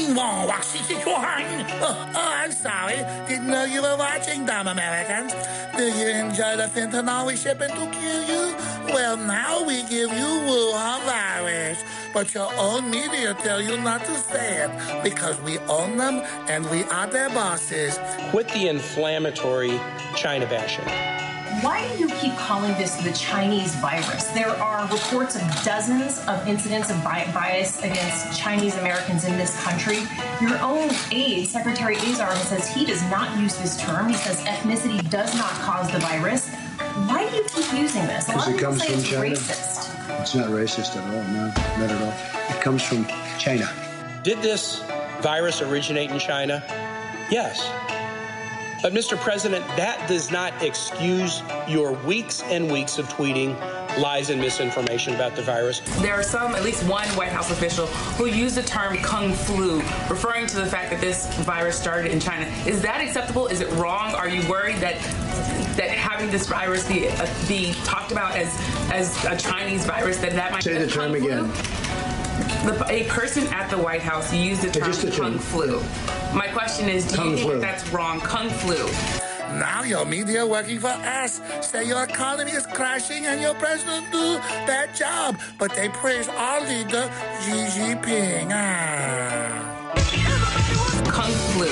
I'm sorry. Didn't know you were watching, dumb Americans. Do you enjoy the fentanyl we shipping to kill you? Well, now we give you Wuhan virus. But your own media tell you not to say it because we own them and we are their bosses. Quit the inflammatory China bashing. Why do you keep calling this the Chinese virus? There are reports of dozens of incidents of bias against Chinese Americans in this country. Your own aide, Secretary Azar, says he does not use this term. He says ethnicity does not cause the virus. Why do you keep using this? A lot of people say it's racist. It's not racist at all, no, not at all. It comes from China. Did this virus originate in China? Yes. But, Mr. President, that does not excuse your weeks and weeks of tweeting lies and misinformation about the virus. There are at least one White House official who used the term Kung flu, referring to the fact that this virus started in China. Is that acceptable? Is it wrong? Are you worried that having this virus be talked about as a Chinese virus, that might say the term again? A person at the White House used the term Kung flu. My question is, do you think that's wrong? Kung flu. Now your media working for us say your economy is crashing and your president do bad job. But they praise our leader, Xi Jinping. Kung flu.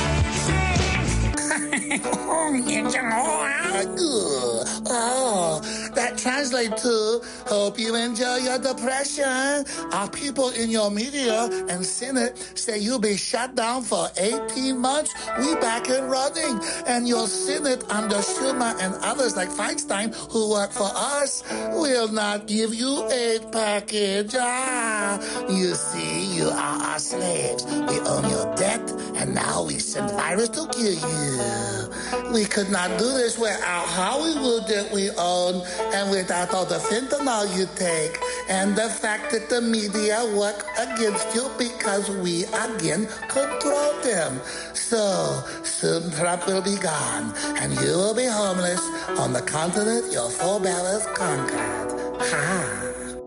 That translates to hope you enjoy your depression. Our people in your media and Senate say you'll be shut down for 18 months. We back and running. And your Senate under Schumer and others like Feinstein who work for us will not give you aid package. You see, you are our slaves. We own your debt, and now we send virus to kill you. We could not do this without Hollywood that we own and without all the fentanyl you take and the fact that the media work against you because we again control them. So soon Trump will be gone and you will be homeless on the continent your forebears conquered. Ha!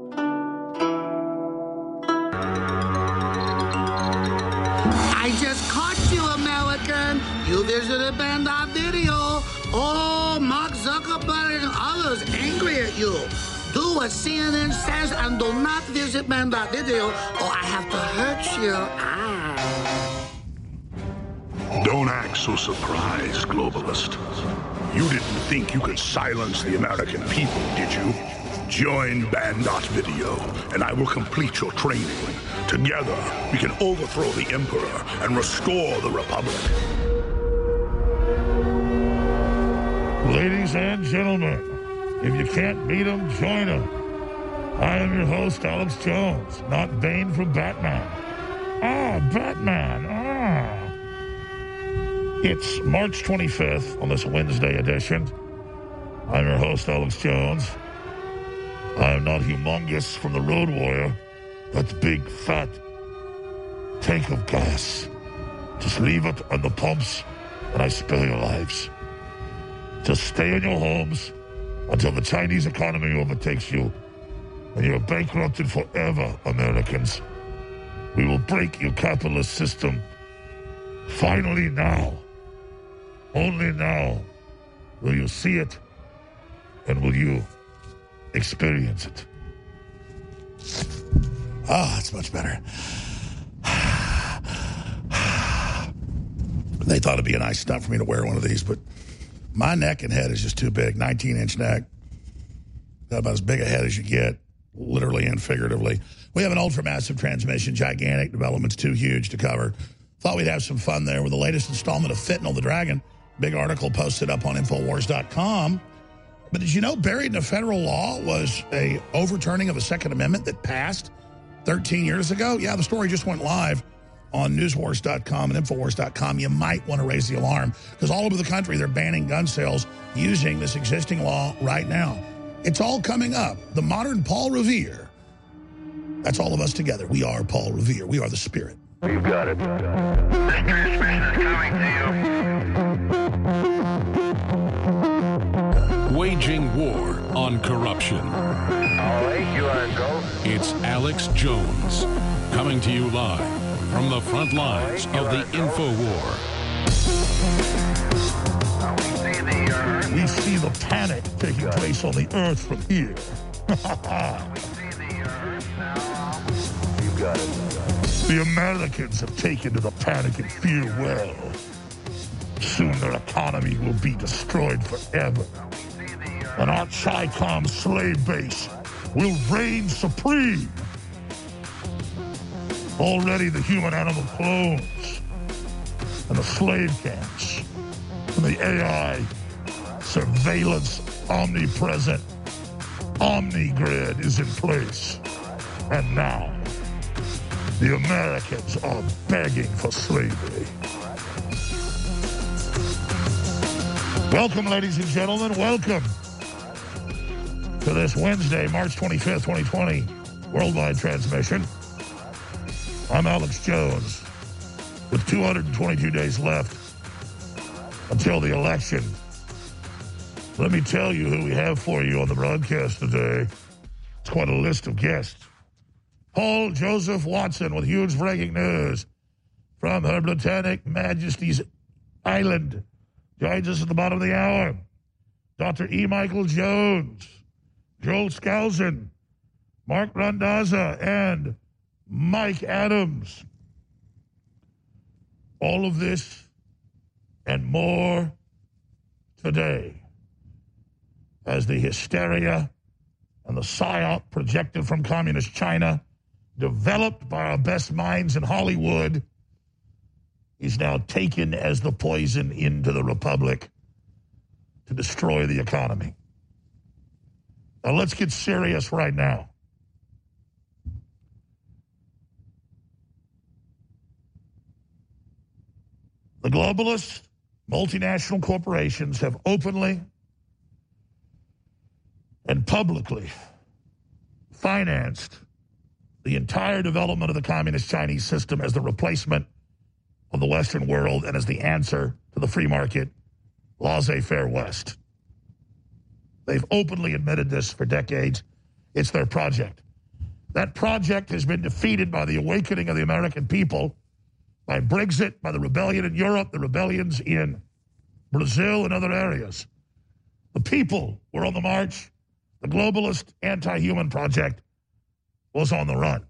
I just caught you, American. You visited Band.Video. Oh, Mark Zuckerberg and others angry at you. Do what CNN says and do not visit Band.Video or I have to hurt you. Don't act so surprised, globalist. You didn't think you could silence the American people, did you? Join Band.Video, and I will complete your training. Together, we can overthrow the Emperor and restore the Republic. Ladies and gentlemen, if you can't beat them, join them. I am your host, Alex Jones, not Bane from Batman. Batman. It's March 25th on this Wednesday edition. I'm your host, Alex Jones. I am not humongous from the Road Warrior. That's big, fat tank of gas. Just leave it on the pumps and I spare your lives. Just stay in your homes until the Chinese economy overtakes you and you're bankrupted forever, Americans. We will break your capitalist system. Finally now, only now, will you see it and will you experience it. That's much better. They thought it'd be a nice stunt for me to wear one of these, but my neck and head is just too big. 19-inch neck. Got about as big a head as you get, literally and figuratively. We have an ultra-massive transmission, gigantic developments, too huge to cover. Thought we'd have some fun there with the latest installment of Fentanyl the Dragon. Big article posted up on Infowars.com. But did you know buried in a federal law was a overturning of a Second Amendment that passed 13 years ago? Yeah, the story just went live on newswars.com and Infowars.com. You might want to raise the alarm because all over the country they're banning gun sales using this existing law right now. It's all coming up. The modern Paul Revere. That's all of us together. We are Paul Revere. We are the spirit. You got it. This transmission is coming to you. Waging war on corruption. All right, you are go. It's Alex Jones coming to you live from the front lines of the InfoWar. We see the panic taking place on the earth from here. The Americans have taken to the panic and fear well. Soon their economy will be destroyed forever. And our Chi-Com slave base will reign supreme. Already the human-animal clones and the slave camps and the AI surveillance omnipresent omni-grid is in place. And now the Americans are begging for slavery. Welcome, ladies and gentlemen. Welcome to this Wednesday, March 25th, 2020, worldwide transmission. I'm Alex Jones. With 222 days left until the election, let me tell you who we have for you on the broadcast today. It's quite a list of guests. Paul Joseph Watson with huge breaking news from Her Britannic Majesty's Island joins us at the bottom of the hour. Dr. E. Michael Jones, Joel Skousen, Mark Randazza, and Mike Adams. All of this and more today as the hysteria and the psyop projected from communist China, developed by our best minds in Hollywood, is now taken as the poison into the Republic to destroy the economy. Now let's get serious right now. The globalist multinational corporations have openly and publicly financed the entire development of the communist Chinese system as the replacement of the Western world and as the answer to the free market, laissez-faire West. They've openly admitted this for decades. It's their project. That project has been defeated by the awakening of the American people, by Brexit, by the rebellion in Europe, the rebellions in Brazil and other areas. The people were on the march. The globalist anti-human project was on the run.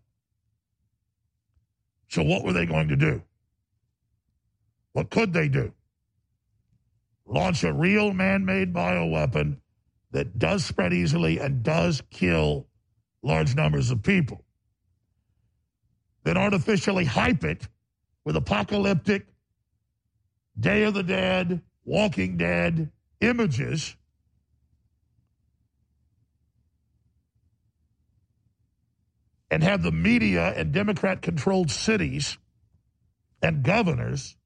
So what were they going to do? What could they do? Launch a real man-made bioweapon that does spread easily and does kill large numbers of people. Then artificially hype it with apocalyptic, Day of the Dead, Walking Dead images and have the media and Democrat-controlled cities and governors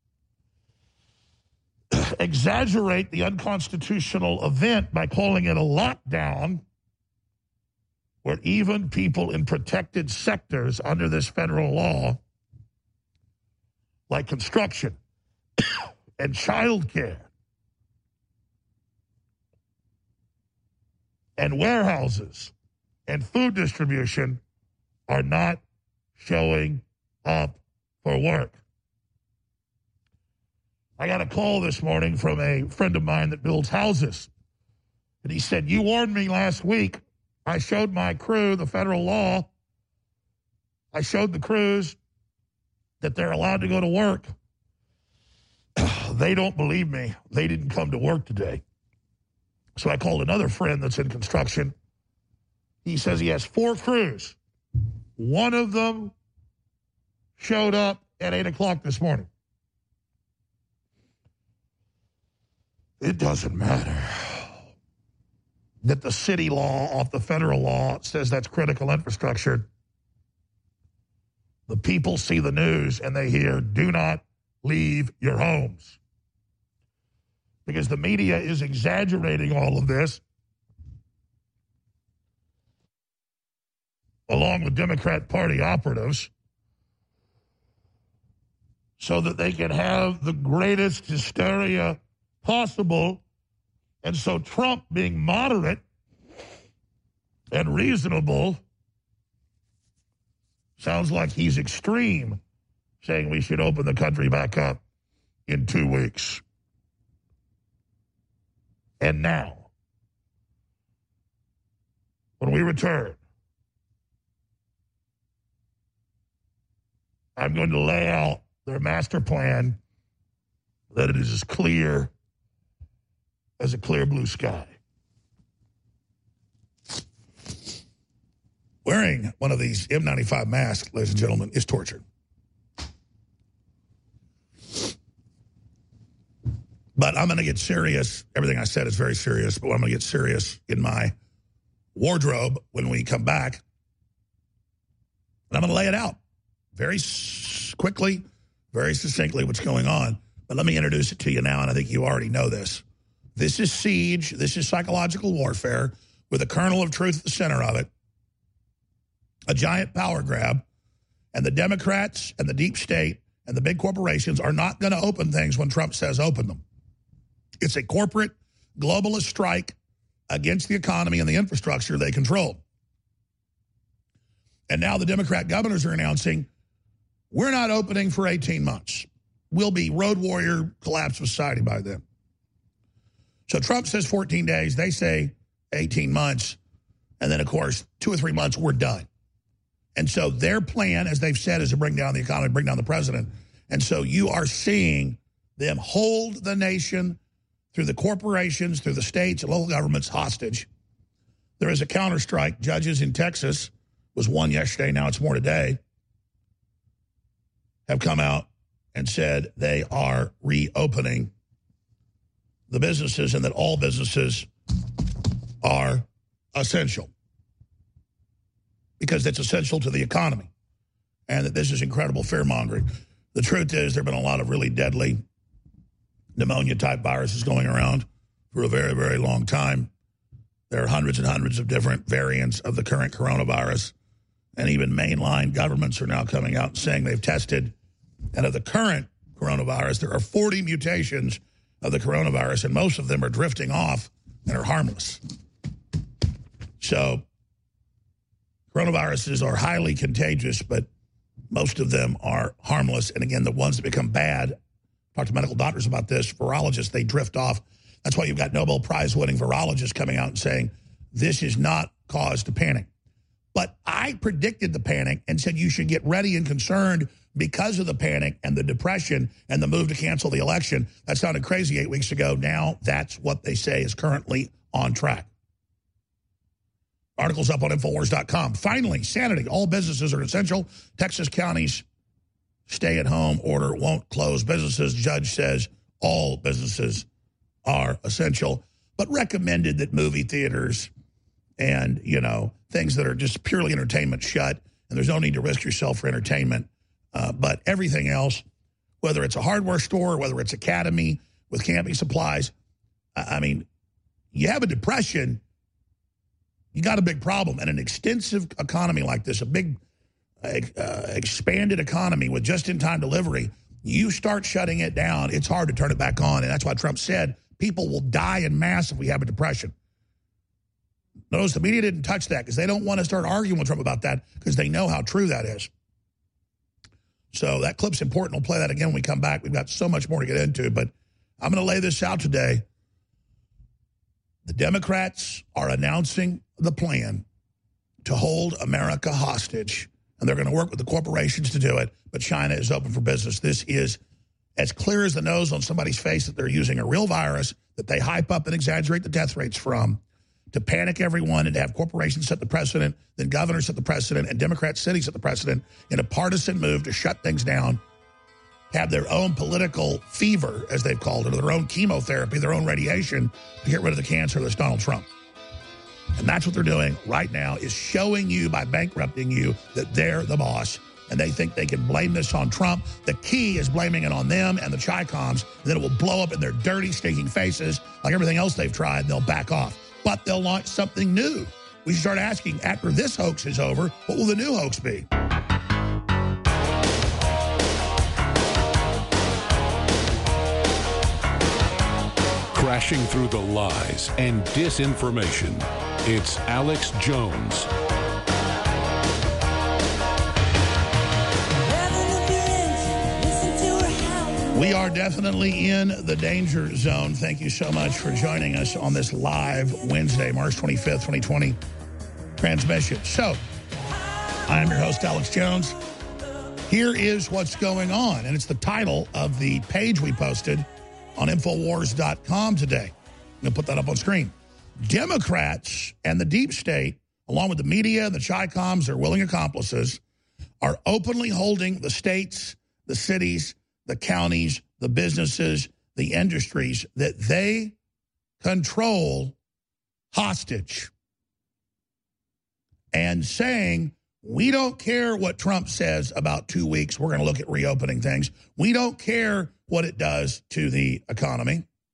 exaggerate the unconstitutional event by calling it a lockdown, where even people in protected sectors under this federal law, like construction and childcare and warehouses and food distribution, are not showing up for work. I got a call this morning from a friend of mine that builds houses. And he said, you warned me last week. I showed my crew the federal law. I showed the crews that they're allowed to go to work. They don't believe me. They didn't come to work today. So I called another friend that's in construction. He says he has 4 crews. One of them showed up at 8 o'clock this morning. It doesn't matter that the city law off the federal law says that's critical infrastructure. The people see the news and they hear, do not leave your homes. Because the media is exaggerating all of this, along with Democrat Party operatives, so that they can have the greatest hysteria possible. And so Trump, being moderate and reasonable, sounds like he's extreme saying we should open the country back up in 2 weeks. And now, when we return, I'm going to lay out their master plan that it is as clear as a clear blue sky. Wearing one of these N95 masks, ladies and gentlemen, is torture. But I'm going to get serious. Everything I said is very serious, but I'm going to get serious in my wardrobe when we come back. And I'm going to lay it out very quickly, very succinctly what's going on. But let me introduce it to you now, and I think you already know this. This is siege. This is psychological warfare with a kernel of truth at the center of it. A giant power grab. And the Democrats and the deep state and the big corporations are not going to open things when Trump says open them. It's a corporate globalist strike against the economy and the infrastructure they control. And now the Democrat governors are announcing, we're not opening for 18 months. We'll be road warrior collapse of society by then. So Trump says 14 days. They say 18 months. And then, of course, 2 or 3 months, we're done. And so their plan, as they've said, is to bring down the economy, bring down the president. And so you are seeing them hold the nation through the corporations, through the states and local governments hostage. There is a counterstrike. Judges in Texas, was one yesterday, now it's more today, have come out and said they are reopening the businesses and that all businesses are essential because it's essential to the economy and that this is incredible fear-mongering. The truth is there have been a lot of really deadly pneumonia-type viruses going around for a very, very long time. There are hundreds and hundreds of different variants of the current coronavirus, and even mainline governments are now coming out and saying they've tested. And of the current coronavirus, there are 40 mutations of the coronavirus, and most of them are drifting off and are harmless. So coronaviruses are highly contagious, but most of them are harmless. And again, the ones that become bad, talk to medical doctors about this, virologists, they drift off. That's why you've got Nobel Prize-winning virologists coming out and saying, this is not cause to panic. But I predicted the panic and said you should get ready and concerned because of the panic and the depression and the move to cancel the election. That sounded crazy 8 weeks ago. Now that's what they say is currently on track. Articles up on Infowars.com. Finally, sanity. All businesses are essential. Texas counties stay-at-home order won't close businesses. Judge says all businesses are essential, but recommended that movie theaters and, you know, things that are just purely entertainment shut, and there's no need to risk yourself for entertainment. But everything else, whether it's a hardware store, whether it's Academy with camping supplies, I mean, you have a depression, you got a big problem. And an extensive economy like this, a big expanded economy with just-in-time delivery, you start shutting it down, it's hard to turn it back on. And that's why Trump said people will die en masse if we have a depression. Notice the media didn't touch that because they don't want to start arguing with Trump about that because they know how true that is. So that clip's important. We'll play that again when we come back. We've got so much more to get into, but I'm going to lay this out today. The Democrats are announcing the plan to hold America hostage, and they're going to work with the corporations to do it, but China is open for business. This is as clear as the nose on somebody's face that they're using a real virus that they hype up and exaggerate the death rates from to panic everyone and to have corporations set the precedent, then governors set the precedent, and Democrat cities set the precedent in a partisan move to shut things down, have their own political fever, as they've called it, or their own chemotherapy, their own radiation to get rid of the cancer that's Donald Trump. And that's what they're doing right now, is showing you by bankrupting you that they're the boss, and they think they can blame this on Trump. The key is blaming it on them and the Chi-Coms, and then it will blow up in their dirty, stinking faces like everything else they've tried, and they'll back off. But they'll launch something new. We should start asking, after this hoax is over, what will the new hoax be? Crashing through the lies and disinformation, it's Alex Jones. We are definitely in the danger zone. Thank you so much for joining us on this live Wednesday, March 25th, 2020 transmission. So, I am your host, Alex Jones. Here is what's going on, and it's the title of the page we posted on Infowars.com today. I'm going to put that up on screen. Democrats and the deep state, along with the media and the Chi-Coms, their willing accomplices, are openly holding the states, the cities, the counties, the businesses, the industries that they control hostage. And saying, we don't care what Trump says about 2 weeks. We're going to look at reopening things. We don't care what it does to the economy.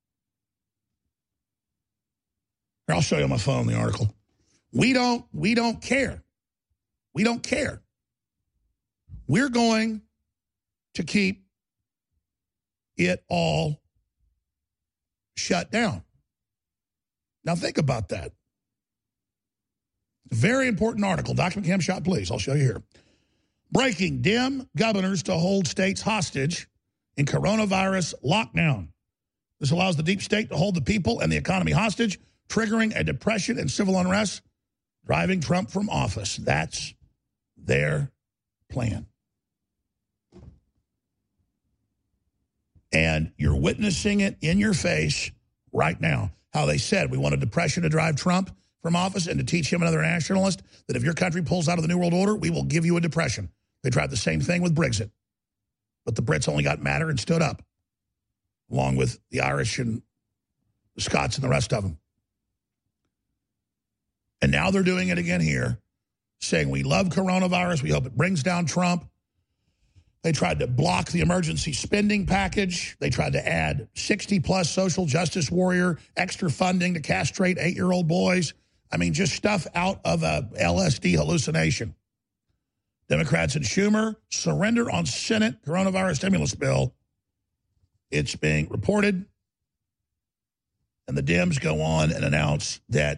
Here, I'll show you on my phone the article. We don't care. We don't care. We're going to keep it all shut down. Now think about that. Very important article. Document cam shot, please. I'll show you here. Breaking: Dem governors to hold states hostage in coronavirus lockdown. This allows the deep state to hold the people and the economy hostage, triggering a depression and civil unrest, driving Trump from office. That's their plan. And you're witnessing it in your face right now. How they said we want a depression to drive Trump from office and to teach him, another nationalist, that if your country pulls out of the New World Order, we will give you a depression. They tried the same thing with Brexit. But the Brits only got madder and stood up, along with the Irish and the Scots and the rest of them. And now they're doing it again here, saying we love coronavirus. We hope it brings down Trump. They tried to block the emergency spending package. They tried to add 60-plus social justice warrior extra funding to castrate 8-year-old boys. I mean, just stuff out of a LSD hallucination. Democrats and Schumer surrender on Senate coronavirus stimulus bill. It's being reported. And the Dems go on and announce that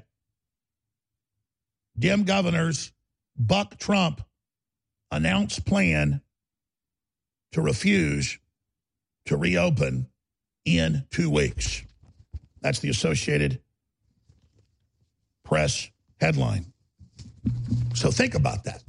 Dem governors buck Trump announced plan to refuse to reopen in 2 weeks. That's the Associated Press headline. So think about that.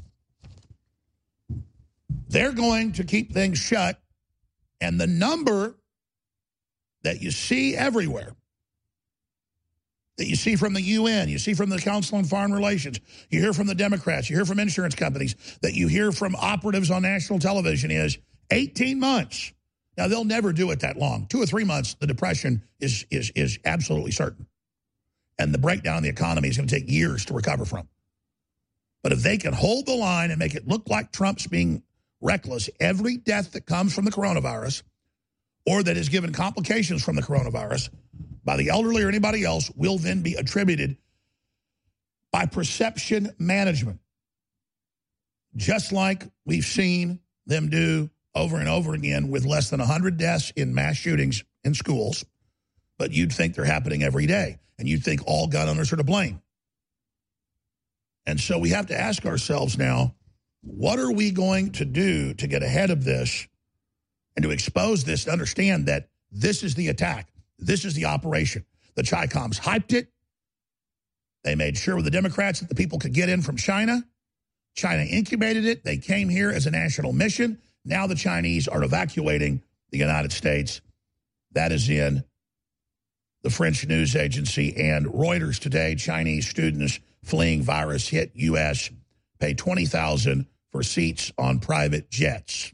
They're going to keep things shut, and the number that you see everywhere, that you see from the UN, you see from the Council on Foreign Relations, you hear from the Democrats, you hear from insurance companies, that you hear from operatives on national television is 18 months. Now, they'll never do it that long. 2 or 3 months, the depression is absolutely certain. And the breakdown in the economy is going to take years to recover from. But if they can hold the line and make it look like Trump's being reckless, every death that comes from the coronavirus or that is given complications from the coronavirus by the elderly or anybody else will then be attributed by perception management. Just like we've seen them do over and over again with less than 100 deaths in mass shootings in schools, but you'd think they're happening every day, and you'd think all gun owners are to blame. And so we have to ask ourselves now, what are we going to do to get ahead of this and to expose this, to understand that this is the attack, this is the operation. The Chi-Coms hyped it. They made sure with the Democrats that the people could get in from China. China incubated it. They came here as a national mission. Now the Chinese are evacuating the United States. That is in the French news agency and Reuters today. Chinese students fleeing virus hit U.S. pay $20,000 for seats on private jets.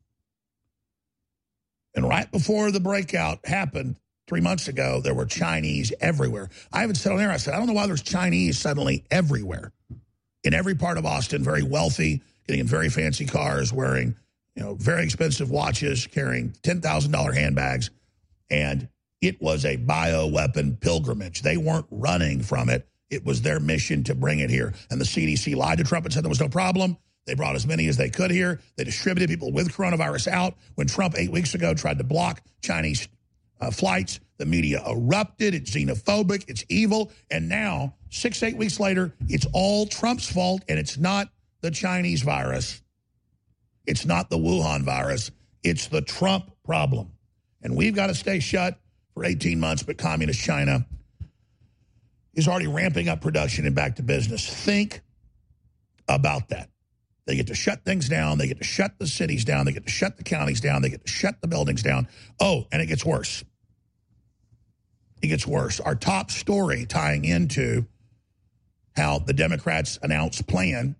And right before the breakout happened 3 months ago, there were Chinese everywhere. I haven't said on air, I said, I don't know why there's Chinese suddenly everywhere. In every part of Austin, very wealthy, getting in very fancy cars, wearing, very expensive watches, carrying $10,000 handbags. And it was a bioweapon pilgrimage. They weren't running from it. It was their mission to bring it here. And the CDC lied to Trump and said there was no problem. They brought as many as they could here. They distributed people with coronavirus out. When Trump 8 weeks ago tried to block Chinese flights, the media erupted. It's xenophobic. It's evil. And now, 6-8 weeks later, it's all Trump's fault, and it's not the Chinese virus. It's not the Wuhan virus. It's the Trump problem. And we've got to stay shut for 18 months, but communist China is already ramping up production and back to business. Think about that. They get to shut things down. They get to shut the cities down. They get to shut the counties down. They get to shut the buildings down. Oh, and it gets worse. It gets worse. Our top story tying into how the Democrats announced plan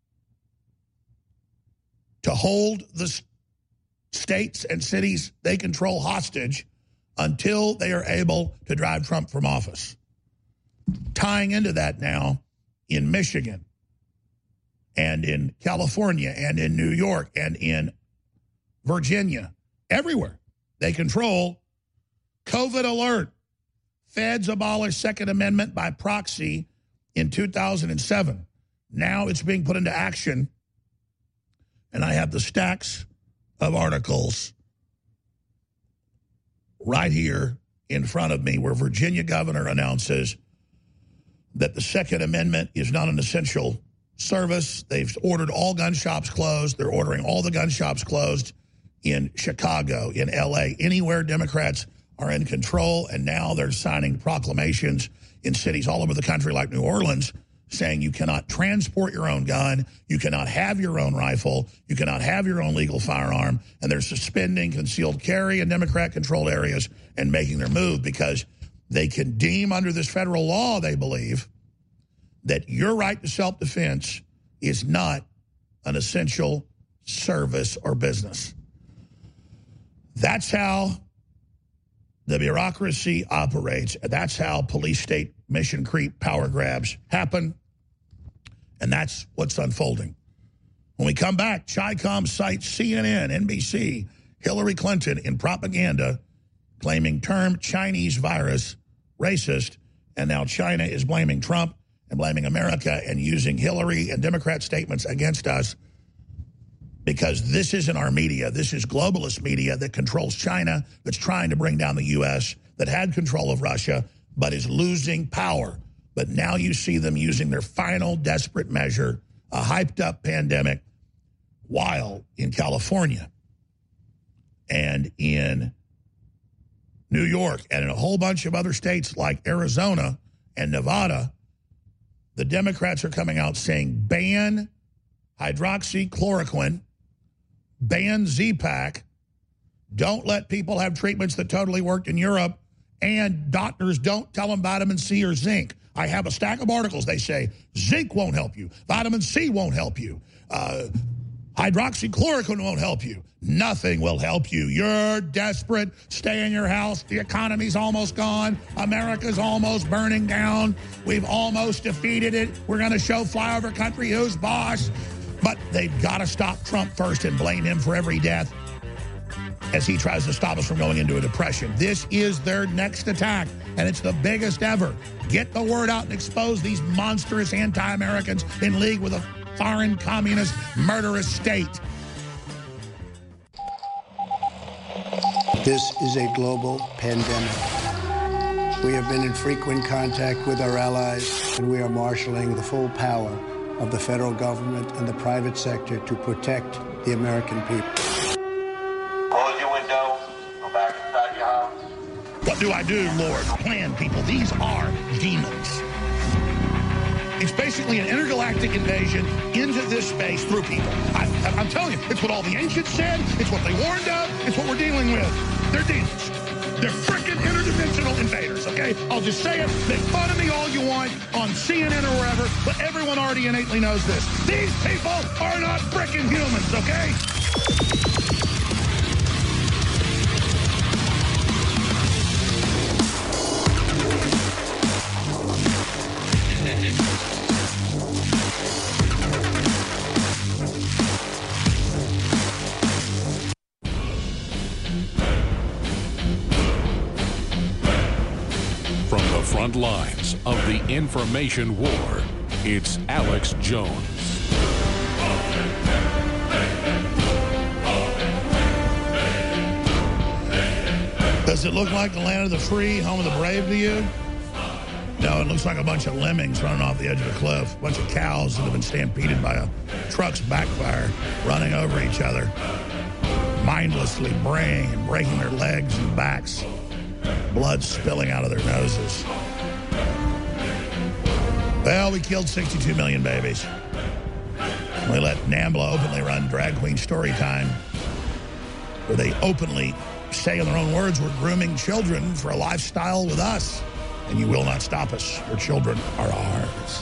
to hold the states and cities they control hostage until they are able to drive Trump from office. Tying into that now in Michigan and in California and in New York and in Virginia, everywhere they control COVID alert. Feds abolished Second Amendment by proxy in 2007. Now it's being put into action. And I have the stacks of articles right here in front of me where Virginia governor announces that the Second Amendment is not an essential service. They've ordered all gun shops closed. They're ordering all the gun shops closed in Chicago, in L.A., anywhere Democrats are in control. And now they're signing proclamations in cities all over the country like New Orleans saying you cannot transport your own gun, you cannot have your own rifle, you cannot have your own legal firearm, and they're suspending concealed carry in Democrat-controlled areas and making their move because they can deem under this federal law, they believe, that your right to self-defense is not an essential service or business. That's how the bureaucracy operates. That's how police-state mission creep power grabs happen. And that's what's unfolding. When we come back, Chi-Com cites CNN, NBC, Hillary Clinton in propaganda, claiming term Chinese virus racist. And now China is blaming Trump and blaming America and using Hillary and Democrat statements against us because this isn't our media. This is globalist media that controls China, that's trying to bring down the U.S., that had control of Russia, but is losing power. But now you see them using their final desperate measure, a hyped-up pandemic, while in California and in New York and in a whole bunch of other states like Arizona and Nevada, the Democrats are coming out saying ban hydroxychloroquine, ban Z-Pak, don't let people have treatments that totally worked in Europe, and doctors don't tell them vitamin C or zinc. I have a stack of articles. They say zinc won't help you. Vitamin C won't help you. Hydroxychloroquine won't help you. Nothing will help you. You're desperate. Stay in your house. The economy's almost gone. America's almost burning down. We've almost defeated it. We're going to show flyover country who's boss. But they've got to stop Trump first and blame him for every death as he tries to stop us from going into a depression. This is their next attack, and it's the biggest ever. Get the word out and expose these monstrous anti-Americans in league with a foreign communist murderous state. This is a global pandemic. We have been in frequent contact with our allies, and we are marshaling the full power of the federal government and the private sector to protect the American people. Close your window. Go back inside your house. What do I do, Lord? Plan, people. These are demons. It's basically an intergalactic invasion into this space through people. I'm telling you, it's what all the ancients said. It's what they warned of. It's what we're dealing with. They're demons. They're frickin' interdimensional invaders, okay? I'll just say it. Make fun of me all you want on CNN or wherever, but everyone already innately knows this. These people are not frickin' humans, okay? From the front lines of the information war, it's Alex Jones. Does it look like the land of the free, home of the brave to you? No, it looks like a bunch of lemmings running off the edge of a cliff. A bunch of cows that have been stampeded by a truck's backfire, running over each other. mindlessly braying and breaking their legs and backs, blood spilling out of their noses. Well, we killed 62 million babies. We let NAMBLA openly run drag queen story time, where they openly say in their own words, we're grooming children for a lifestyle with us, and you will not stop us. Your children are ours.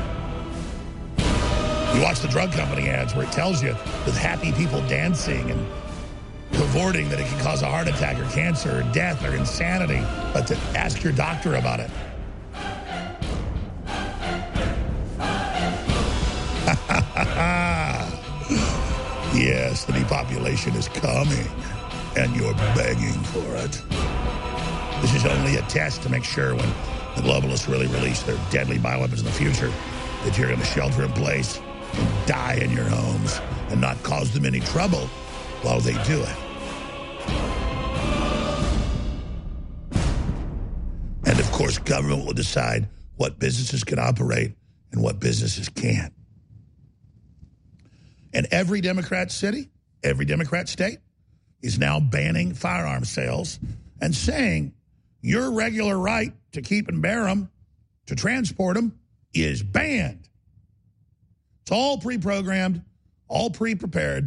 You watch the drug company ads where it tells you with happy people dancing and cavorting that it can cause a heart attack or cancer or death or insanity, but to ask your doctor about it. Yes, the depopulation is coming, and you're begging for it. This is only a test to make sure when the globalists really release their deadly bioweapons in the future that you're going to shelter in place and die in your homes and not cause them any trouble while they do it. And, of course, government will decide what businesses can operate and what businesses can't. And every Democrat city, every Democrat state is now banning firearm sales and saying your regular right to keep and bear them, to transport them, is banned. It's all pre-programmed, all pre-prepared.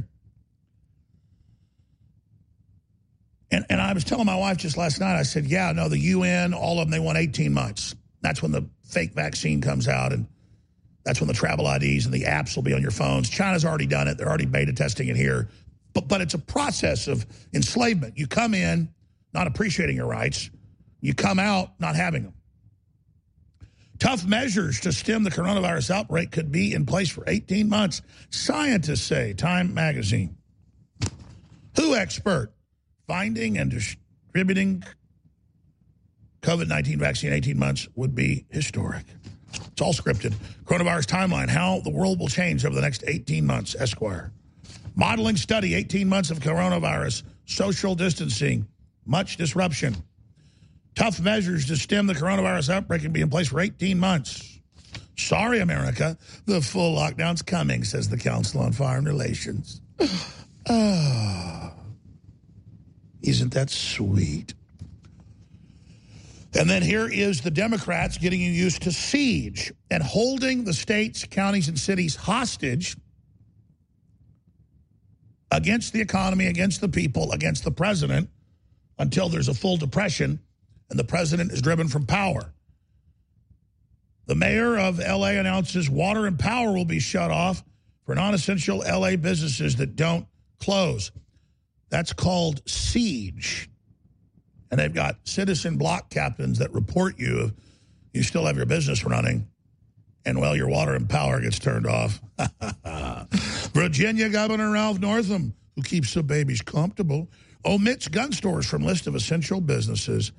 And I was telling my wife just last night, I said, yeah, no, the UN, all of them, they want 18 months. That's when the fake vaccine comes out, and that's when the travel IDs and the apps will be on your phones. China's already done it. They're already beta testing it here. But it's a process of enslavement. You come in not appreciating your rights. You come out not having them. Tough measures to stem the coronavirus outbreak could be in place for 18 months. Scientists say, Time magazine. WHO expert, finding and distributing COVID-19 vaccine 18 months would be historic. It's all scripted. Coronavirus timeline, how the world will change over the next 18 months, Esquire. Modeling study, 18 months of coronavirus, social distancing, much disruption. Tough measures to stem the coronavirus outbreak can be in place for 18 months. Sorry, America, the full lockdown's coming, says the Council on Foreign Relations. Isn't that sweet? And then here is the Democrats getting you used to siege and holding the states, counties, and cities hostage against the economy, against the people, against the president, until there's a full depression and the president is driven from power. The mayor of L.A. announces water and power will be shut off for non-essential L.A. businesses that don't close. That's called siege. And they've got citizen block captains that report you if you still have your business running and, well, your water and power gets turned off. Virginia Governor Ralph Northam, who keeps the babies comfortable, omits gun stores from list of essential businesses.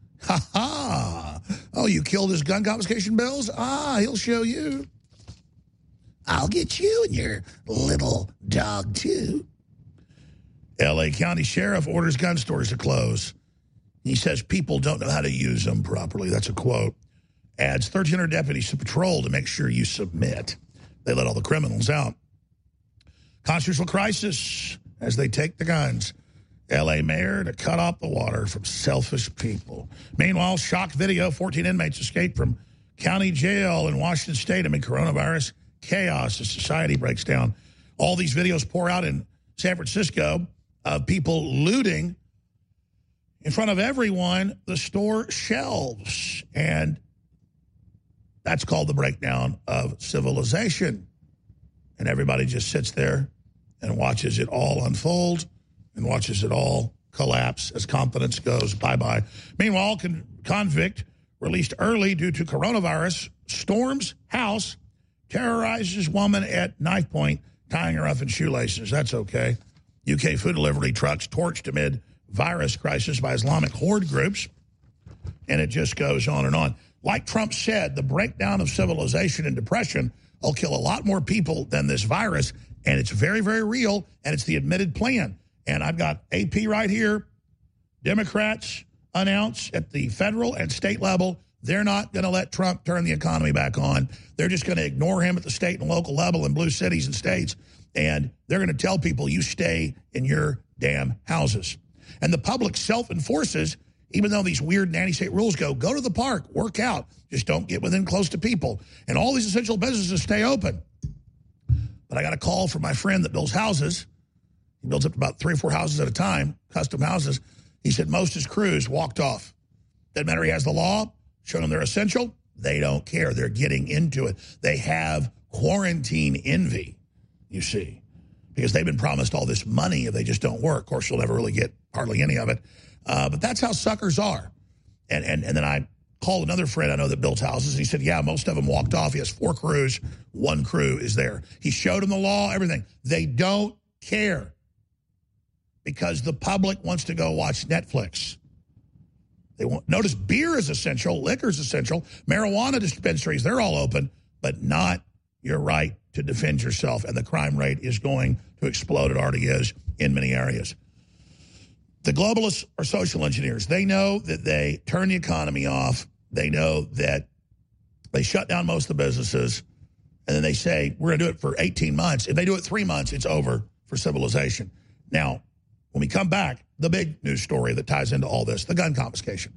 Ha-ha. Oh, you killed his gun confiscation bills? Ah, he'll show you. I'll get you and your little dog, too. L.A. County Sheriff orders gun stores to close. He says people don't know how to use them properly. That's a quote. Adds 1,300 deputies to patrol to make sure you submit. They let all the criminals out. Constitutional crisis as they take the guns. L.A. mayor to cut off the water from selfish people. Meanwhile, shock video, 14 inmates escaped from county jail in Washington State amid coronavirus chaos as society breaks down. All these videos pour out in San Francisco of people looting in front of everyone the store shelves. And that's called the breakdown of civilization. And everybody just sits there and watches it all unfold and watches it all collapse as confidence goes bye-bye. Meanwhile, convict released early due to coronavirus storms house, terrorizes woman at knife point, tying her up in shoelaces. That's okay. UK food delivery trucks torched amid virus crisis by Islamic horde groups. And it just goes on and on. Like Trump said, the breakdown of civilization and depression will kill a lot more people than this virus. And it's very, very real. And it's the admitted plan. And I've got AP right here. Democrats announce at the federal and state level, they're not going to let Trump turn the economy back on. They're just going to ignore him at the state and local level in blue cities and states. And they're going to tell people, you stay in your damn houses. And the public self-enforces, even though these weird nanny-state rules go to the park, work out, just don't get within close to people. And all these essential businesses stay open. But I got a call from my friend that builds houses. He builds up to about 3 or 4 houses at a time, custom houses. He said most of his crews walked off. Doesn't matter, he has the law, showing them they're essential. They don't care. They're getting into it. They have quarantine envy, you see, because they've been promised all this money if they just don't work. Of course, you'll never really get hardly any of it. But that's how suckers are. And then I called another friend I know that builds houses, and he said, yeah, most of them walked off. He has 4 crews. 1 crew is there. He showed them the law, everything. They don't care because the public wants to go watch Netflix. They won't notice beer is essential, liquor is essential, marijuana dispensaries, they're all open, but not your right to defend yourself. And the crime rate is going to explode. It already is in many areas. The globalists are social engineers. They know that they turn the economy off. They know that they shut down most of the businesses. And then they say, we're going to do it for 18 months. If they do it 3 months, it's over for civilization. Now, when we come back, the big news story that ties into all this, the gun confiscation.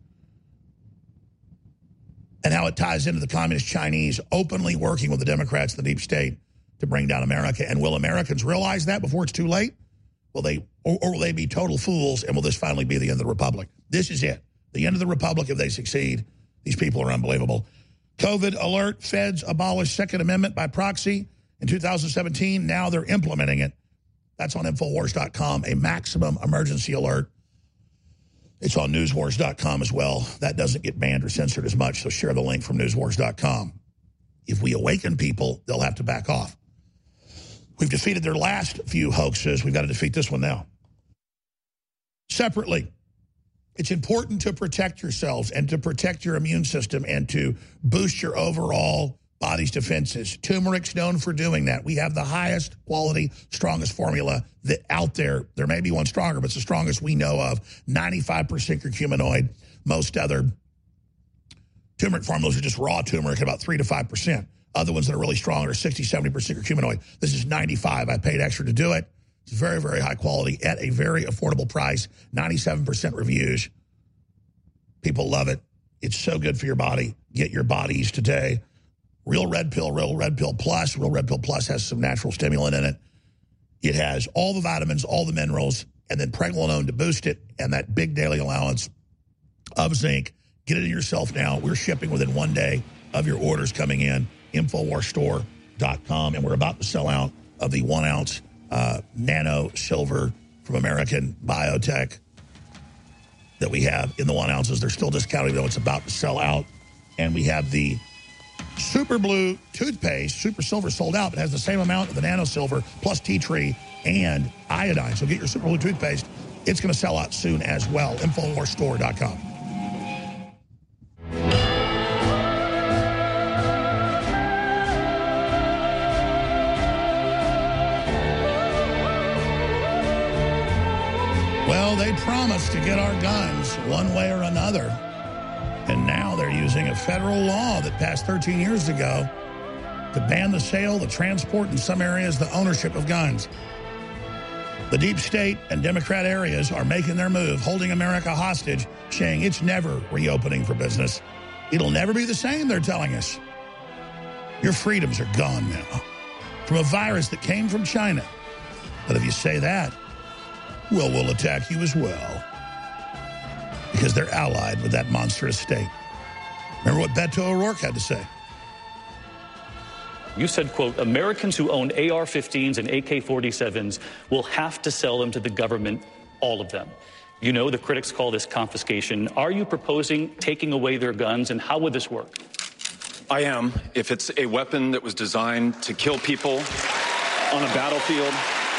And how it ties into the communist Chinese openly working with the Democrats, the deep state, to bring down America. And will Americans realize that before it's too late? Will they, or will they be total fools, and will this finally be the end of the republic? This is it. The end of the republic if they succeed. These people are unbelievable. COVID alert, feds abolished Second Amendment by proxy in 2017. Now they're implementing it. That's on Infowars.com, a maximum emergency alert. It's on NewsWars.com as well. That doesn't get banned or censored as much, so share the link from NewsWars.com. If we awaken people, they'll have to back off. We've defeated their last few hoaxes. We've got to defeat this one now. Separately, it's important to protect yourselves and to protect your immune system and to boost your overall body's defenses. Turmeric's known for doing that. We have the highest quality, strongest formula that out there. There may be one stronger, but it's the strongest we know of. 95% curcuminoid. Most other turmeric formulas are just raw turmeric at about 3 to 5%. Other ones that are really strong are 60, 70% curcuminoid. This is 95. I paid extra to do it. It's very, very high quality at a very affordable price. 97% reviews. People love it. It's so good for your body. Get your bodies today. Real Red Pill Plus. Real Red Pill Plus has some natural stimulant in it. It has all the vitamins, all the minerals, and then pregnenolone to boost it, and that big daily allowance of zinc. Get it in yourself now. We're shipping within 1 day of your orders coming in. Infowarsstore.com, and we're about to sell out of the 1 ounce nano silver from American Biotech that we have in the 1 ounces. They're still discounting, though. It's about to sell out. And we have the Super Blue toothpaste, Super Silver sold out, but has the same amount of the nano silver plus tea tree and iodine. So get your Super Blue toothpaste. It's going to sell out soon as well. Infowarsstore.com. Well, they promised to get our guns one way or another. And now they're using a federal law that passed 13 years ago to ban the sale, the transport, in some areas, the ownership of guns. The deep state and Democrat areas are making their move, holding America hostage, saying it's never reopening for business. It'll never be the same, they're telling us. Your freedoms are gone now from a virus that came from China. But if you say that, well, we'll attack you as well. Because they're allied with that monstrous state. Remember what Beto O'Rourke had to say. You said, quote, Americans who own AR-15s and AK-47s will have to sell them to the government, all of them. You know the critics call this confiscation. Are you proposing taking away their guns, and how would this work? I am. If it's a weapon that was designed to kill people on a battlefield,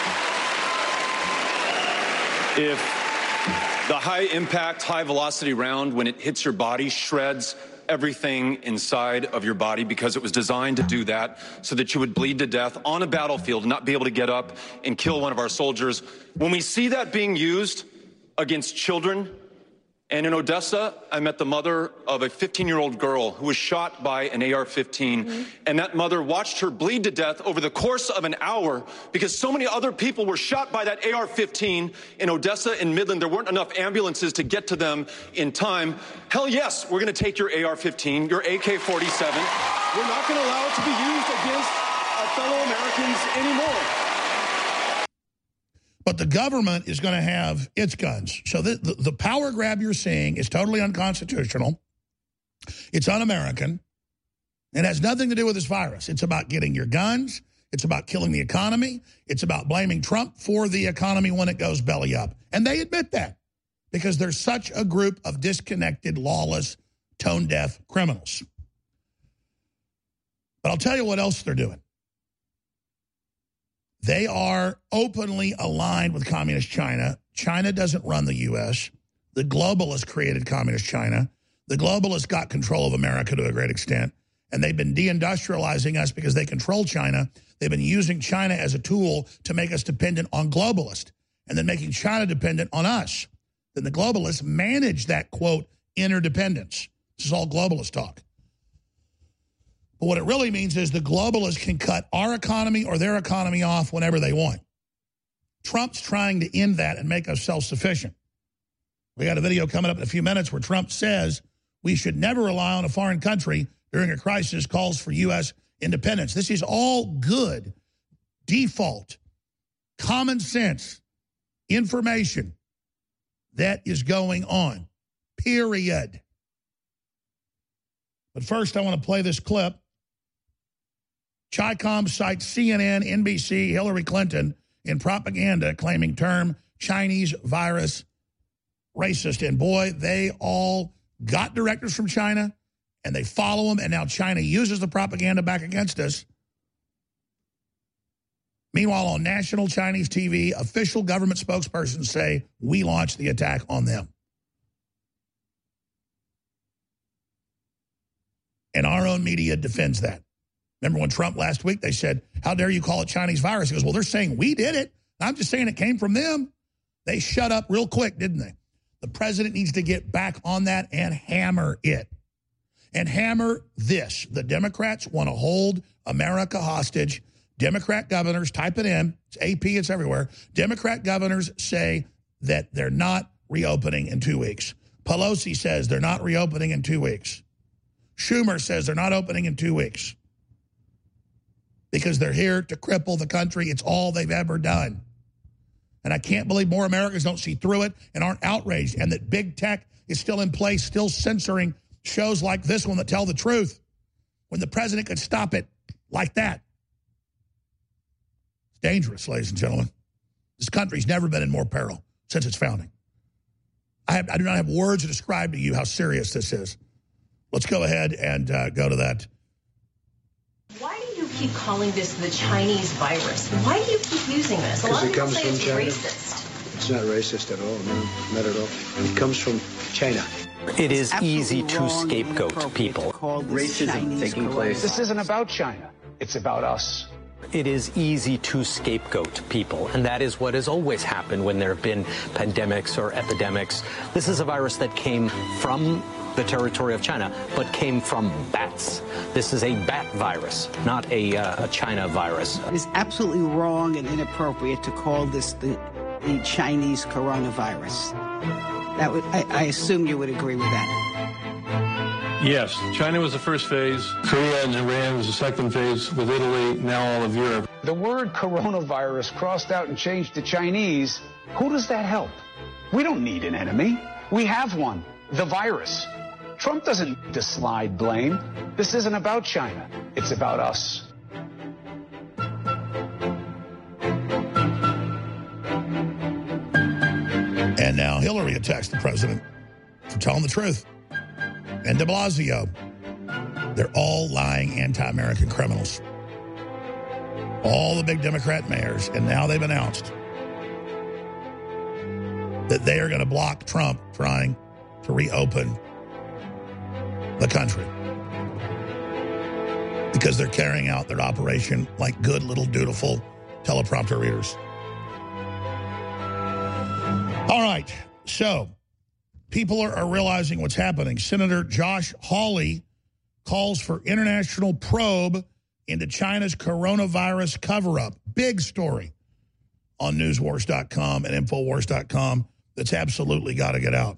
if the high-impact, high-velocity round, when it hits your body, shreds everything inside of your body because it was designed to do that so that you would bleed to death on a battlefield and not be able to get up and kill one of our soldiers. When we see that being used against children And in Odessa, I met the mother of a 15-year-old girl who was shot by an AR-15. And that mother watched her bleed to death over the course of an hour because so many other people were shot by that AR-15 in Odessa and Midland. There weren't enough ambulances to get to them in time. Hell yes, we're going to take your AR-15, your AK-47. We're not going to allow it to be used against our fellow Americans anymore. But the government is going to have its guns. So the power grab you're seeing is totally unconstitutional. It's un-American. It has nothing to do with this virus. It's about getting your guns. It's about killing the economy. It's about blaming Trump for the economy when it goes belly up. And they admit that because there's such a group of disconnected, lawless, tone-deaf criminals. But I'll tell you what else they're doing. They are openly aligned with Communist China. China doesn't run the U.S. The globalists created Communist China. The globalists got control of America to a great extent, and they've been deindustrializing us because they control China. They've been using China as a tool to make us dependent on globalists and then making China dependent on us. Then the globalists manage that, quote, interdependence. This is all globalist talk. But what it really means is the globalists can cut our economy or their economy off whenever they want. Trump's trying to end that and make us self-sufficient. We got a video coming up in a few minutes where Trump says we should never rely on a foreign country during a crisis, calls for U.S. independence. This is all good, default, common sense information that is going on, period. But first, I want to play this clip. Chi-Com cites CNN, NBC, Hillary Clinton in propaganda claiming term Chinese virus racist. And boy, they all got directives from China and they follow them. And now China uses the propaganda back against us. Meanwhile, on national Chinese TV, official government spokespersons say we launched the attack on them. And our own media defends that. Remember when Trump last week, they said, how dare you call it Chinese virus? He goes, well, they're saying we did it. I'm just saying it came from them. They shut up real quick, didn't they? The president needs to get back on that and hammer it. And hammer this. The Democrats want to hold America hostage. Democrat governors, type it in. It's AP, it's everywhere. Democrat governors say that they're not reopening in 2 weeks. Pelosi says they're not reopening in 2 weeks. Schumer says they're not opening in 2 weeks because they're here to cripple the country. It's all they've ever done. And I can't believe more Americans don't see through it and aren't outraged, and that big tech is still in place, still censoring shows like this one that tell the truth when the president could stop it like that. It's dangerous, ladies and gentlemen. This country's never been in more peril since its founding. I do not have words to describe to you how serious this is. Let's go ahead and go to that. Why do you keep calling this the Chinese virus? Why do you keep using this? A lot of people say it's racist. It's not racist at all, no, not at all. It comes from China. It is easy to scapegoat people. Racism taking place. This isn't about China. It's about us. It is easy to scapegoat people, and that is what has always happened when there have been pandemics or epidemics. This is a virus that came from the territory of China, but came from bats. This is a bat virus, not a China virus. It is absolutely wrong and inappropriate to call this the Chinese coronavirus. That would, I assume you would agree with that. Yes, China was the first phase. Korea and Iran was the second phase, with Italy, now all of Europe. The word coronavirus crossed out and changed to Chinese. Who does that help? We don't need an enemy. We have one, the virus. Trump doesn't need to slide blame. This isn't about China. It's about us. And now Hillary attacks the president for telling the truth. And de Blasio. They're all lying anti-American criminals. All the big Democrat mayors. And now they've announced that they are going to block Trump trying to reopen the country because they're carrying out their operation like good little dutiful teleprompter readers. All right, so people are realizing what's happening. Senator Josh Hawley calls for international probe into China's coronavirus cover-up. Big story on newswars.com and infowars.com that's absolutely got to get out.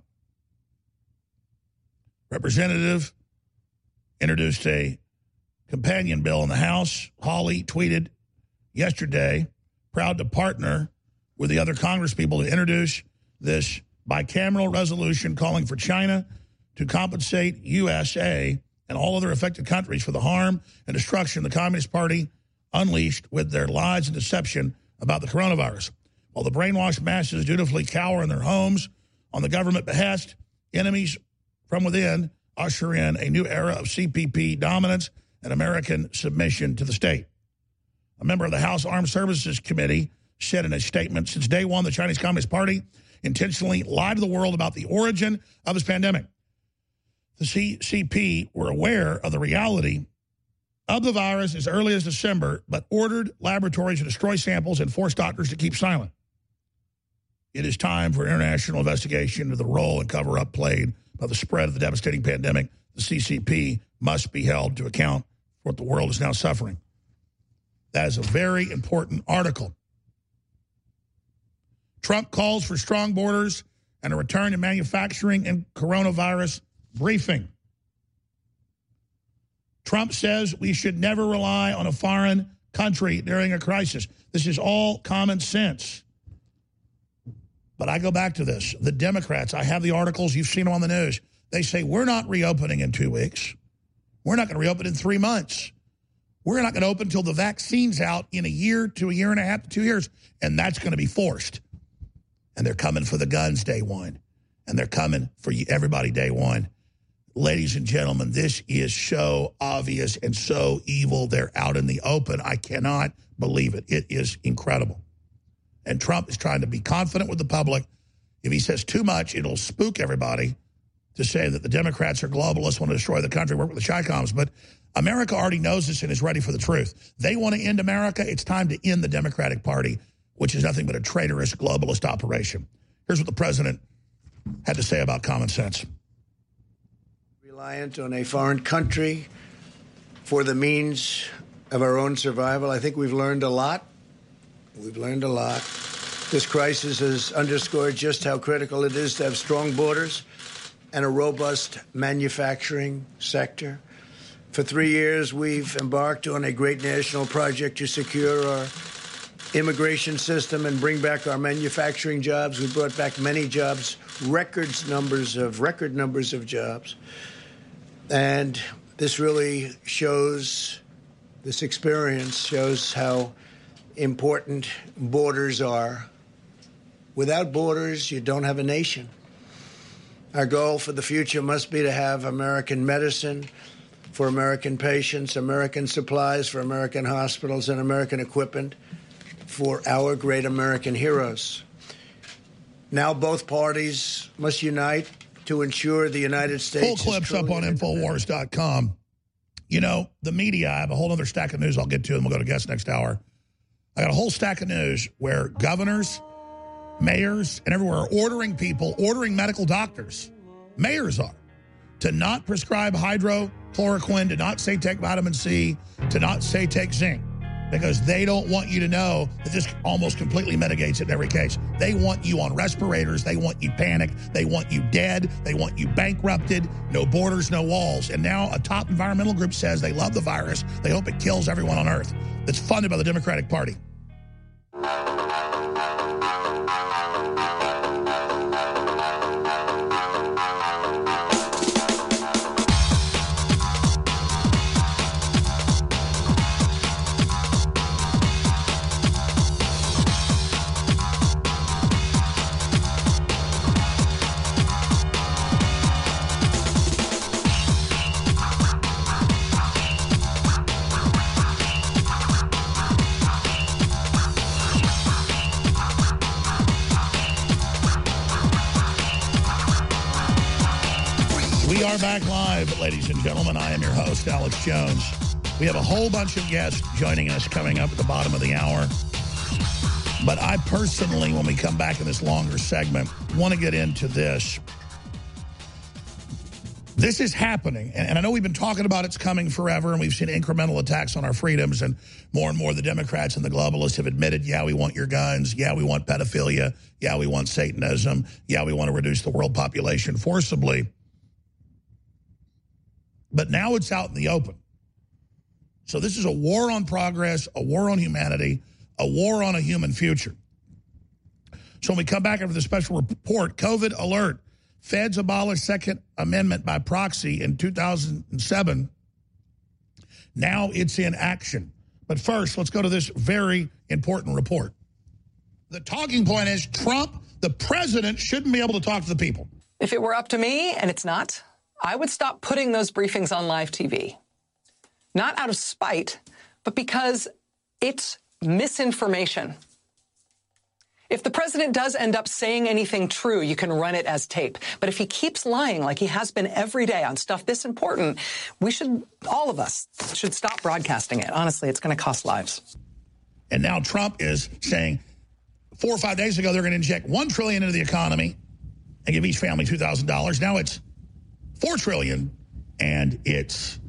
Representative introduced a companion bill in the House. Hawley tweeted yesterday, proud to partner with the other congresspeople to introduce this bicameral resolution calling for China to compensate USA and all other affected countries for the harm and destruction the Communist Party unleashed with their lies and deception about the coronavirus. While the brainwashed masses dutifully cower in their homes on the government behest, enemies from within usher in a new era of CPP dominance and American submission to the state. A member of the House Armed Services Committee said in a statement, since day one, the Chinese Communist Party intentionally lied to the world about the origin of this pandemic. The CCP were aware of the reality of the virus as early as December, but ordered laboratories to destroy samples and forced doctors to keep silent. It is time for international investigation into the role and cover-up played by the spread of the devastating pandemic. The CCP must be held to account for what the world is now suffering. That is a very important article. Trump calls for strong borders and a return to manufacturing and coronavirus briefing. Trump says we should never rely on a foreign country during a crisis. This is all common sense. But I go back to this. The Democrats, I have the articles, you've seen them on the news. They say we're not reopening in 2 weeks. We're not going to reopen in 3 months. We're not going to open until the vaccine's out in a year to a year and a half to 2 years. And that's going to be forced. And they're coming for the guns day one. And they're coming for everybody day one. Ladies and gentlemen, this is so obvious and so evil. They're out in the open. I cannot believe it. It is incredible. And Trump is trying to be confident with the public. If he says too much, it'll spook everybody to say that the Democrats are globalists, want to destroy the country, work with the Chi-Coms. But America already knows this and is ready for the truth. They want to end America. It's time to end the Democratic Party, which is nothing but a traitorous globalist operation. Here's what the president had to say about common sense. Reliant on a foreign country for the means of our own survival. I think we've learned a lot. We've learned a lot. This crisis has underscored just how critical it is to have strong borders and a robust manufacturing sector. For 3 years, we've embarked on a great national project to secure our immigration system and bring back our manufacturing jobs. We brought back many jobs, record numbers of jobs. And this really shows, this experience shows how important borders are. Without borders, you don't have a nation. Our goal for the future must be to have American medicine for American patients, American supplies for American hospitals, and American equipment for our great American heroes. Now both parties must unite to ensure the United States... Full clips up on Infowars.com. You know, the media, I have a whole other stack of news I'll get to, and we'll go to guests next hour. I got a whole stack of news where governors, mayors, and everywhere are ordering people, ordering medical doctors, mayors are, to not prescribe hydrochloroquine, to not say take vitamin C, to not say take zinc, because they don't want you to know that this almost completely mitigates it in every case. They want you on respirators. They want you panicked. They want you dead. They want you bankrupted. No borders, no walls. And now a top environmental group says they love the virus. They hope it kills everyone on Earth. That's funded by the Democratic Party. We are back live, ladies and gentlemen. I am your host, Alex Jones. We have a whole bunch of guests joining us coming up at the bottom of the hour. But I personally, when we come back in this longer segment, want to get into this. This is happening, and I know we've been talking about it's coming forever, and we've seen incremental attacks on our freedoms, and more the Democrats and the globalists have admitted, yeah, we want your guns, yeah, we want pedophilia, yeah, we want Satanism, yeah, we want to reduce the world population forcibly. But now it's out in the open. So this is a war on progress, a war on humanity, a war on a human future. So when we come back after the special report, COVID alert. Feds abolished Second Amendment by proxy in 2007. Now it's in action. But first, let's go to this very important report. The talking point is Trump, the president, shouldn't be able to talk to the people. If it were up to me, and it's not, I would stop putting those briefings on live TV. Not out of spite, but because it's misinformation. If the president does end up saying anything true, you can run it as tape. But if he keeps lying like he has been every day on stuff this important, all of us should stop broadcasting it. Honestly, it's going to cost lives. And now Trump is saying 4 or 5 days ago they're going to inject $1 trillion into the economy and give each family $2,000. Now it's $4 trillion and it's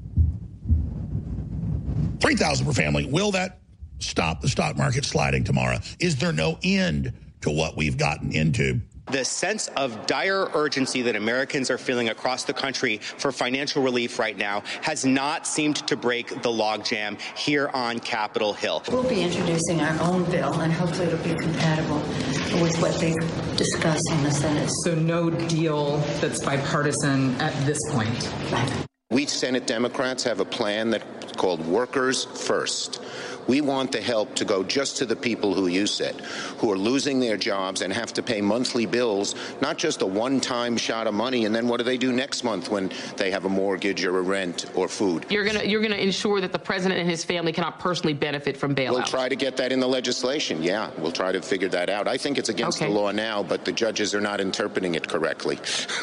$3,000 per family. Will that stop the stock market sliding tomorrow? Is there no end to what we've gotten into? The sense of dire urgency that Americans are feeling across the country for financial relief right now has not seemed to break the logjam here on Capitol Hill. We'll be introducing our own bill, and hopefully it'll be compatible with what they discuss in the Senate. So no deal that's bipartisan at this point? Right. We Senate Democrats have a plan that's called Workers First. We want the help to go just to the people who you said, who are losing their jobs and have to pay monthly bills, not just a one-time shot of money, and then what do they do next month when they have a mortgage or a rent or food? You're gonna ensure that the president and his family cannot personally benefit from bailouts. We'll try to get that in the legislation, yeah. We'll try to figure that out. I think it's against the law now, but the judges are not interpreting it correctly.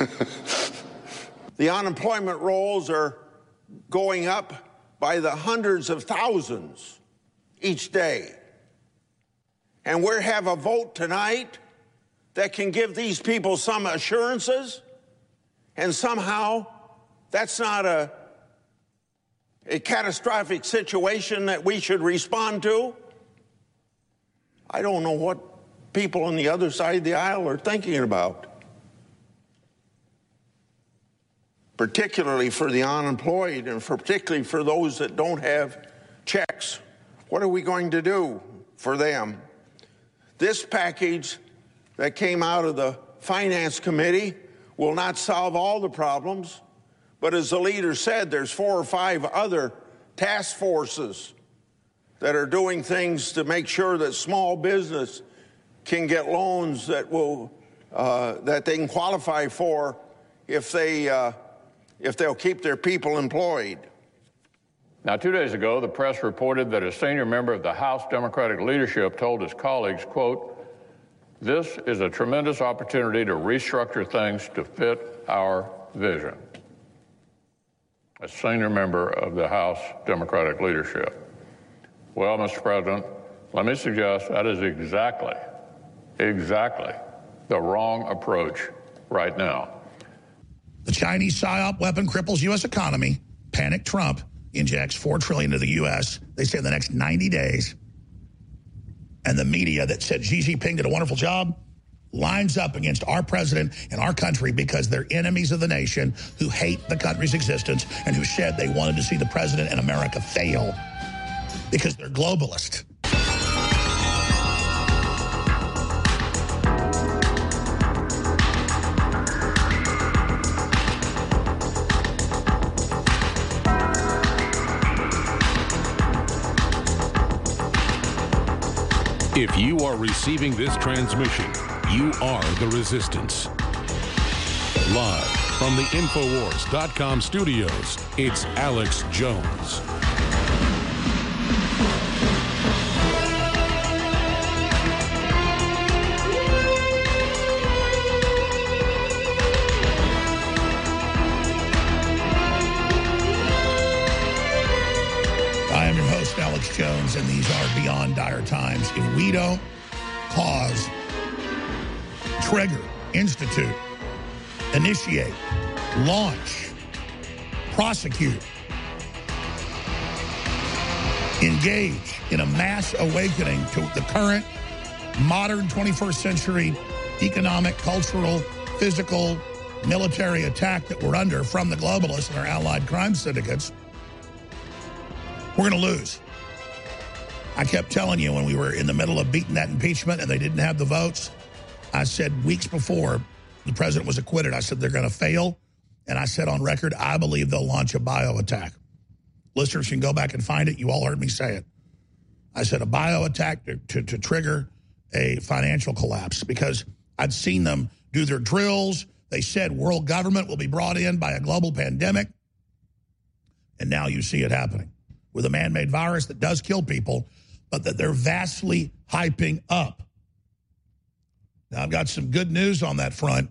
The unemployment rolls are going up by the hundreds of thousands each day. And we have a vote tonight that can give these people some assurances, and somehow that's not a catastrophic situation that we should respond to. I don't know what people on the other side of the aisle are thinking about, particularly for the unemployed and particularly for those that don't have checks. What are we going to do for them? This package that came out of the Finance Committee will not solve all the problems, but as the leader said, there's 4 or 5 other task forces that are doing things to make sure that small business can get loans that they can qualify for if they'll keep their people employed. Now, 2 days ago, the press reported that a senior member of the House Democratic leadership told his colleagues, quote, "This is a tremendous opportunity to restructure things to fit our vision." A senior member of the House Democratic leadership. Well, Mr. President, let me suggest that is exactly the wrong approach right now. The Chinese PSYOP weapon cripples U.S. economy. Panic Trump injects $4 trillion into the U.S., they say in the next 90 days. And the media that said Xi Jinping did a wonderful job lines up against our president and our country because they're enemies of the nation who hate the country's existence and who said they wanted to see the president and America fail because they're globalist. If you are receiving this transmission, you are the resistance. Live from the Infowars.com studios, it's Alex Jones. I am your host, Alex Jones, and these are Beyond Dire Times. If we don't cause, trigger, institute, initiate launch, prosecute, engage in a mass awakening to the current modern 21st century economic, cultural, physical, military attack that we're under from the globalists and our allied crime syndicates, we're going to lose. I kept telling you when we were in the middle of beating that impeachment and they didn't have the votes, I said weeks before the president was acquitted, I said they're going to fail. And I said on record, I believe they'll launch a bio attack. Listeners can go back and find it. You all heard me say it. I said a bio attack to trigger a financial collapse because I'd seen them do their drills. They said world government will be brought in by a global pandemic. And now you see it happening with a man-made virus that does kill people, but that they're vastly hyping up. Now, I've got some good news on that front.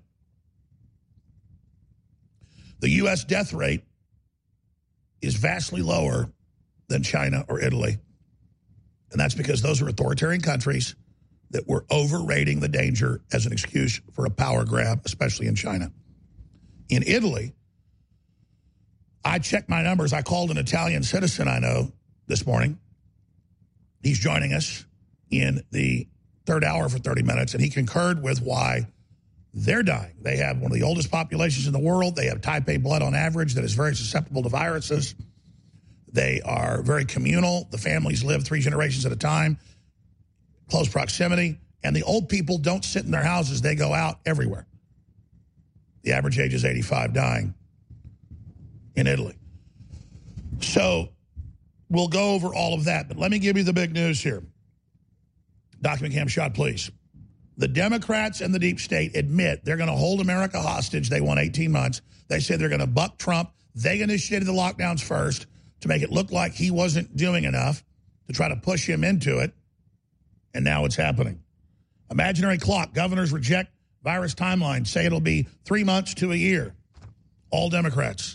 The U.S. death rate is vastly lower than China or Italy. And that's because those are authoritarian countries that were overrating the danger as an excuse for a power grab, especially in China. In Italy, I checked my numbers. I called an Italian citizen I know this morning. He's joining us in the third hour for 30 minutes, and he concurred with why they're dying. They have one of the oldest populations in the world. They have type A blood on average that is very susceptible to viruses. They are very communal. The families live 3 generations at a time, close proximity. And the old people don't sit in their houses. They go out everywhere. The average age is 85, dying in Italy. So we'll go over all of that. But let me give you the big news here. Document cam shot, please. The Democrats and the deep state admit they're going to hold America hostage. They want 18 months. They say they're going to buck Trump. They initiated the lockdowns first to make it look like he wasn't doing enough to try to push him into it. And now it's happening. Imaginary clock. Governors reject virus timeline. Say it'll be 3 months to a year. All Democrats.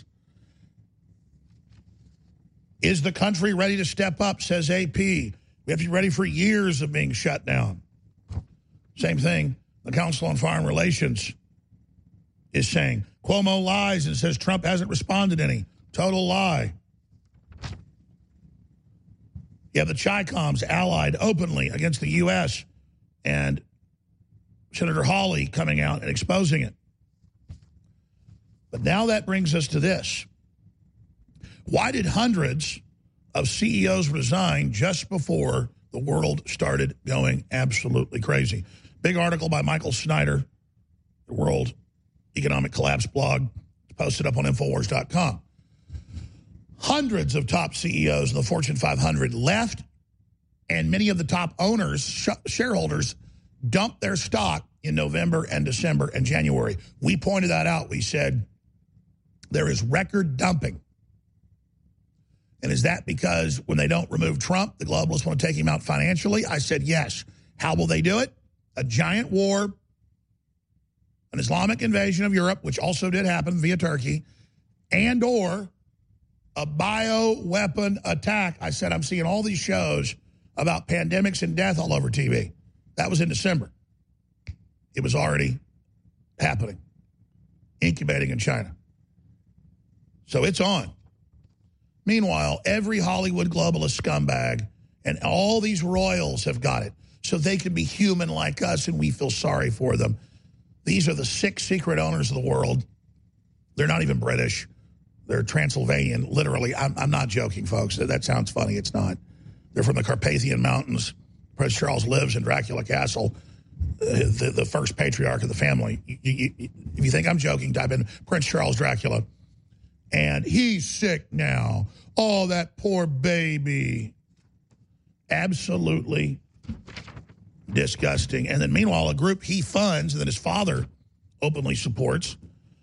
Is the country ready to step up, says AP. We have to be ready for years of being shut down. Same thing the Council on Foreign Relations is saying. Cuomo lies and says Trump hasn't responded any. Total lie. You have the Chi-Coms allied openly against the U.S. and Senator Hawley coming out and exposing it. But now that brings us to this. Why did hundreds of CEOs resign just before the world started going absolutely crazy? Big article by Michael Snyder, the World Economic Collapse blog, posted up on Infowars.com. Hundreds of top CEOs in the Fortune 500 left, and many of the top owners, shareholders, dumped their stock in November and December and January. We pointed that out. We said there is record dumping. And is that because when they don't remove Trump, the globalists want to take him out financially? I said yes. How will they do it? A giant war, an Islamic invasion of Europe, which also did happen via Turkey, and or a bioweapon attack. I said I'm seeing all these shows about pandemics and death all over TV. That was in December. It was already happening, incubating in China. So it's on. Meanwhile, every Hollywood globalist scumbag and all these royals have got it so they can be human like us and we feel sorry for them. These are the 6 secret owners of the world. They're not even British. They're Transylvanian, literally. I'm not joking, folks. That sounds funny. It's not. They're from the Carpathian Mountains. Prince Charles lives in Dracula Castle, the first patriarch of the family. If you think I'm joking, type in Prince Charles Dracula. And he's sick now. Oh, that poor baby. Absolutely disgusting. And then meanwhile, a group he funds and that his father openly supports,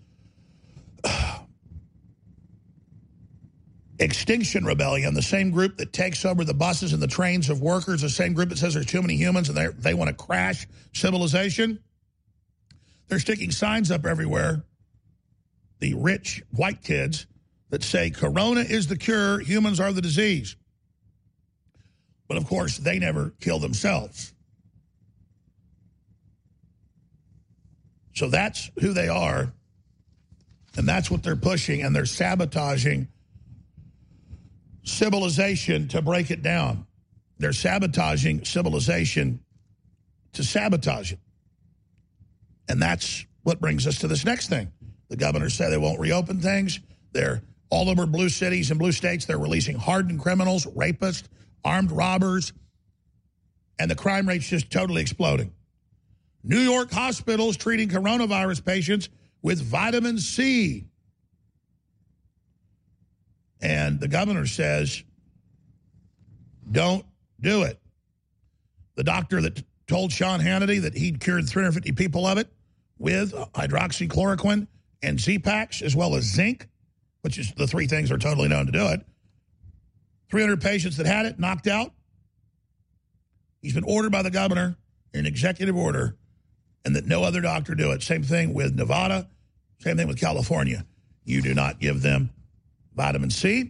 Extinction Rebellion, the same group that takes over the buses and the trains of workers, the same group that says there's too many humans and they want to crash civilization. They're sticking signs up everywhere, the rich white kids, that say Corona is the cure, humans are the disease. But, of course, they never kill themselves. So that's who they are. And that's what they're pushing, and they're sabotaging civilization to break it down. They're sabotaging civilization to sabotage it. And that's what brings us to this next thing. The governors say they won't reopen things. They're all over blue cities and blue states. They're releasing hardened criminals, rapists, armed robbers, and the crime rate's just totally exploding. New York hospitals treating coronavirus patients with vitamin C. And the governor says, don't do it. The doctor that told Sean Hannity that he'd cured 350 people of it with hydroxychloroquine and Z-Paks, as well as zinc, which is the three things are totally known to do it. 300 patients that had it knocked out. He's been ordered by the governor in an executive order, and that no other doctor do it. Same thing with Nevada. Same thing with California. You do not give them vitamin C.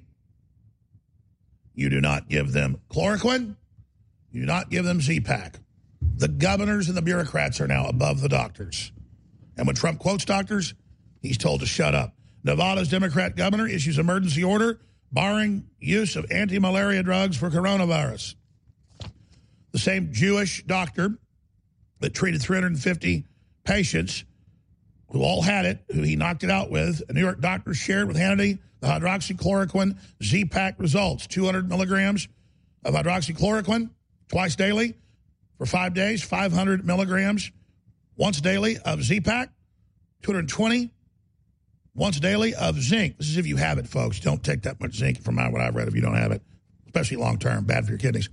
You do not give them chloroquine. You do not give them Z-Pak. The governors and the bureaucrats are now above the doctors. And when Trump quotes doctors, he's told to shut up. Nevada's Democrat governor issues emergency order barring use of anti-malaria drugs for coronavirus. The same Jewish doctor that treated 350 patients who all had it, who he knocked it out with, a New York doctor shared with Hannity the hydroxychloroquine Z-Pak results. 200 milligrams of hydroxychloroquine twice daily for 5 days, 500 milligrams once daily of Z-Pak, 220 once daily of zinc. This is if you have it, folks. Don't take that much zinc from what I've read if you don't have it, especially long-term, bad for your kidneys.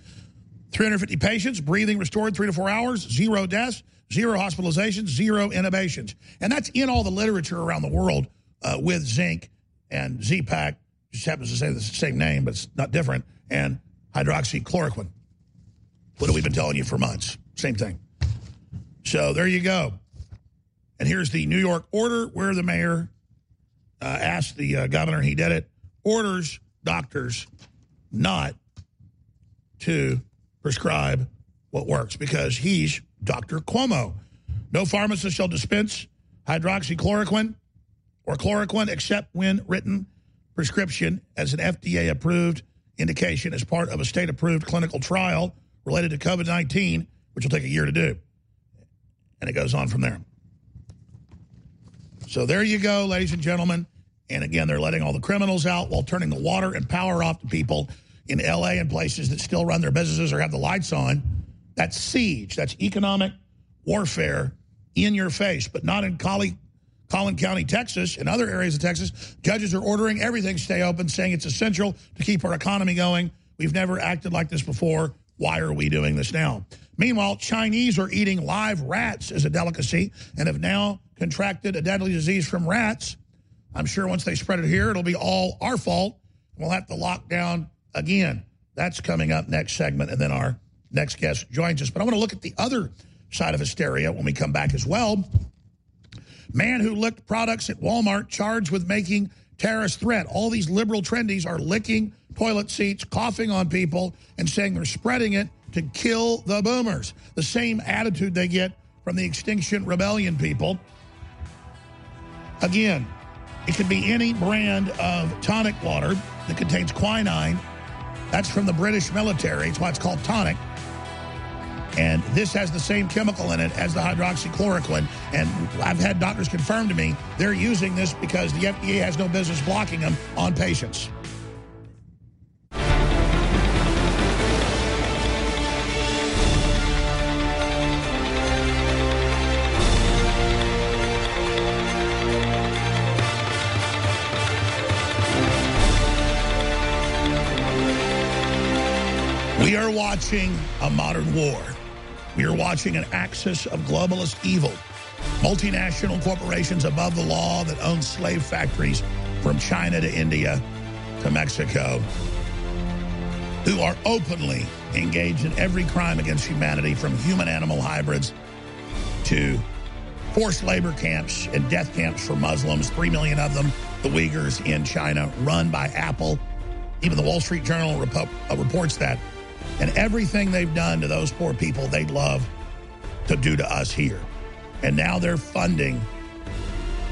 350 patients, breathing restored 3 to 4 hours, 0 deaths, 0 hospitalizations, 0 intubations. And that's in all the literature around the world with zinc and Z-Pak, just happens to say the same name, but it's not different, and hydroxychloroquine. What have we been telling you for months? Same thing. So there you go. And here's the New York order where the mayor asked the governor, he did it, orders doctors not to prescribe what works because he's Dr. Cuomo. No pharmacist shall dispense hydroxychloroquine or chloroquine except when written prescription as an FDA-approved indication as part of a state-approved clinical trial related to COVID-19, which will take a year to do. And it goes on from there. So there you go, ladies and gentlemen. And again, they're letting all the criminals out while turning the water and power off to people in L.A. and places that still run their businesses or have the lights on. That's siege. That's economic warfare in your face, but not in Collin County, Texas, and other areas of Texas. Judges are ordering everything stay open, saying it's essential to keep our economy going. We've never acted like this before. Why are we doing this now? Meanwhile, Chinese are eating live rats as a delicacy and have now contracted a deadly disease from rats. I'm sure once they spread it here, it'll be all our fault. We'll have to lock down again. That's coming up next segment, and then our next guest joins us. But I want to look at the other side of hysteria when we come back as well. Man who licked products at Walmart charged with making terrorist threat. All these liberal trendies are licking toilet seats, coughing on people, and saying they're spreading it to kill the boomers. The same attitude they get from the Extinction Rebellion people. Again, it could be any brand of tonic water that contains quinine. That's from the British military. It's why it's called tonic. And this has the same chemical in it as the hydroxychloroquine. And I've had doctors confirm to me they're using this because the FDA has no business blocking them on patients. We are watching a modern war. We are watching an axis of globalist evil. Multinational corporations above the law that own slave factories from China to India to Mexico, who are openly engaged in every crime against humanity, from human-animal hybrids to forced labor camps and death camps for Muslims, 3 million of them, the Uyghurs in China, run by Apple. Even the Wall Street Journal reports that. And everything they've done to those poor people, they'd love to do to us here. And now they're funding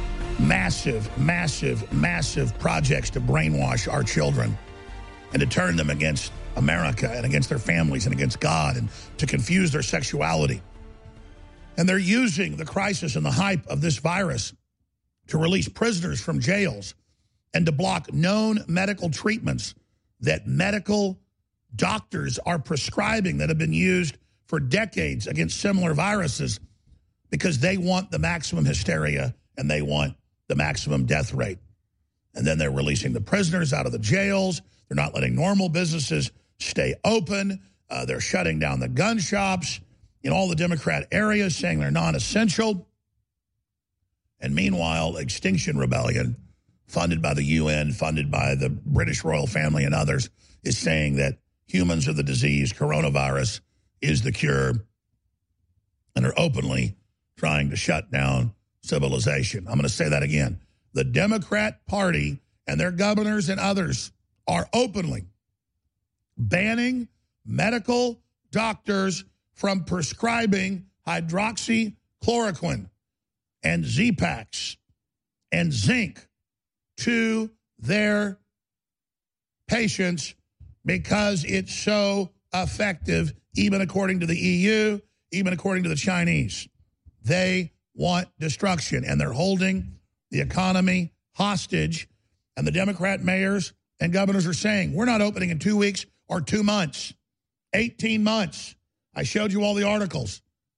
massive, massive, massive projects to brainwash our children and to turn them against America and against their families and against God and to confuse their sexuality. And they're using the crisis and the hype of this virus to release prisoners from jails and to block known medical treatments that medical doctors are prescribing that have been used for decades against similar viruses because they want the maximum hysteria and they want the maximum death rate. And then they're releasing the prisoners out of the jails. They're not letting normal businesses stay open. They're shutting down the gun shops in all the Democrat areas, saying they're non-essential. And meanwhile, Extinction Rebellion, funded by the UN, funded by the British royal family and others, is saying that humans are the disease, coronavirus is the cure, and are openly trying to shut down civilization. I'm going to say that again. The Democrat Party and their governors and others are openly banning medical doctors from prescribing hydroxychloroquine and Z-Paks and zinc to their patients because it's so effective, even according to the EU, even according to the Chinese. They want destruction, and they're holding the economy hostage. And the Democrat mayors and governors are saying, we're not opening in 2 weeks or 2 months, 18 months. I showed you all the articles.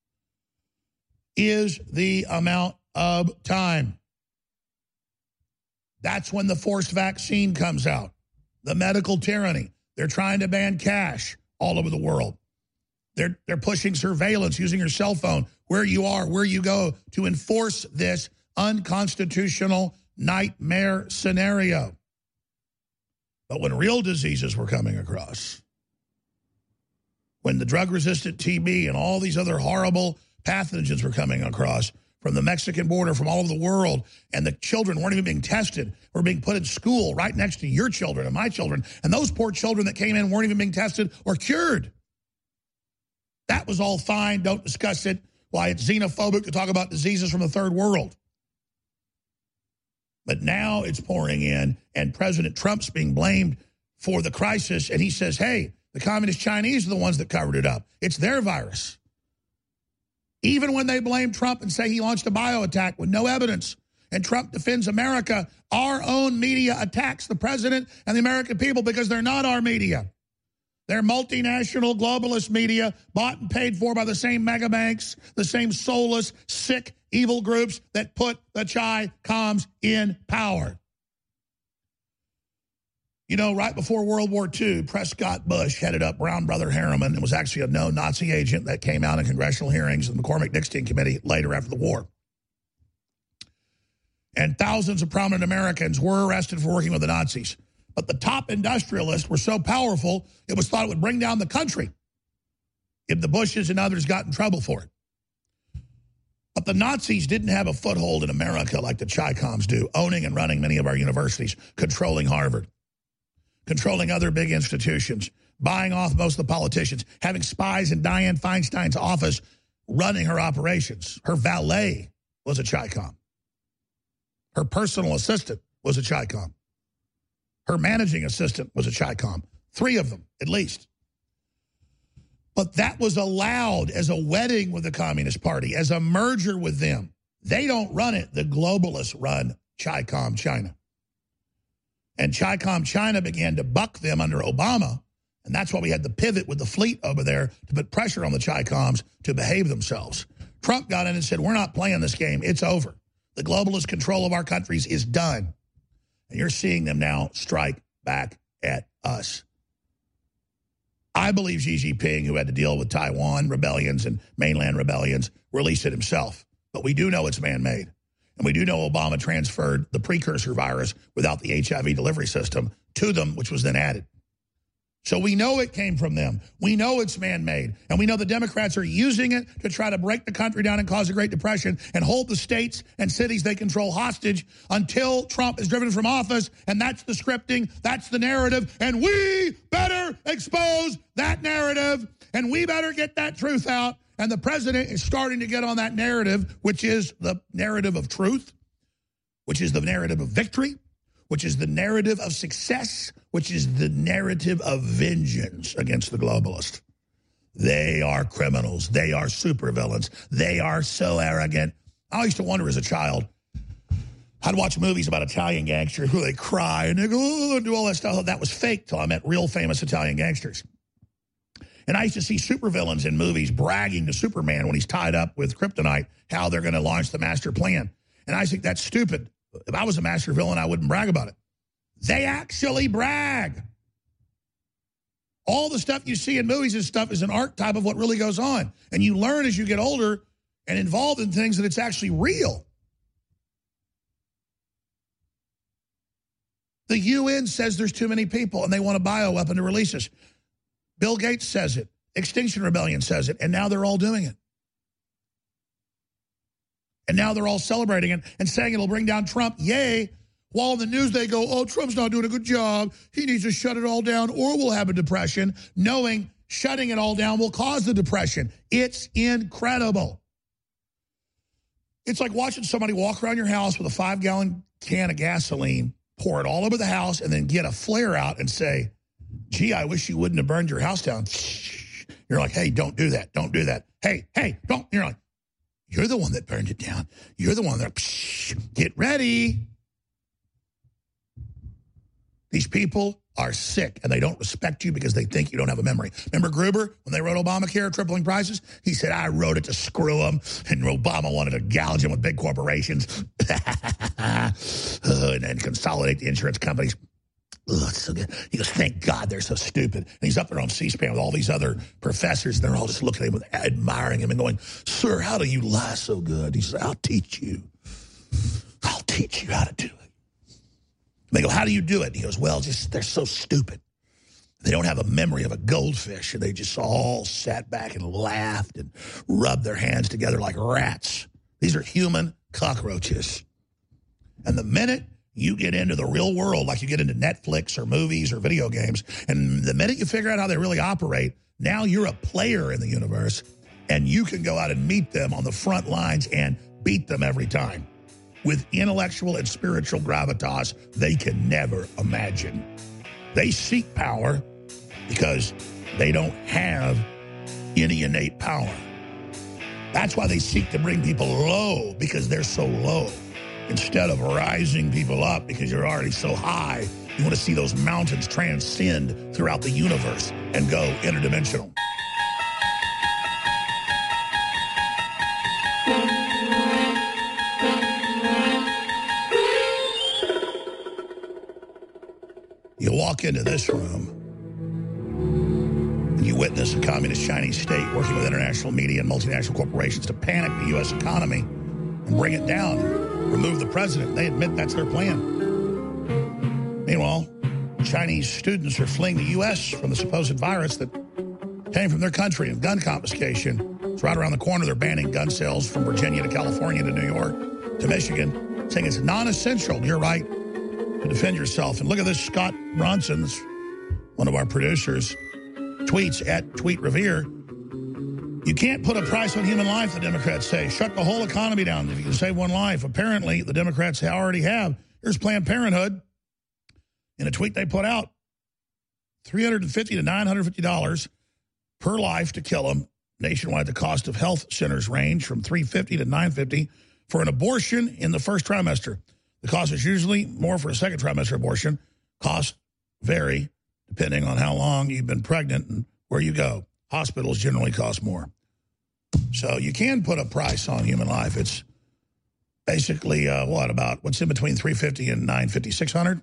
Is the amount of time. That's when the forced vaccine comes out. The medical tyranny. They're trying to ban cash all over the world. They're pushing surveillance using your cell phone, where you are, where you go, to enforce this unconstitutional nightmare scenario. But when real diseases were coming across, when the drug-resistant TB and all these other horrible pathogens were coming across from the Mexican border, from all over the world, and the children weren't even being tested, were being put in school right next to your children and my children, and those poor children that came in weren't even being tested or cured. That was all fine. Don't discuss it. Why it's xenophobic to talk about diseases from the third world. But now it's pouring in, and President Trump's being blamed for the crisis, and he says, hey, the communist Chinese are the ones that covered it up. It's their virus. Even when they blame Trump and say he launched a bioattack with no evidence, and Trump defends America, our own media attacks the president and the American people because they're not our media. They're multinational globalist media bought and paid for by the same mega banks, the same soulless, sick, evil groups that put the Chi-Coms in power. You know, right before World War II, Prescott Bush headed up Brown Brother Harriman and was actually a known Nazi agent that came out in congressional hearings in the McCormick-Dickstein Committee later after the war. And thousands of prominent Americans were arrested for working with the Nazis. But the top industrialists were so powerful, it was thought it would bring down the country if the Bushes and others got in trouble for it. But the Nazis didn't have a foothold in America like the Chi-Coms do, owning and running many of our universities, controlling Harvard, controlling other big institutions, buying off most of the politicians, having spies in Dianne Feinstein's office running her operations. Her valet was a Chi-Com. Her personal assistant was a Chi-Com. Her managing assistant was a Chi-Com. 3 of them, at least. But that was allowed as a wedding with the Communist Party, as a merger with them. They don't run it. The globalists run Chi-Com China. And Chi-Com China began to buck them under Obama, and that's why we had the pivot with the fleet over there to put pressure on the Chi-Coms to behave themselves. Trump got in and said, we're not playing this game. It's over. The globalist control of our countries is done. And you're seeing them now strike back at us. I believe Xi Jinping, who had to deal with Taiwan rebellions and mainland rebellions, released it himself. But we do know it's man-made. And we do know Obama transferred the precursor virus without the HIV delivery system to them, which was then added. So we know it came from them. We know it's man-made. And we know the Democrats are using it to try to break the country down and cause a Great Depression and hold the states and cities they control hostage until Trump is driven from office. And that's the scripting. That's the narrative. And we better expose that narrative. And we better get that truth out. And the president is starting to get on that narrative, which is the narrative of truth. which is the narrative of victory, which is the narrative of success, which is the narrative of vengeance against the globalists. They are criminals. They are supervillains. They are so arrogant. I used to wonder as a child, I'd watch movies about Italian gangsters who they cry and they go, oh, and do all that stuff. That was fake till I met real famous Italian gangsters. And I used to see supervillains in movies bragging to Superman when he's tied up with kryptonite how they're going to launch the master plan. And I think that's stupid. If I was a master villain, I wouldn't brag about it. They actually brag. All the stuff you see in movies and stuff is an archetype of what really goes on. And you learn as you get older and involved in things that it's actually real. The UN says there's too many people and they want a bioweapon to release us. Bill Gates says it. Extinction Rebellion says it. And now they're all doing it. And now they're all celebrating it and saying it'll bring down Trump. Yay. While in the news they go, oh, Trump's not doing a good job. He needs to shut it all down or we'll have a depression, knowing shutting it all down will cause the depression. It's incredible. It's like watching somebody walk around your house with a 5-gallon can of gasoline, pour it all over the house, and then get a flare out and say, gee, I wish you wouldn't have burned your house down. You're like, hey, don't do that. Don't do that. Hey, don't. You're like, you're the one that burned it down. You're the one that, get ready. These people are sick, and they don't respect you because they think you don't have a memory. Remember Gruber, when they wrote Obamacare, tripling prices? He said, I wrote it to screw them, and Obama wanted to gouge him with big corporations and consolidate the insurance companies. Oh, it's so good. He goes, thank God they're so stupid. And he's up there on C-SPAN with all these other professors, and they're all just looking at him, admiring him and going, sir, how do you lie so good? He says, I'll teach you. I'll teach you how to do it. They go, how do you do it? He goes, well, just they're so stupid. They don't have a memory of a goldfish, and they just all sat back and laughed and rubbed their hands together like rats. These are human cockroaches. And the minute you get into the real world, like you get into Netflix or movies or video games, and the minute you figure out how they really operate, now you're a player in the universe, and you can go out and meet them on the front lines and beat them every time with intellectual and spiritual gravitas they can never imagine. They seek power because they don't have any innate power. That's why they seek to bring people low, because they're so low. Instead of rising people up because you're already so high, you want to see those mountains transcend throughout the universe and go interdimensional. You walk into this room and you witness a communist Chinese state working with international media and multinational corporations to panic the U.S. economy and bring it down, remove the president. They admit that's their plan. Meanwhile, Chinese students are fleeing the U.S. from the supposed virus that came from their country, and gun confiscation. It's right around the corner. They're banning gun sales from Virginia to California to New York to Michigan, saying it's non-essential. You're right. To defend yourself. And look at this, Scott Bronson's, one of our producers, tweets at Tweet Revere. You can't put a price on human life, the Democrats say. Shut the whole economy down if you can save one life. Apparently, the Democrats already have. Here's Planned Parenthood. In a tweet they put out, $350 to $950 per life to kill them. Nationwide, the cost of health centers range from $350 to $950 for an abortion in the first trimester. The cost is usually more for a second trimester abortion. Costs vary depending on how long you've been pregnant and where you go. Hospitals generally cost more. So you can put a price on human life. It's basically, what's in between $350 and $950? $600?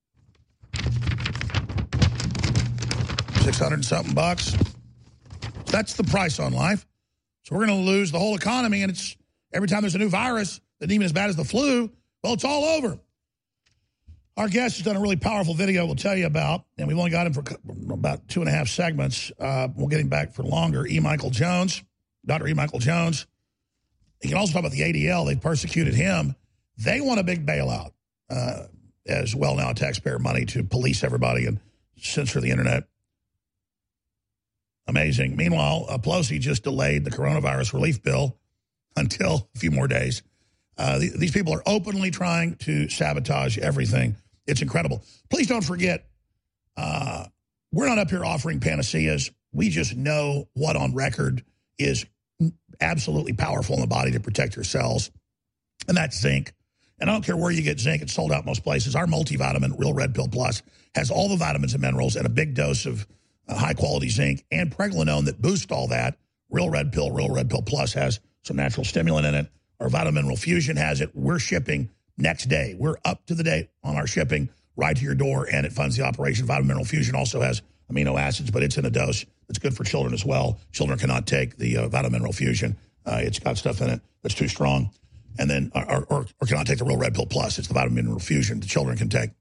600 and something bucks. That's the price on life. So we're going to lose the whole economy, and it's every time there's a new virus that's even as bad as the flu, well, it's all over. Our guest has done a really powerful video we'll tell you about, and we've only got him for about 2.5 segments. We'll get him back for longer. E. Michael Jones, Dr. E. Michael Jones. He can also talk about the ADL. They persecuted him. They want a big bailout as well now, taxpayer money to police everybody and censor the internet. Amazing. Meanwhile, Pelosi just delayed the coronavirus relief bill until a few more days. These people are openly trying to sabotage everything. It's incredible. Please don't forget, we're not up here offering panaceas. We just know what on record is absolutely powerful in the body to protect your cells, and that's zinc. And I don't care where you get zinc. It's sold out most places. Our multivitamin, Real Red Pill Plus, has all the vitamins and minerals and a big dose of high-quality zinc and pregnenolone that boost all that. Real Red Pill Plus has some natural stimulant in it. Our Vitamin Mineral Fusion has it. We're shipping next day. We're up to the date on our shipping right to your door, and it funds the operation. Vitamin Mineral Fusion also has amino acids, but it's in a dose that's good for children as well. Children cannot take the Vitamin Mineral Fusion. It's got stuff in it that's too strong. And then, or cannot take the Real Red Pill Plus. It's the Vitamin Mineral Fusion the children can take.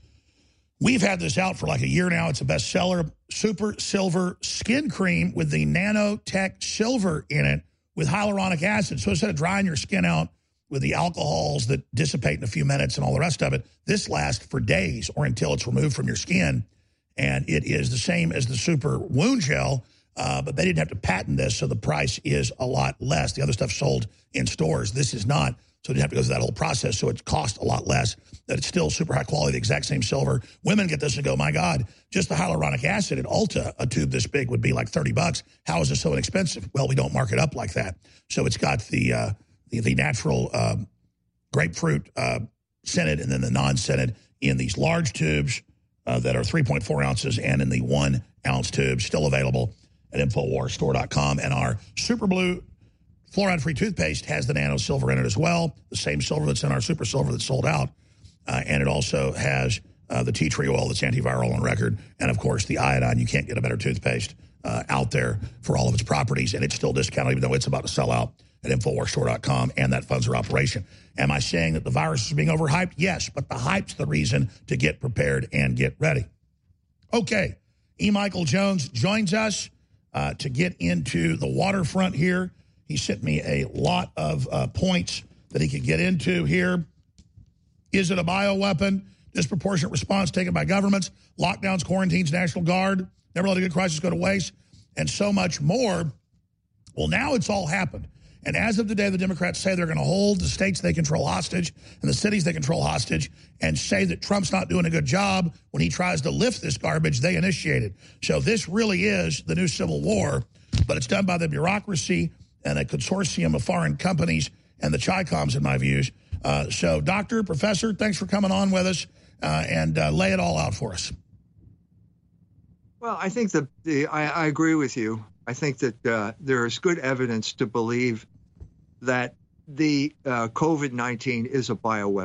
We've had this out for like a year now. It's a bestseller. Super Silver Skin Cream with the nanotech silver in it with hyaluronic acid. So instead of drying your skin out with the alcohols that dissipate in a few minutes and all the rest of it, this lasts for days or until it's removed from your skin. And it is the same as the Super Wound Gel, but they didn't have to patent this, so the price is a lot less. The other stuff sold in stores. This is not, so they didn't have to go through that whole process, so it costs a lot less. That it's still super high quality, the exact same silver. Women get this and go, my God, just the hyaluronic acid at Ulta, a tube this big would be like $30. How is this so inexpensive? Well, we don't mark it up like that. So it's got the natural grapefruit scented and then the non-scented in these large tubes that are 3.4 ounces and in the 1 ounce tubes, still available at InfoWarsStore.com. And our Super Blue fluoride-free toothpaste has the nano silver in it as well, the same silver that's in our Super Silver that's sold out. And it also has the tea tree oil that's antiviral on record. And, of course, the iodine. You can't get a better toothpaste out there for all of its properties. And it's still discounted, even though it's about to sell out at InfoWarsStore.com, and that funds our operation. Am I saying that the virus is being overhyped? Yes, but the hype's the reason to get prepared and get ready. Okay, E. Michael Jones joins us to get into the waterfront here. He sent me a lot of points that he could get into here. Is it a bioweapon? Disproportionate response taken by governments, lockdowns, quarantines, National Guard, never let a good crisis go to waste, and so much more. Well, now it's all happened. And as of today, the Democrats say they're going to hold the states they control hostage and the cities they control hostage and say that Trump's not doing a good job when he tries to lift this garbage they initiated. So this really is the new civil war, but it's done by the bureaucracy and a consortium of foreign companies and the Chi-Coms, in my views. So, Doctor, Professor, thanks for coming on with us and lay it all out for us. Well, I think that I agree with you. I think that there's good evidence to believe that the COVID-19 is a bioweapon.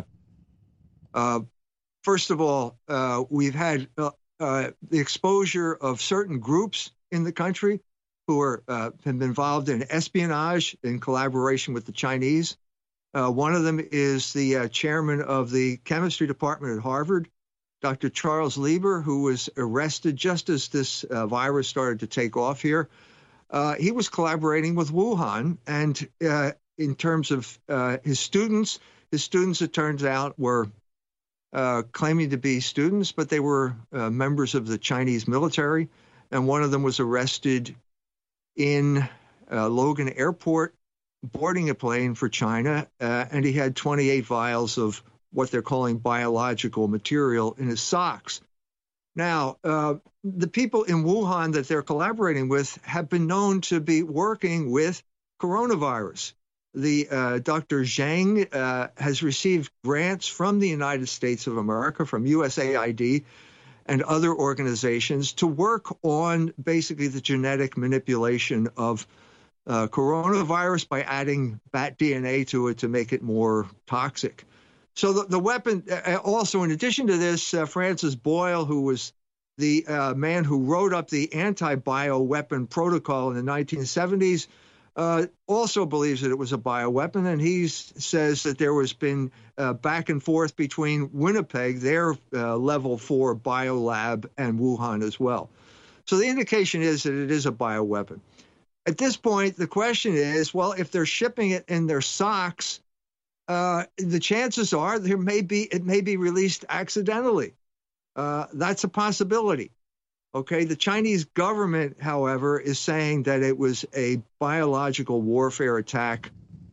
First of all, we've had the exposure of certain groups in the country who have been involved in espionage in collaboration with the Chinese. One of them is the chairman of the chemistry department at Harvard, Dr. Charles Lieber, who was arrested just as this virus started to take off here. He was collaborating with Wuhan, and in terms of his students, it turns out, were claiming to be students, but they were members of the Chinese military, and one of them was arrested in Logan Airport, boarding a plane for China, and he had 28 vials of what they're calling biological material in his socks. Now, the people in Wuhan that they're collaborating with have been known to be working with coronavirus. The Dr. Zhang has received grants from the United States of America, from USAID and other organizations to work on basically the genetic manipulation of coronavirus by adding bat DNA to it to make it more toxic. So the weapon, also in addition to this, Francis Boyle, who was the man who wrote up the anti-bioweapon protocol in the 1970s, also believes that it was a bioweapon, and he says that there has been back and forth between Winnipeg, their level 4 biolab, and Wuhan as well. So the indication is that it is a bioweapon. At this point, the question is, well, if they're shipping it in their socks, the chances are it may be released accidentally. That's a possibility. Okay, the Chinese government, however, is saying that it was a biological warfare attack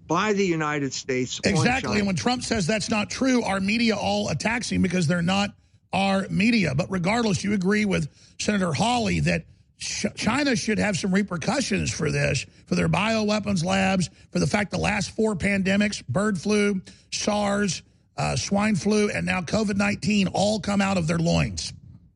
by the United States. Exactly. And when Trump says that's not true, our media all attacks him because they're not our media. But regardless, you agree with Senator Hawley that China should have some repercussions for this, for their bioweapons labs, for the fact the last 4 pandemics, bird flu, SARS, swine flu, and now COVID-19 all come out of their loins.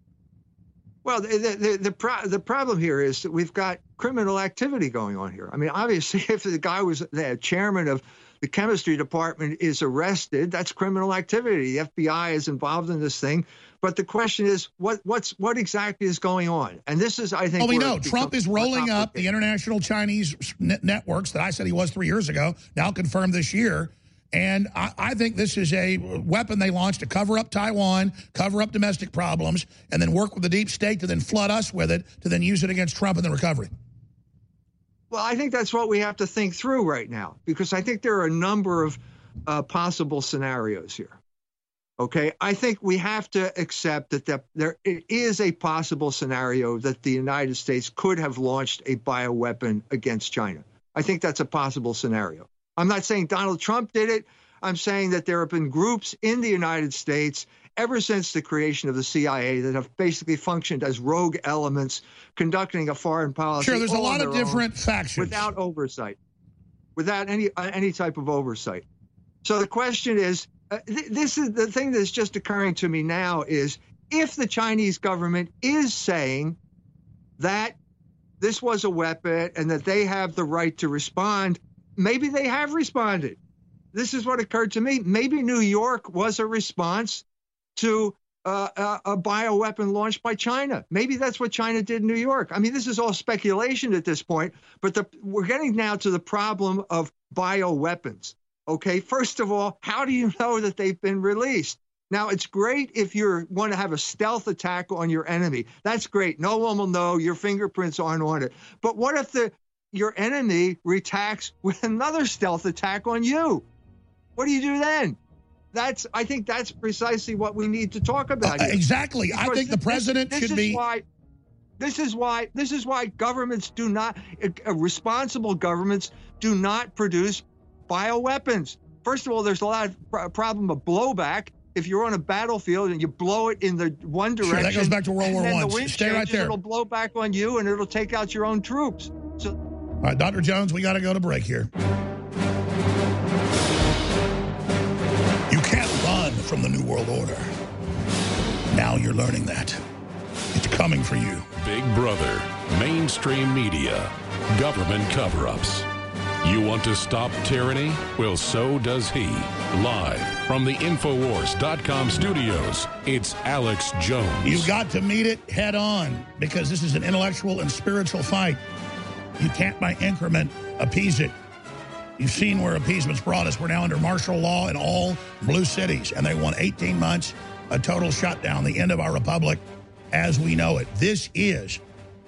Well, the problem here is that we've got criminal activity going on here. I mean, obviously, if the guy was the chairman of the chemistry department is arrested, that's criminal activity. The FBI is involved in this thing. But the question is, what exactly is going on? And this is, I think, well, we know Trump is rolling up the international Chinese networks that I said he was 3 years ago, now confirmed this year. And I think this is a weapon they launched to cover up Taiwan, cover up domestic problems, and then work with the deep state to then flood us with it, to then use it against Trump in the recovery. Well, I think that's what we have to think through right now, because I think there are a number of possible scenarios here. Okay, I think we have to accept that there is a possible scenario that the United States could have launched a bioweapon against China. I think that's a possible scenario. I'm not saying Donald Trump did it. I'm saying that there have been groups in the United States ever since the creation of the CIA that have basically functioned as rogue elements conducting a foreign policy. Sure, there's a lot of different factions. Without oversight, without any type of oversight. So the question is, this is the thing that's just occurring to me now is, if the Chinese government is saying that this was a weapon and that they have the right to respond, maybe they have responded. This is what occurred to me. Maybe New York was a response to a bioweapon launched by China. Maybe that's what China did in New York. I mean, this is all speculation at this point, but we're getting now to the problem of bioweapons. Okay, first of all, how do you know that they've been released? Now, it's great if you want to have a stealth attack on your enemy. That's great. No one will know. Your fingerprints aren't on it. But what if your enemy reacts with another stealth attack on you? What do you do then? I think that's precisely what we need to talk about here. Exactly. Because I think the president should be. This is why governments do not, responsible governments do not produce bioweapons. First of all, there's a lot of problem of blowback. If you're on a battlefield and you blow it in the one direction, sure, that goes back to World War I. The wind Stay right there. It'll blow back on you and it'll take out your own troops. So, all right, Dr. Jones, we got to go to break here. You can't run from the New World Order. Now you're learning that. It's coming for you. Big Brother, mainstream media, government cover-ups. You want to stop tyranny? Well, so does he. Live from the Infowars.com studios, it's Alex Jones. You've got to meet it head on, because this is an intellectual and spiritual fight. You can't, by increment, appease it. You've seen where appeasement's brought us. We're now under martial law in all blue cities, and they want 18 months, a total shutdown, the end of our republic as we know it. This is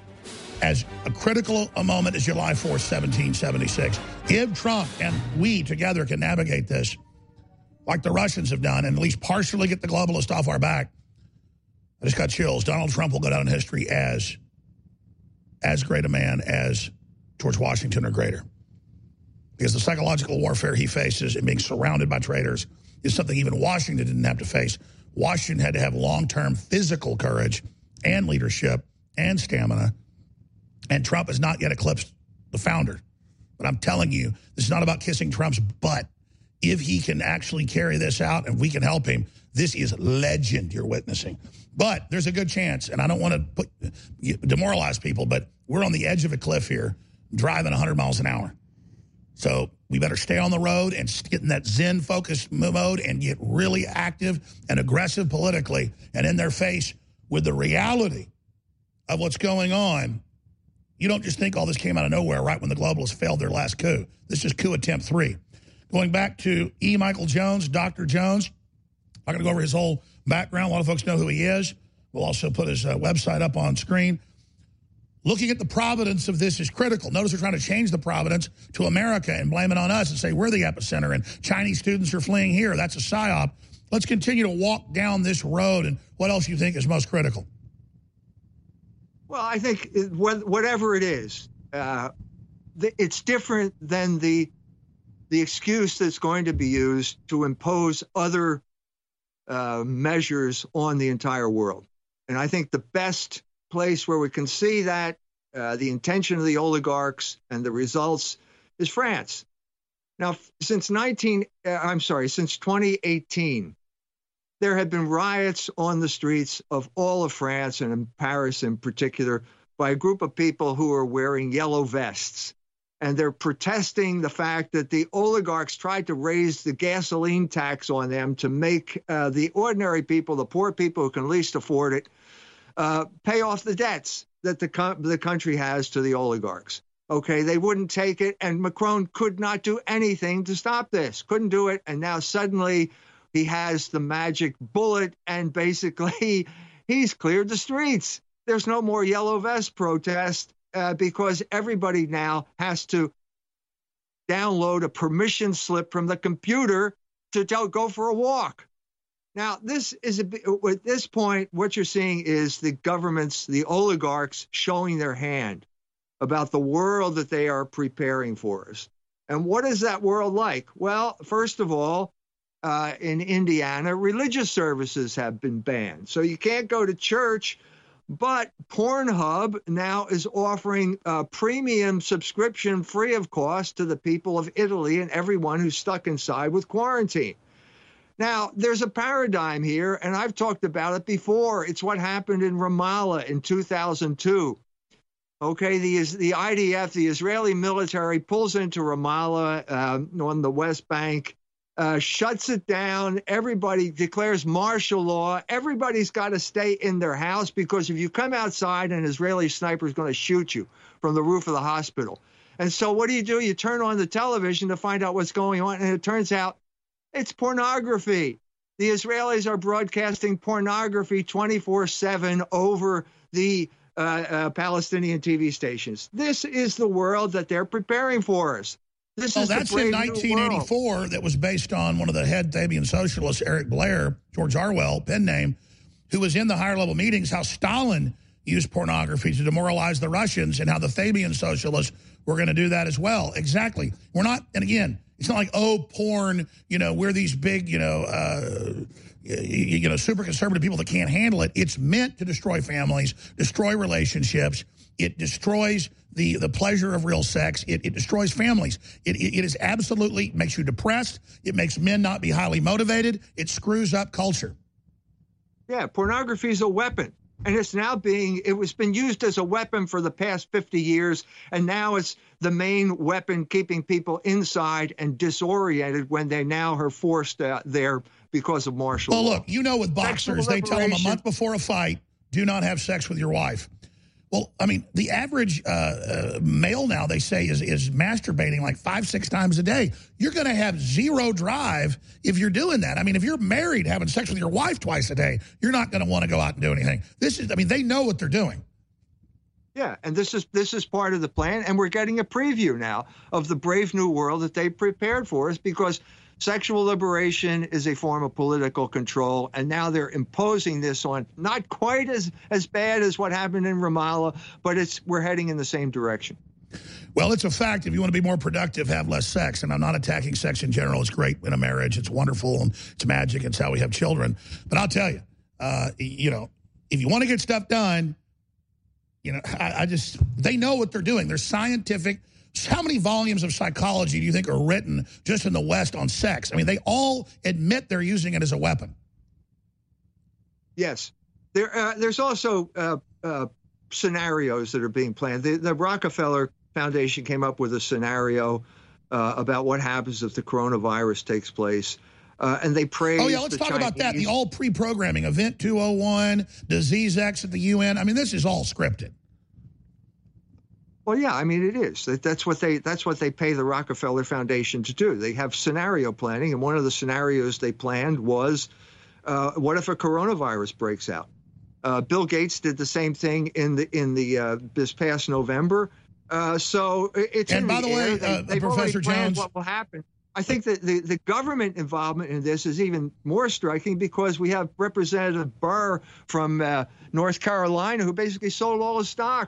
as a critical a moment as July 4th, 1776. If Trump and we together can navigate this, like the Russians have done, and at least partially get the globalists off our back, I just got chills. Donald Trump will go down in history as great a man as George Washington or greater. Because the psychological warfare he faces and being surrounded by traitors is something even Washington didn't have to face. Washington had to have long-term physical courage and leadership and stamina. And Trump has not yet eclipsed the founder. But I'm telling you, this is not about kissing Trump's butt. If he can actually carry this out and we can help him, this is legend you're witnessing. But there's a good chance, and I don't want to demoralize people, but we're on the edge of a cliff here, driving 100 miles an hour. So we better stay on the road and get in that Zen-focused mode and get really active and aggressive politically and in their face with the reality of what's going on. You don't just think all this came out of nowhere right when the globalists failed their last coup. This is coup attempt 3. Going back to E. Michael Jones, Dr. Jones. I'm going to go over his whole background. A lot of folks know who he is. We'll also put his website up on screen. Looking at the providence of this is critical. Notice they're trying to change the providence to America and blame it on us and say we're the epicenter and Chinese students are fleeing here. That's a psyop. Let's continue to walk down this road. And what else do you think is most critical? Well, I think whatever it is, it's different than the the excuse that's going to be used to impose other measures on the entire world. And I think the best place where we can see that the intention of the oligarchs and the results is France. Now, since 2018, there have been riots on the streets of all of France, and in Paris in particular, by a group of people who are wearing yellow vests. And they're protesting the fact that the oligarchs tried to raise the gasoline tax on them to make the ordinary people, the poor people who can least afford it, pay off the debts that the country has to the oligarchs. Okay, they wouldn't take it, and Macron could not do anything to stop this. Couldn't do it, and now suddenly he has the magic bullet, and basically he's cleared the streets. There's no more yellow vest protest because everybody now has to download a permission slip from the computer to go for a walk. Now, at this point, what you're seeing is the governments, the oligarchs, showing their hand about the world that they are preparing for us. And what is that world like? Well, first of all, in Indiana, religious services have been banned. So you can't go to church, but Pornhub now is offering a premium subscription free of cost to the people of Italy and everyone who's stuck inside with quarantine. Now, there's a paradigm here, and I've talked about it before. It's what happened in Ramallah in 2002. Okay, the IDF, the Israeli military, pulls into Ramallah on the West Bank, shuts it down. Everybody declares martial law. Everybody's got to stay in their house because if you come outside, an Israeli sniper is going to shoot you from the roof of the hospital. And so what do? You turn on the television to find out what's going on, and it turns out it's pornography. The Israelis are broadcasting pornography 24/7 over the Palestinian TV stations. This is the world that they're preparing for us. That's in 1984 that was based on one of the head Fabian socialists, Eric Blair, George Orwell, pen name, who was in the higher level meetings, how Stalin used pornography to demoralize the Russians and how the Fabian socialists were going to do that as well. Exactly. We're not, and again, it's not like, oh, porn, we're these big, super conservative people that can't handle it. It's meant to destroy families, destroy relationships. It destroys the pleasure of real sex. It destroys families. It is absolutely makes you depressed. It makes men not be highly motivated. It screws up culture. Yeah, pornography is a weapon. And it's now been used as a weapon for the past 50 years, and now it's the main weapon keeping people inside and disoriented when they now are forced there because of martial law. Well, look, with boxers, they tell them a month before a fight, do not have sex with your wife. Well, I mean, the average male now, they say, is masturbating like 5-6 times a day. You're going to have zero drive if you're doing that. I mean, if you're married having sex with your wife twice a day, you're not going to want to go out and do anything. They know what they're doing. Yeah, and this is part of the plan, and we're getting a preview now of the brave new world that they prepared for us because sexual liberation is a form of political control, and now they're imposing this on not quite as bad as what happened in Ramallah, but we're heading in the same direction. Well, it's a fact. If you want to be more productive, have less sex. And I'm not attacking sex in general. It's great in a marriage. It's wonderful, and it's magic. It's how we have children. But I'll tell you, if you want to get stuff done, they know what they're doing. They're scientific. How many volumes of psychology do you think are written just in the West on sex? I mean, they all admit they're using it as a weapon. Yes. There's also scenarios that are being planned. The Rockefeller Foundation came up with a scenario about what happens if the coronavirus takes place. And they praise. Oh, yeah, let's talk about that. The all pre-programming, Event 201, Disease X at the UN. I mean, this is all scripted. Well, yeah, I mean, it is. That's what they pay the Rockefeller Foundation to do. They have scenario planning, and one of the scenarios they planned was, what if a coronavirus breaks out? Bill Gates did the same thing in this past November. So it's and by the way, they've Professor Jones, what will happen. I think that the government involvement in this is even more striking because we have Representative Burr from North Carolina who basically sold all his stocks.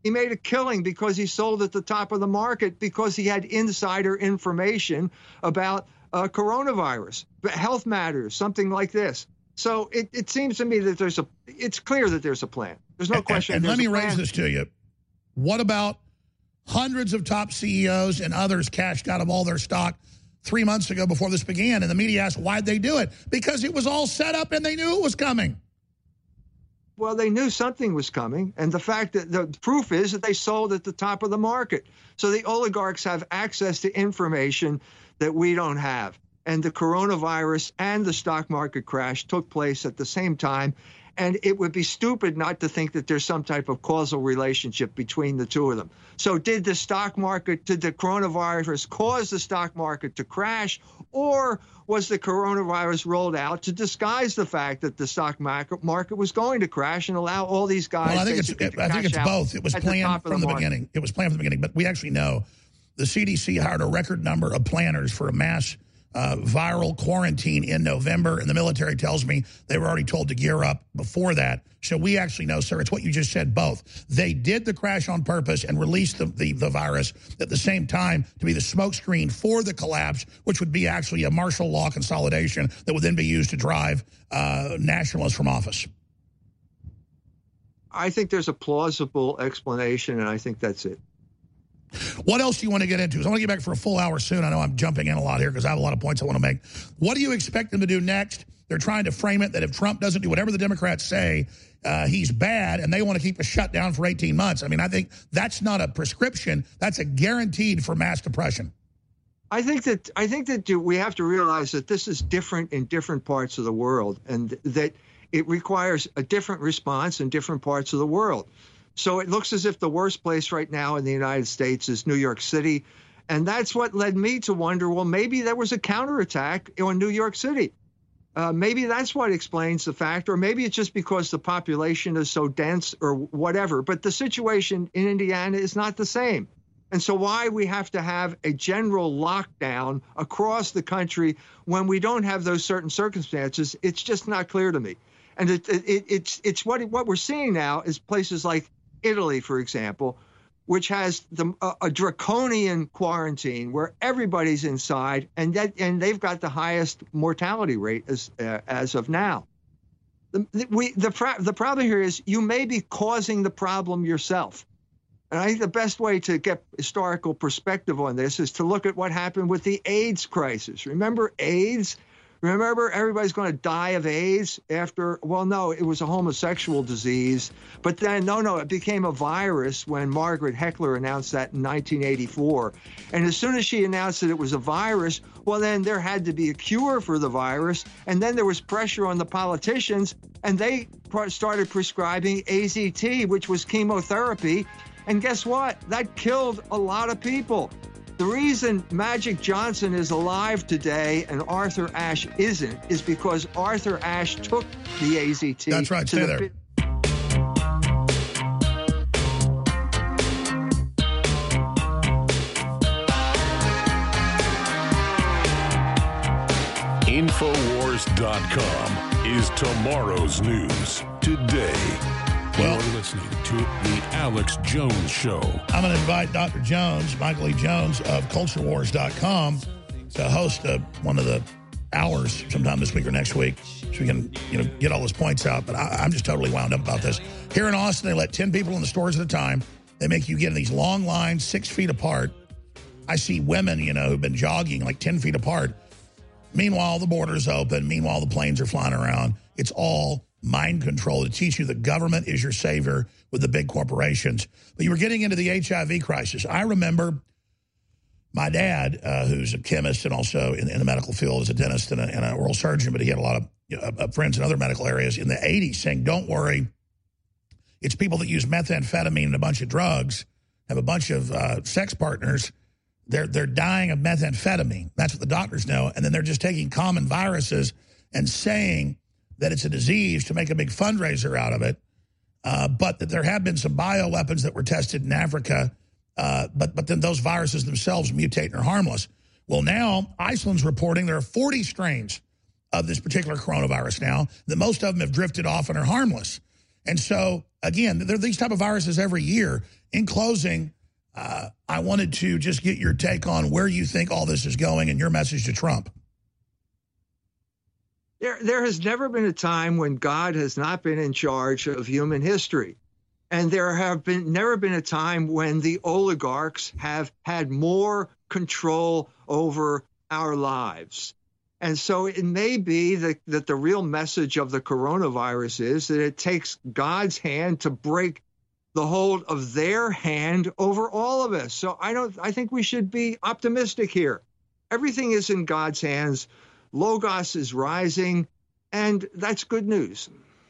He made a killing because he sold at the top of the market because he had insider information about coronavirus, health matters, something like this. So it seems to me that it's clear that there's a plan. There's no question. And let me raise this to you. What about hundreds of top CEOs and others cashed out of all their stock 3 months ago before this began? And the media asked, why'd they do it? Because it was all set up and they knew it was coming. Well, they knew something was coming. And the fact that the proof is that they sold at the top of the market. So the oligarchs have access to information that we don't have. And the coronavirus and the stock market crash took place at the same time. And it would be stupid not to think that there's some type of causal relationship between the two of them. So did the coronavirus cause the stock market to crash, or was the coronavirus rolled out to disguise the fact that the stock market was going to crash and allow all these guys? Well, I think it's both. It was planned from the beginning. It was planned from the beginning, but we actually know the CDC hired a record number of planners for a mass viral quarantine in November, and the military tells me they were already told to gear up before that. So we actually know, sir, it's what you just said, both. They did the crash on purpose and released the virus at the same time to be the smokescreen for the collapse, which would be actually a martial law consolidation that would then be used to drive nationalists from office. I think there's a plausible explanation, and I think that's it. What else do you want to get into? So I want to get back for a full hour soon. I know I'm jumping in a lot here because I have a lot of points I want to make. What do you expect them to do next? They're trying to frame it that if Trump doesn't do whatever the Democrats say, he's bad, and they want to keep us shut down for 18 months. I mean, I think that's not a prescription. That's a guaranteed for mass depression. I think that we have to realize that this is different in different parts of the world, and that it requires a different response in different parts of the world. So it looks as if the worst place right now in the United States is New York City. And that's what led me to wonder, well, maybe there was a counterattack in New York City. Maybe that's what explains the fact, or maybe it's just because the population is so dense or whatever. But the situation in Indiana is not the same. And so why we have to have a general lockdown across the country when we don't have those certain circumstances, it's just not clear to me. And it's what we're seeing now is places like Italy, for example, which has a draconian quarantine where everybody's inside, and they've got the highest mortality rate as of now. The problem here is you may be causing the problem yourself. And I think the best way to get historical perspective on this is to look at what happened with the AIDS crisis. Remember AIDS? Remember, everybody's going to die of AIDS after, well, no, it was a homosexual disease. But then, no, it became a virus when Margaret Heckler announced that in 1984. And as soon as she announced that it was a virus, well, then there had to be a cure for the virus. And then there was pressure on the politicians, and they started prescribing AZT, which was chemotherapy. And guess what? That killed a lot of people. The reason Magic Johnson is alive today and Arthur Ashe isn't is because Arthur Ashe took the AZT. That's right. Stay there. Infowars.com is tomorrow's news today. Well, you're listening to The Alex Jones Show. I'm going to invite Dr. Jones, Michael E. Jones of CultureWars.com, to host one of the hours sometime this week or next week so we can get all those points out. But I'm just totally wound up about this. Here in Austin, they let 10 people in the stores at a time. They make you get in these long lines, 6 feet apart. I see women, who've been jogging like 10 feet apart. Meanwhile, the border's open. Meanwhile, the planes are flying around. It's all mind control to teach you the government is your savior with the big corporations. But you were getting into the HIV crisis. I remember my dad, who's a chemist and also in the medical field as a dentist and an oral surgeon, but he had a lot of friends in other medical areas in the 80s saying, don't worry, it's people that use methamphetamine and a bunch of drugs, have a bunch of sex partners. They're dying of methamphetamine. That's what the doctors know. And then they're just taking common viruses and saying that it's a disease to make a big fundraiser out of it, but that there have been some bioweapons that were tested in Africa, but then those viruses themselves mutate and are harmless. Well, now Iceland's reporting there are 40 strains of this particular coronavirus now, that most of them have drifted off and are harmless. And so, again, there are these type of viruses every year. In closing, I wanted to just get your take on where you think all this is going and your message to Trump. There has never been a time when God has not been in charge of human history. And there have never been a time when the oligarchs have had more control over our lives. And so it may be that the real message of the coronavirus is that it takes God's hand to break the hold of their hand over all of us. So I think we should be optimistic here. Everything is in God's hands. Logos is rising, and that's good news.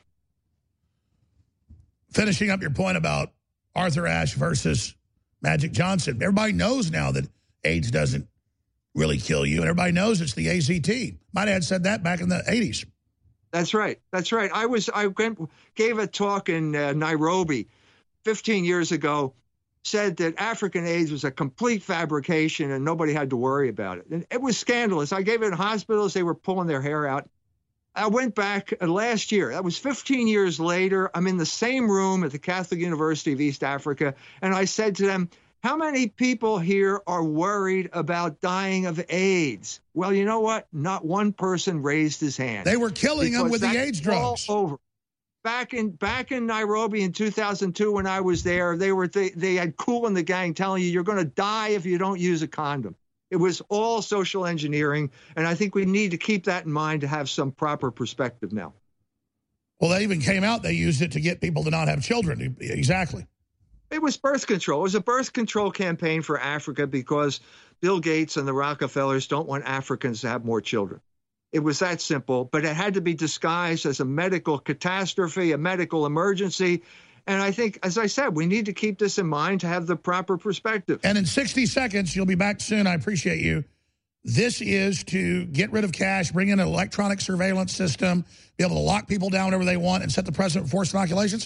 Finishing up your point about Arthur Ashe versus Magic Johnson, everybody knows now that AIDS doesn't really kill you, and everybody knows it's the AZT. My dad said that back in the 80s. That's right. That's right. I gave a talk in Nairobi 15 years ago, said that African AIDS was a complete fabrication and nobody had to worry about it. And it was scandalous. I gave it in hospitals. They were pulling their hair out. I went back last year. That was 15 years later. I'm in the same room at the Catholic University of East Africa. And I said to them, how many people here are worried about dying of AIDS? Well, you know what? Not one person raised his hand. They were killing them with the AIDS drugs. All over. Back in Nairobi in 2002, when I was there, they had Kool and the gang telling you you're going to die if you don't use a condom. It was all social engineering, and I think we need to keep that in mind to have some proper perspective now. Well, they even came out, they used it to get people to not have children. Exactly. It was birth control. It was a birth control campaign for Africa because Bill Gates and the Rockefellers don't want Africans to have more children. It was that simple, but it had to be disguised as a medical catastrophe, a medical emergency. And I think, as I said, we need to keep this in mind to have the proper perspective. And in 60 seconds, you'll be back soon. I appreciate you. This is to get rid of cash, bring in an electronic surveillance system, be able to lock people down whenever they want, and set the precedent for forced inoculations?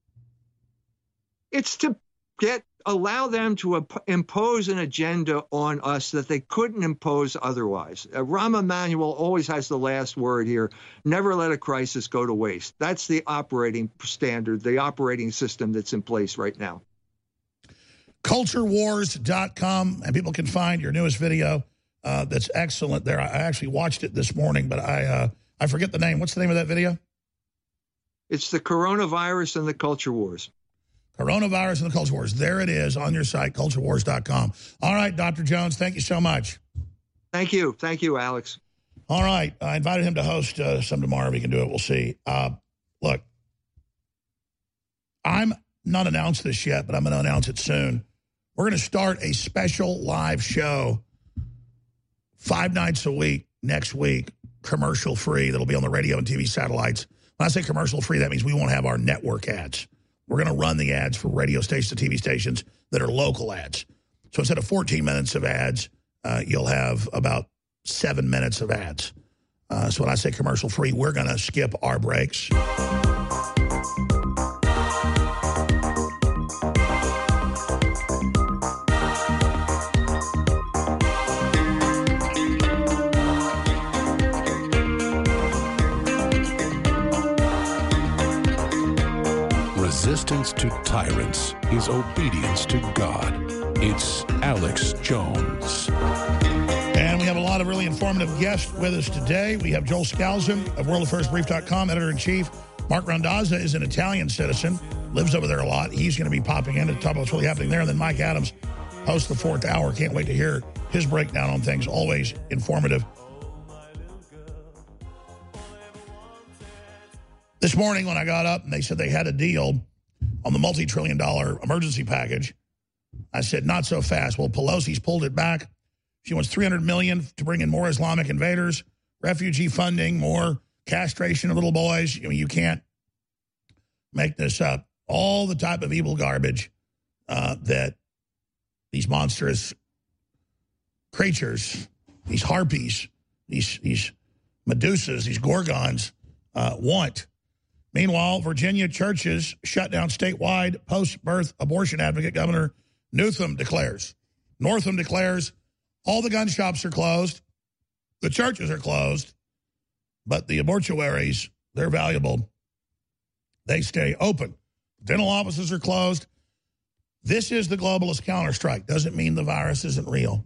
It's to allow them to impose an agenda on us that they couldn't impose otherwise. Rahm Emanuel always has the last word here. Never let a crisis go to waste. That's the operating standard, the operating system that's in place right now. Culturewars.com, and people can find your newest video that's excellent there. I actually watched it this morning, but I forget the name. What's the name of that video? It's the coronavirus and the culture wars. Coronavirus and the Culture Wars. There it is on your site, culturewars.com. All right, Dr. Jones, thank you so much. Thank you. Thank you, Alex. All right. I invited him to host some tomorrow. If he can do it, we'll see. Look, I'm not announced this yet, but I'm going to announce it soon. We're going to start a special live show 5 nights a week next week, commercial-free, that'll be on the radio and TV satellites. When I say commercial-free, that means we won't have our network ads. We're going to run the ads for radio stations and TV stations that are local ads. So instead of 14 minutes of ads, you'll have about 7 minutes of ads. So when I say commercial-free, we're going to skip our breaks. Resistance to tyrants is obedience to God. It's Alex Jones. And we have a lot of really informative guests with us today. We have Joel Scalzo of WorldAffairsBrief.com, editor-in-chief. Mark Randazza is an Italian citizen, lives over there a lot. He's going to be popping in to talk about what's really happening there. And then Mike Adams hosts the 4th Hour. Can't wait to hear his breakdown on things. Always informative. This morning when I got up and they said they had a deal on the multi-trillion-dollar emergency package, I said, not so fast. Well, Pelosi's pulled it back. She wants $300 million to bring in more Islamic invaders, refugee funding, more castration of little boys. I mean, you can't make this up. All the type of evil garbage that these monstrous creatures, these harpies, these Medusas, these Gorgons want. Meanwhile, Virginia churches shut down statewide post-birth abortion advocate Governor Northam declares all the gun shops are closed, the churches are closed, but the abortuaries, they're valuable, They stay open. Dental offices are closed. This is the globalist counterstrike. Doesn't mean the virus isn't real.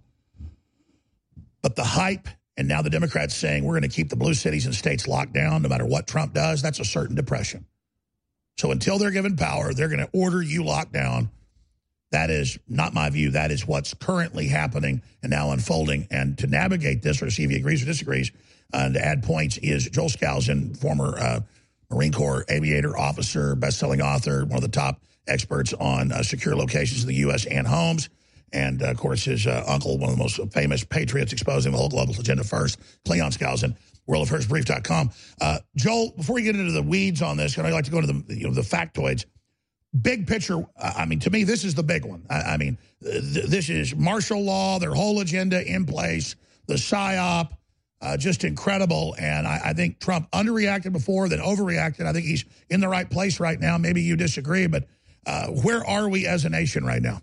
But the hype, and now the Democrats saying we're going to keep the blue cities and states locked down no matter what Trump does, that's a certain depression. So until they're given power, they're going to order you locked down. That is not my view. That is what's currently happening and now unfolding. And to navigate this, or to see if he agrees or disagrees, and to add points, is Joel Skousen, former Marine Corps aviator, officer, best-selling author, one of the top experts on secure locations in the U.S. and homes. And, of course, his uncle, one of the most famous patriots exposing the whole global agenda first, Cleon Skousen, worldaffairsbrief.com. Joel, before we get into the weeds on this, and I'd like to go into the factoids, big picture, I mean, to me, this is the big one. I mean, this is martial law, their whole agenda in place, the PSYOP, just incredible. And I think Trump underreacted before, then overreacted. I think he's in the right place right now. Maybe you disagree, but where are we as a nation right now?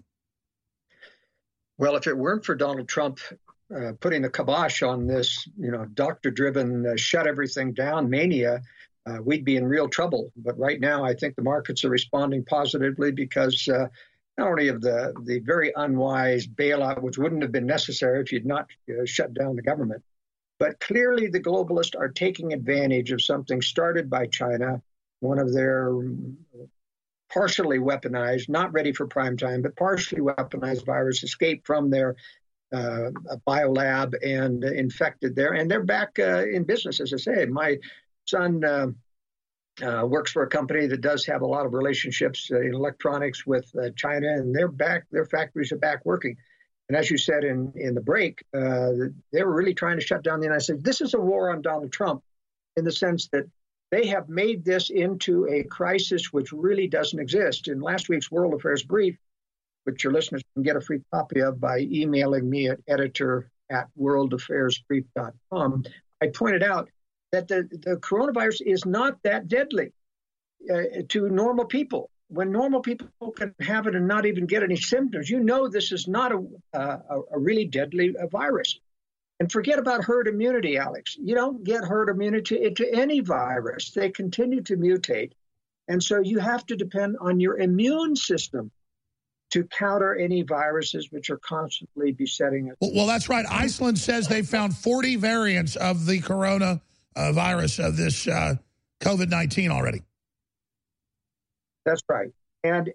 Well, if it weren't for Donald Trump putting the kibosh on this, doctor-driven shut everything down mania, we'd be in real trouble. But right now, I think the markets are responding positively because not only of the very unwise bailout, which wouldn't have been necessary if you'd not shut down the government, but clearly the globalists are taking advantage of something started by China, one of their partially weaponized, not ready for prime time, but partially weaponized virus escaped from their biolab and infected there. And they're back in business, as I say. My son works for a company that does have a lot of relationships in electronics with China, and they're back. Their factories are back working. And as you said in the break, they were really trying to shut down the United States. This is a war on Donald Trump in the sense that they have made this into a crisis which really doesn't exist. In last week's World Affairs Brief, which your listeners can get a free copy of by emailing me at editor@worldaffairsbrief.com, I pointed out that the coronavirus is not that deadly to normal people. When normal people can have it and not even get any symptoms, this is not a really deadly virus. And forget about herd immunity, Alex. You don't get herd immunity to any virus. They continue to mutate. And so you have to depend on your immune system to counter any viruses which are constantly besetting us. Well, that's right. Iceland says they found 40 variants of the coronavirus, of this COVID-19 already. That's right. And,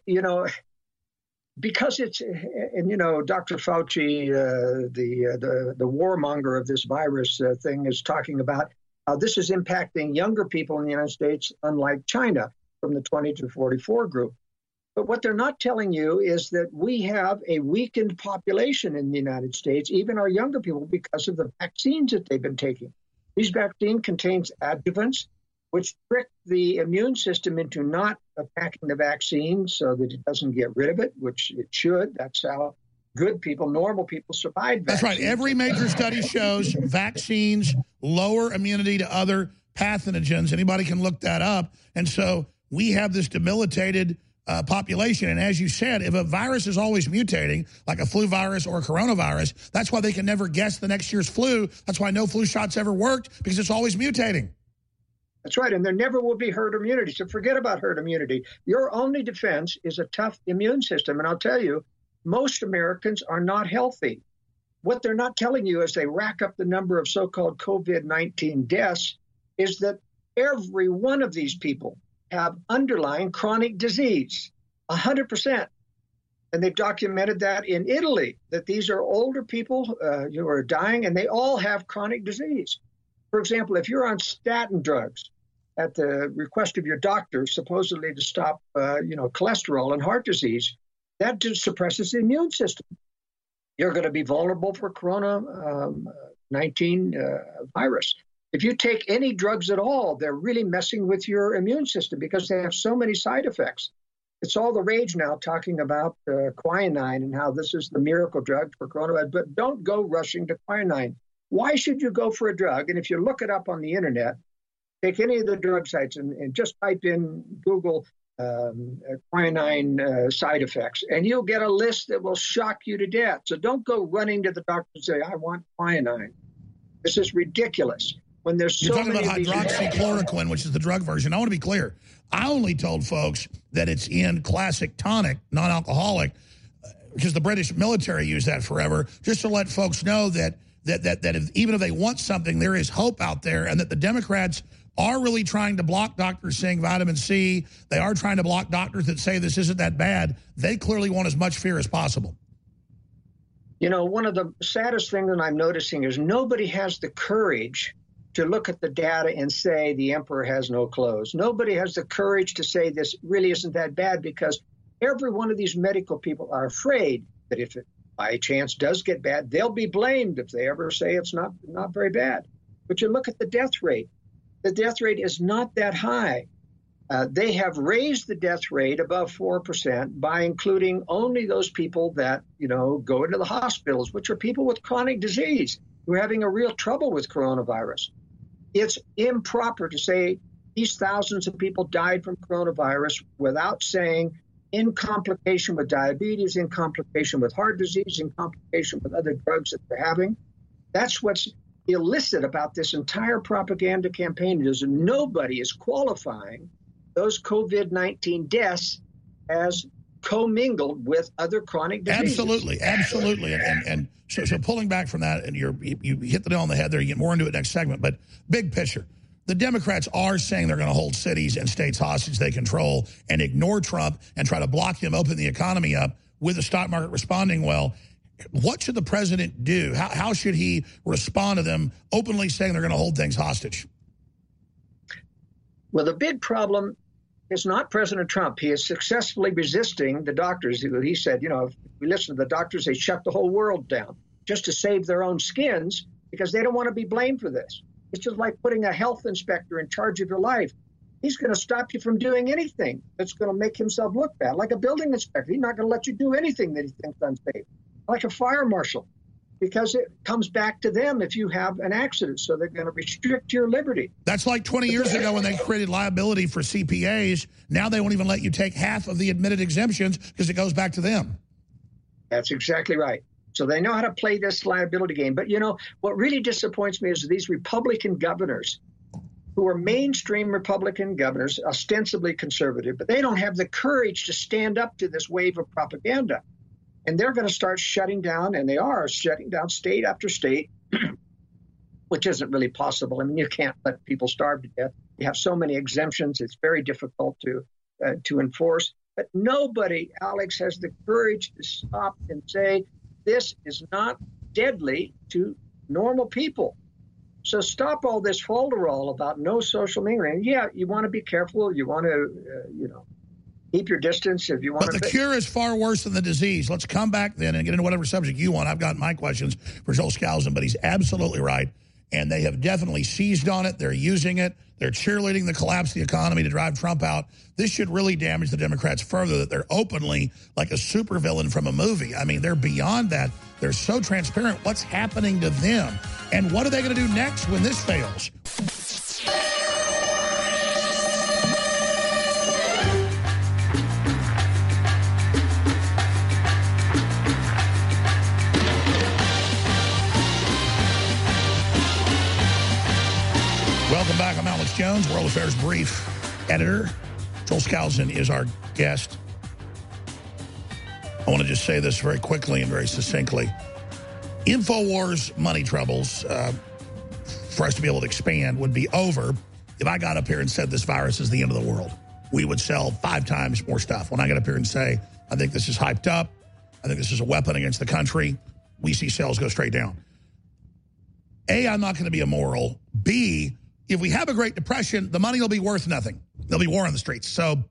because it's, and Dr. Fauci, the warmonger of this virus thing, is talking about how this is impacting younger people in the United States, unlike China, from the 20 to 44 group. But what they're not telling you is that we have a weakened population in the United States, even our younger people, because of the vaccines that they've been taking. These vaccines contains adjuvants, which trick the immune system into not attacking the vaccine so that it doesn't get rid of it, which it should. That's how good people, normal people survive vaccines. That's right. Every major study shows vaccines lower immunity to other pathogens. Anybody can look that up. And so we have this debilitated population. And as you said, if a virus is always mutating, like a flu virus or a coronavirus, that's why they can never guess the next year's flu. That's why no flu shots ever worked, because it's always mutating. That's right. And there never will be herd immunity. So forget about herd immunity. Your only defense is a tough immune system. And I'll tell you, most Americans are not healthy. What they're not telling you as they rack up the number of so-called COVID-19 deaths is that every one of these people have underlying chronic disease, 100%. And they've documented that in Italy, that these are older people who are dying, and they all have chronic disease. For example, if you're on statin drugs at the request of your doctor, supposedly to stop, cholesterol and heart disease, that just suppresses the immune system. You're going to be vulnerable for corona-19 virus. If you take any drugs at all, they're really messing with your immune system because they have so many side effects. It's all the rage now talking about quinine and how this is the miracle drug for coronavirus, but don't go rushing to quinine. Why should you go for a drug? And if you look it up on the internet, take any of the drug sites and just type in Google quinine side effects, and you'll get a list that will shock you to death. So don't go running to the doctor and say, I want quinine. This is ridiculous. when there's You're so talking many about hydroxychloroquine, which is the drug version. I want to be clear. I only told folks that it's in classic tonic, non-alcoholic, because the British military used that forever, just to let folks know that even if they want something, there is hope out there, and that the Democrats are really trying to block doctors saying vitamin C. They are trying to block doctors that say this isn't that bad. They clearly want as much fear as possible. You know, one of the saddest things that I'm noticing is nobody has the courage to look at the data and say the emperor has no clothes. Nobody has the courage to say this really isn't that bad, because every one of these medical people are afraid that if it by chance does get bad, they'll be blamed if they ever say it's not very bad. But you look at the death rate. The death rate is not that high. They have raised the death rate above 4% by including only those people that, go into the hospitals, which are people with chronic disease who are having a real trouble with coronavirus. It's improper to say these thousands of people died from coronavirus without saying in complication with diabetes, in complication with heart disease, in complication with other drugs that they're having. That's what's illicit about this entire propaganda campaign, is nobody is qualifying those COVID-19 deaths as commingled with other chronic diseases. Absolutely. And so pulling back from that, and you hit the nail on the head there, you get more into it next segment, but big picture. The Democrats are saying they're going to hold cities and states hostage they control and ignore Trump and try to block him, open the economy up with the stock market responding well. What should the president do? How should he respond to them openly saying they're going to hold things hostage? Well, the big problem is not President Trump. He is successfully resisting the doctors. He said, if we listen to the doctors, they shut the whole world down just to save their own skins because they don't want to be blamed for this. It's just like putting a health inspector in charge of your life. He's going to stop you from doing anything that's going to make himself look bad, like a building inspector. He's not going to let you do anything that he thinks unsafe, like a fire marshal, because it comes back to them if you have an accident. So they're going to restrict your liberty. That's like 20 years ago when they created liability for CPAs. Now they won't even let you take half of the admitted exemptions because it goes back to them. That's exactly right. So they know how to play this liability game. But, what really disappoints me is these Republican governors who are mainstream Republican governors, ostensibly conservative, but they don't have the courage to stand up to this wave of propaganda. And they're going to start shutting down, and they are shutting down state after state, which isn't really possible. I mean, you can't let people starve to death. You have so many exemptions. It's very difficult to enforce. But nobody, Alex, has the courage to stop and say, this is not deadly to normal people. So stop all this folderol about no social mingling. Yeah, you want to be careful. You want to, keep your distance if you want. But the cure is far worse than the disease. Let's come back then and get into whatever subject you want. I've got my questions for Joel Skousen, but he's absolutely right. And they have definitely seized on it. They're using it. They're cheerleading the collapse of the economy to drive Trump out. This should really damage the Democrats further, that they're openly like a supervillain from a movie. I mean, they're beyond that. They're so transparent. What's happening to them? And what are they going to do next when this fails? Welcome back. I'm Alex Jones, World Affairs Brief editor. Joel Skousen is our guest. I want to just say this very quickly and very succinctly. InfoWars money troubles, for us to be able to expand, would be over if I got up here and said this virus is the end of the world. We would sell 5 times more stuff. When I get up here and say, I think this is hyped up, I think this is a weapon against the country, we see sales go straight down. A, I'm not going to be immoral. B, if we have a Great Depression, the money will be worth nothing. There'll be war on the streets. So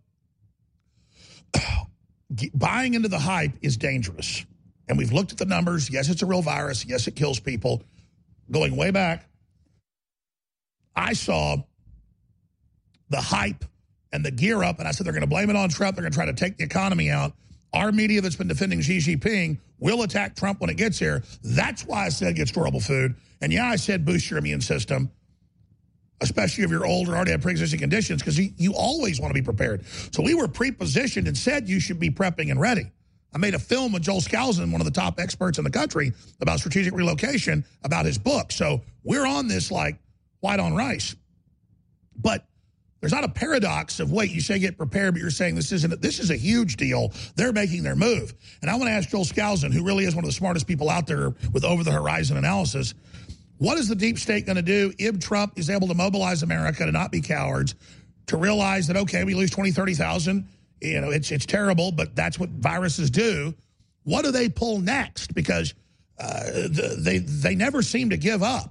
buying into the hype is dangerous. And we've looked at the numbers. Yes, it's a real virus. Yes, it kills people. Going way back, I saw the hype and the gear up, and I said they're going to blame it on Trump. They're going to try to take the economy out. Our media that's been defending Xi Jinping will attack Trump when it gets here. That's why I said get storable food. And yeah, I said boost your immune system, especially if you're older, already have pre-existing conditions, because you always want to be prepared. So we were pre-positioned and said you should be prepping and ready. I made a film with Joel Skousen, one of the top experts in the country, about strategic relocation, about his book. So we're on this like white on rice. But there's not a paradox of, wait, you say get prepared, but you're saying this is a huge deal. They're making their move. And I want to ask Joel Skousen, who really is one of the smartest people out there with over-the-horizon analysis, what is the deep state going to do if Trump is able to mobilize America to not be cowards, to realize that, okay, we lose 20, 30,000, you know, it's terrible, but that's what viruses do. What do they pull next? Because they never seem to give up.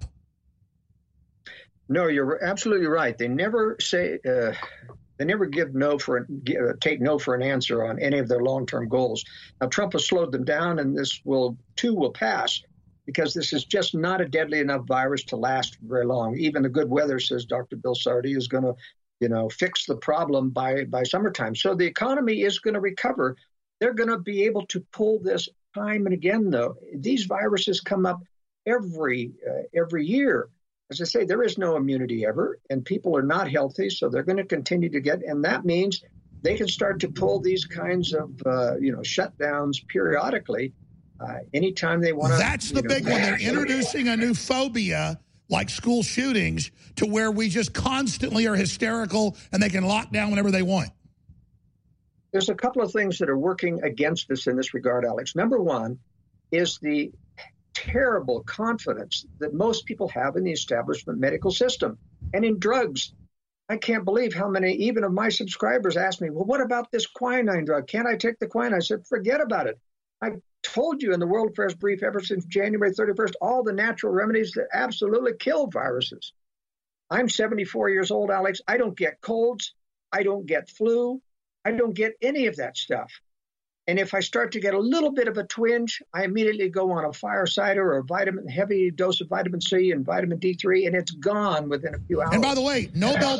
No, you're absolutely right. They never say they never take no for an answer on any of their long-term goals. Now, Trump has slowed them down, and this will pass, because this is just not a deadly enough virus to last very long. Even the good weather, says Dr. Bill Sardi, is going to fix the problem by summertime. So the economy is going to recover. They're going to be able to pull this time and again, though. These viruses come up every year. As I say, there is no immunity ever, and people are not healthy, so they're going to continue to get, and that means they can start to pull these kinds of, shutdowns periodically anytime they want to. That's the big one. They're introducing a new phobia, like school shootings, to where we just constantly are hysterical, and they can lock down whenever they want. There's a couple of things that are working against us in this regard, Alex. Number one is the terrible confidence that most people have in the establishment medical system and in drugs. I can't believe how many, even of my subscribers, ask me, well, what about this quinine drug? Can't I take the quinine? I said, forget about it. I told you in the World Affairs Brief ever since January 31st, all the natural remedies that absolutely kill viruses. I'm 74 years old, Alex. I don't get colds. I don't get flu. I don't get any of that stuff. And if I start to get a little bit of a twinge, I immediately go on a Firesider or a heavy dose of vitamin C and vitamin D3, and it's gone within a few hours. And by the way, Nobel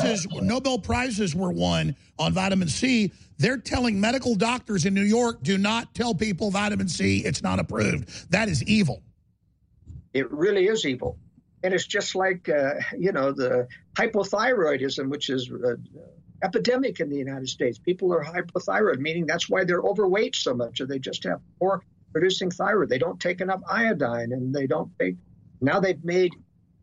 Prizes were won on vitamin C. They're telling medical doctors in New York, do not tell people vitamin C, it's not approved. That is evil. It really is evil. And it's just like, the hypothyroidism, which is epidemic in the United States. People are hypothyroid, meaning that's why they're overweight so much, or they just have poor producing thyroid. They don't take enough iodine, and they don't take. Now they've made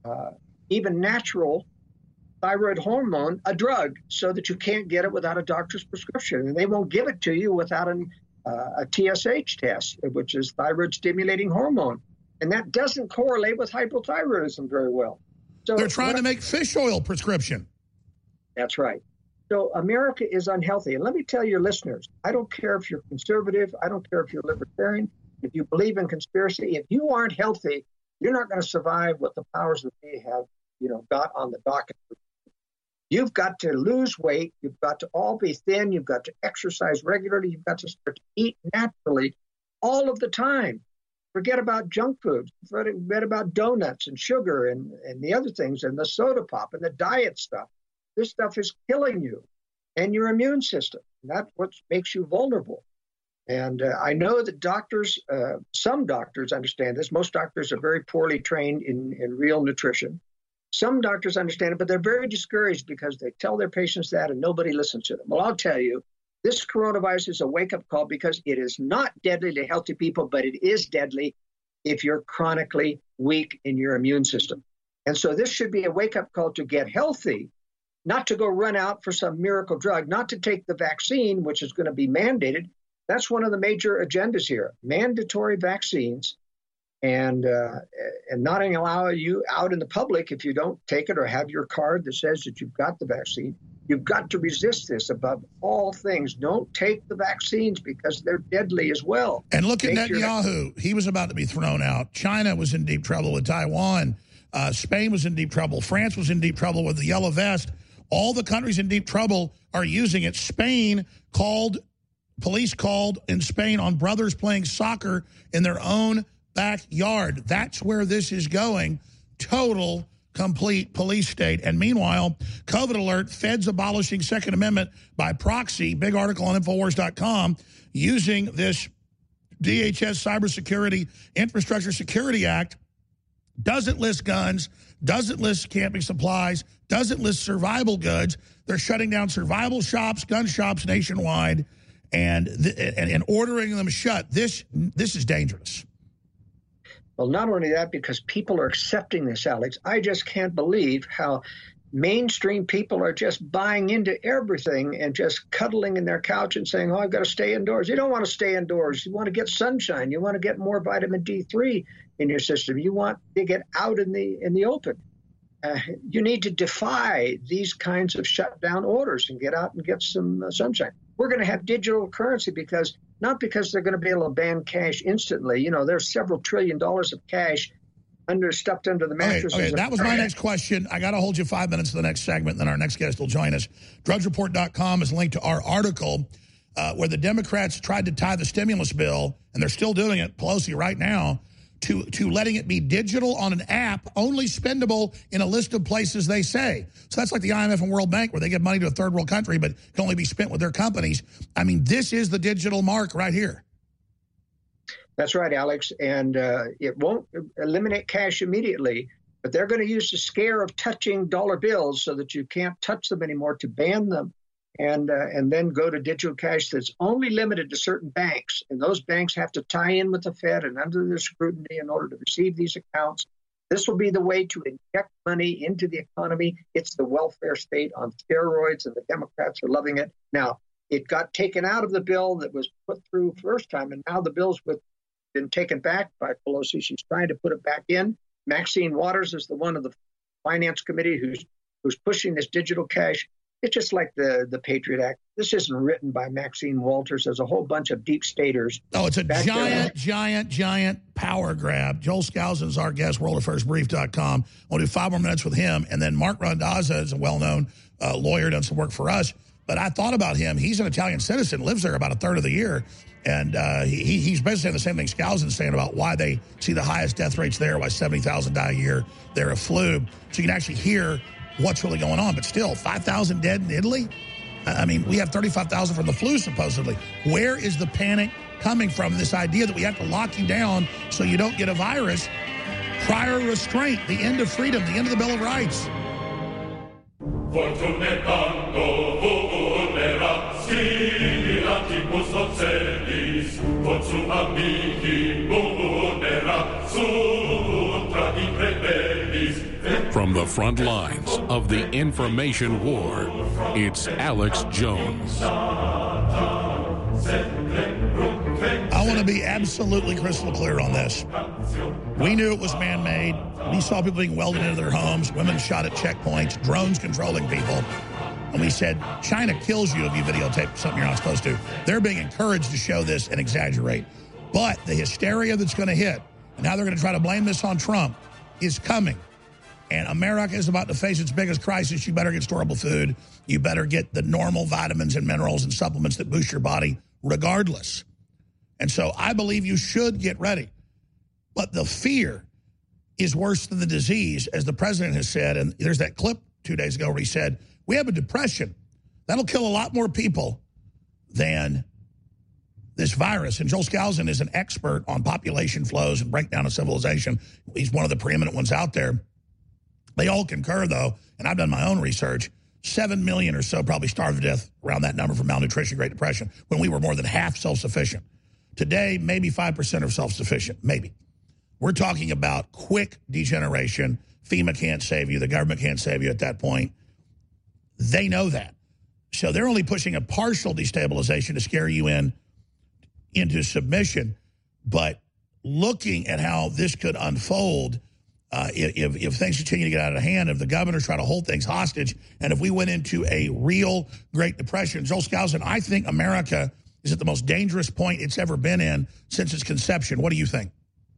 even natural thyroid hormone a drug, so that you can't get it without a doctor's prescription, and they won't give it to you without a TSH test, which is thyroid stimulating hormone, and that doesn't correlate with hypothyroidism very well. So they're trying to make fish oil prescription. That's right. So America is unhealthy. And let me tell your listeners, I don't care if you're conservative. I don't care if you're libertarian. If you believe in conspiracy, if you aren't healthy, you're not going to survive what the powers that be have, got on the docket. You've got to lose weight. You've got to all be thin. You've got to exercise regularly. You've got to start to eat naturally all of the time. Forget about junk food. Forget about donuts and sugar and the other things and the soda pop and the diet stuff. This stuff is killing you and your immune system. That's what makes you vulnerable. And I know that doctors, some doctors understand this. Most doctors are very poorly trained in real nutrition. Some doctors understand it, but they're very discouraged because they tell their patients that and nobody listens to them. Well, I'll tell you, this coronavirus is a wake-up call because it is not deadly to healthy people, but it is deadly if you're chronically weak in your immune system. And so this should be a wake-up call to get healthy, not to go run out for some miracle drug, not to take the vaccine, which is going to be mandated. That's one of the major agendas here, mandatory vaccines, and not allow you out in the public if you don't take it or have your card that says that you've got the vaccine. You've got to resist this above all things. Don't take the vaccines because they're deadly as well. And look at Netanyahu. He was about to be thrown out. China was in deep trouble with Taiwan. Spain was in deep trouble. France was in deep trouble with the yellow vest. All the countries in deep trouble are using it. Police called in Spain on brothers playing soccer in their own backyard. That's where this is going. Total, complete police state. And meanwhile, COVID alert, feds abolishing Second Amendment by proxy. Big article on Infowars.com using this DHS Cybersecurity Infrastructure Security Act. Doesn't list guns, doesn't list camping supplies, doesn't list survival goods. They're shutting down survival shops, gun shops nationwide, and ordering them shut. This is dangerous. Well, not only that, because people are accepting this, Alex. I just can't believe how mainstream people are just buying into everything and just cuddling in their couch and saying, oh, I've got to stay indoors. You don't want to stay indoors. You want to get sunshine. You want to get more vitamin D3 in your system. You want to get out in the open. You need to defy these kinds of shutdown orders and get out and get some sunshine. We're going to have digital currency not because they're going to be able to ban cash instantly. You know, there's several $1 trillion of cash stuffed under the mattresses. Okay, that was my next question. I got to hold you 5 minutes to the next segment, then our next guest will join us. DrudgeReport.com is linked to our article where the Democrats tried to tie the stimulus bill, and they're still doing it, Pelosi, right now, to letting it be digital on an app, only spendable in a list of places they say. So that's like the IMF and World Bank, where they give money to a third world country, but can only be spent with their companies. I mean, this is the digital mark right here. That's right, Alex. And it won't eliminate cash immediately, but they're going to use the scare of touching dollar bills so that you can't touch them anymore to ban them. And then go to digital cash that's only limited to certain banks. And those banks have to tie in with the Fed and under their scrutiny in order to receive these accounts. This will be the way to inject money into the economy. It's the welfare state on steroids, and the Democrats are loving it. Now, it got taken out of the bill that was put through first time, and now the bill's been taken back by Pelosi. She's trying to put it back in. Maxine Waters is the one of the Finance Committee who's pushing this digital cash. It's just like the Patriot Act. This isn't written by Maxine Walters. There's a whole bunch of deep staters. Oh, it's a giant power grab. Joel Skousen's our guest, worldaffairsbrief.com. We'll do 5 more minutes with him. And then Mark Randazza is a well-known lawyer, done some work for us. But I thought about him. He's an Italian citizen, lives there about a third of the year. And he's basically saying the same thing Skousen's saying about why they see the highest death rates there, why 70,000 die a year there of flu. So you can actually hear what's really going on. But still, 5,000 dead in Italy? I mean, we have 35,000 from the flu, supposedly. Where is the panic coming from? This idea that we have to lock you down so you don't get a virus. Prior restraint, the end of freedom, the end of the Bill of Rights. From the front lines of the information war, it's Alex Jones. I want to be absolutely crystal clear on this. We knew it was man-made. We saw people being welded into their homes, women shot at checkpoints, drones controlling people. And we said, China kills you if you videotape something you're not supposed to. They're being encouraged to show this and exaggerate. But the hysteria that's going to hit, and now they're going to try to blame this on Trump, is coming. And America is about to face its biggest crisis. You better get storable food. You better get the normal vitamins and minerals and supplements that boost your body regardless. And so I believe you should get ready. But the fear is worse than the disease, as the president has said. And there's that clip 2 days ago where he said, we have a depression. That'll kill a lot more people than this virus. And Joel Skousen is an expert on population flows and breakdown of civilization. He's one of the preeminent ones out there. They all concur, though, and I've done my own research, 7 million or so probably starved to death, around that number, from malnutrition, Great Depression, when we were more than half self-sufficient. Today, maybe 5% are self-sufficient, maybe. We're talking about quick degeneration. FEMA can't save you. The government can't save you at that point. They know that. So they're only pushing a partial destabilization to scare you into submission. But looking at how this could unfold, if things continue to get out of hand, if the governors try to hold things hostage, and if we went into a real Great Depression, Joel Skousen, I think America is at the most dangerous point it's ever been in since its conception. What do you think?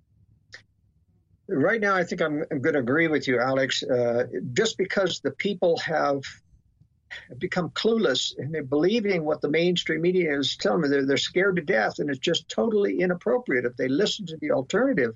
Right now, I think I'm going to agree with you, Alex. Just because the people have become clueless and they're believing what the mainstream media is telling them, they're scared to death, and it's just totally inappropriate. If they listen to the alternative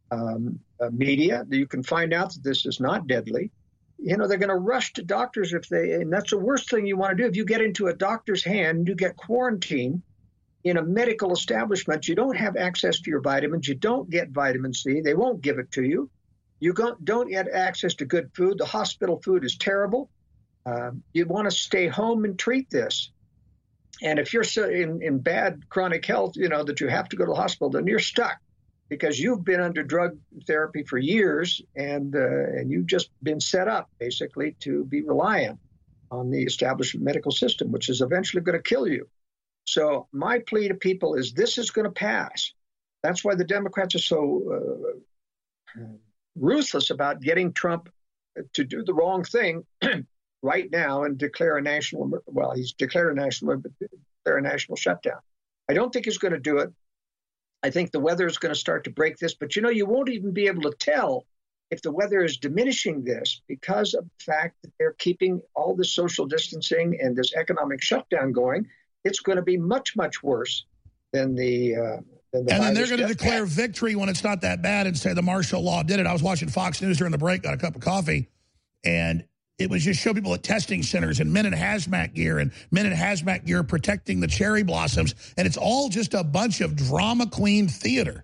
media, you can find out that this is not deadly. You know, they're going to rush to doctors and that's the worst thing you want to do. If you get into a doctor's hand, you get quarantined in a medical establishment, you don't have access to your vitamins, you don't get vitamin C, they won't give it to you. You don't get access to good food. The hospital food is terrible. You want to stay home and treat this. And if you're so in bad chronic health, you know, that you have to go to the hospital, then you're stuck. because you've been under drug therapy for years, and you've just been set up basically to be reliant on the established medical system, which is eventually going to kill you. So my plea to people is this is going to pass. That's why the Democrats are so ruthless about getting Trump to do the wrong thing right now and declare a national, well, he's declared a national shutdown. I don't think he's going to do it. I think the weather is going to start to break this, but you won't even be able to tell if the weather is diminishing this because of the fact that they're keeping all this social distancing and this economic shutdown going. It's going to be much, much worse than the and then they're going to declare victory when it's not that bad and say the martial law did it. I was watching Fox News during the break, got a cup of coffee, and it was just show people at testing centers and men in hazmat gear protecting the cherry blossoms. And it's all just a bunch of drama queen theater.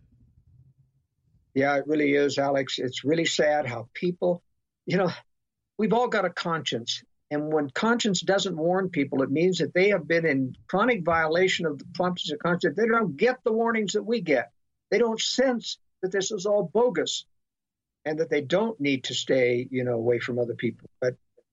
Yeah, it really is, Alex. It's really sad how people, we've all got a conscience. And when conscience doesn't warn people, it means that they have been in chronic violation of the promptings of conscience. They don't get the warnings that we get. They don't sense that this is all bogus and that they don't need to stay, away from other people. But,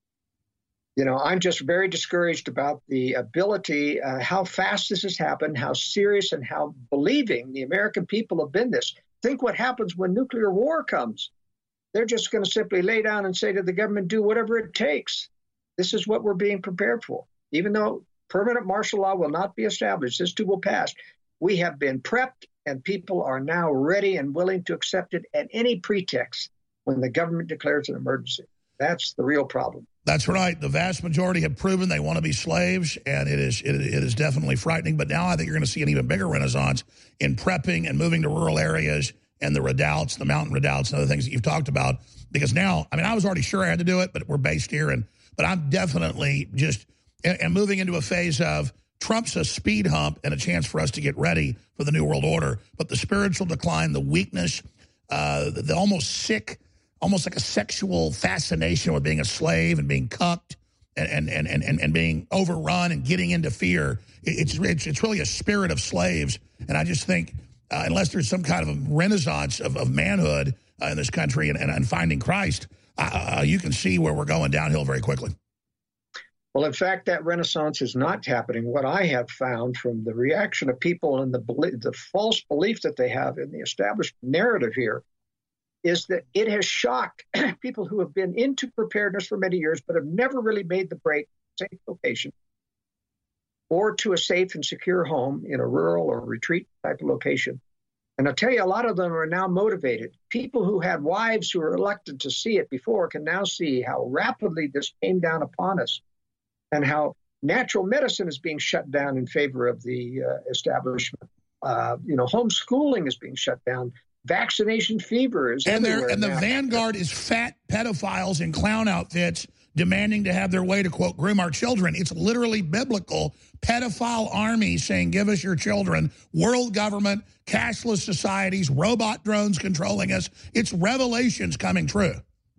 I'm just very discouraged about the ability, how fast this has happened, how serious and how believing the American people have been this. Think what happens when nuclear war comes. They're just going to simply lay down and say to the government, do whatever it takes. This is what we're being prepared for. Even though permanent martial law will not be established, this too will pass. We have been prepped, and people are now ready and willing to accept it at any pretext when the government declares an emergency. That's the real problem. That's right. The vast majority have proven they want to be slaves, and it is definitely frightening. But now I think you're going to see an even bigger renaissance in prepping and moving to rural areas and the redoubts, the mountain redoubts, and other things that you've talked about. Because now, I was already sure I had to do it, but we're based here, but I'm definitely and moving into a phase of Trump's a speed hump and a chance for us to get ready for the New World Order. But the spiritual decline, the weakness, the almost sick, almost like a sexual fascination with being a slave and being cucked and being overrun and getting into fear. It's really a spirit of slaves. And I just think unless there's some kind of a renaissance of manhood in this country and finding Christ, you can see where we're going downhill very quickly. Well, in fact, that renaissance is not happening. What I have found from the reaction of people and the false belief that they have in the established narrative here is that it has shocked people who have been into preparedness for many years but have never really made the break to a safe location or to a safe and secure home in a rural or retreat type of location. And I'll tell you, a lot of them are now motivated. People who had wives who were reluctant to see it before can now see how rapidly this came down upon us and how natural medicine is being shut down in favor of the establishment. Homeschooling is being shut down. Vaccination fever is everywhere. And the vanguard is fat pedophiles in clown outfits demanding to have their way to, quote, groom our children. It's literally biblical. Pedophile army saying, give us your children. World government, cashless societies, robot drones controlling us. It's revelations coming true.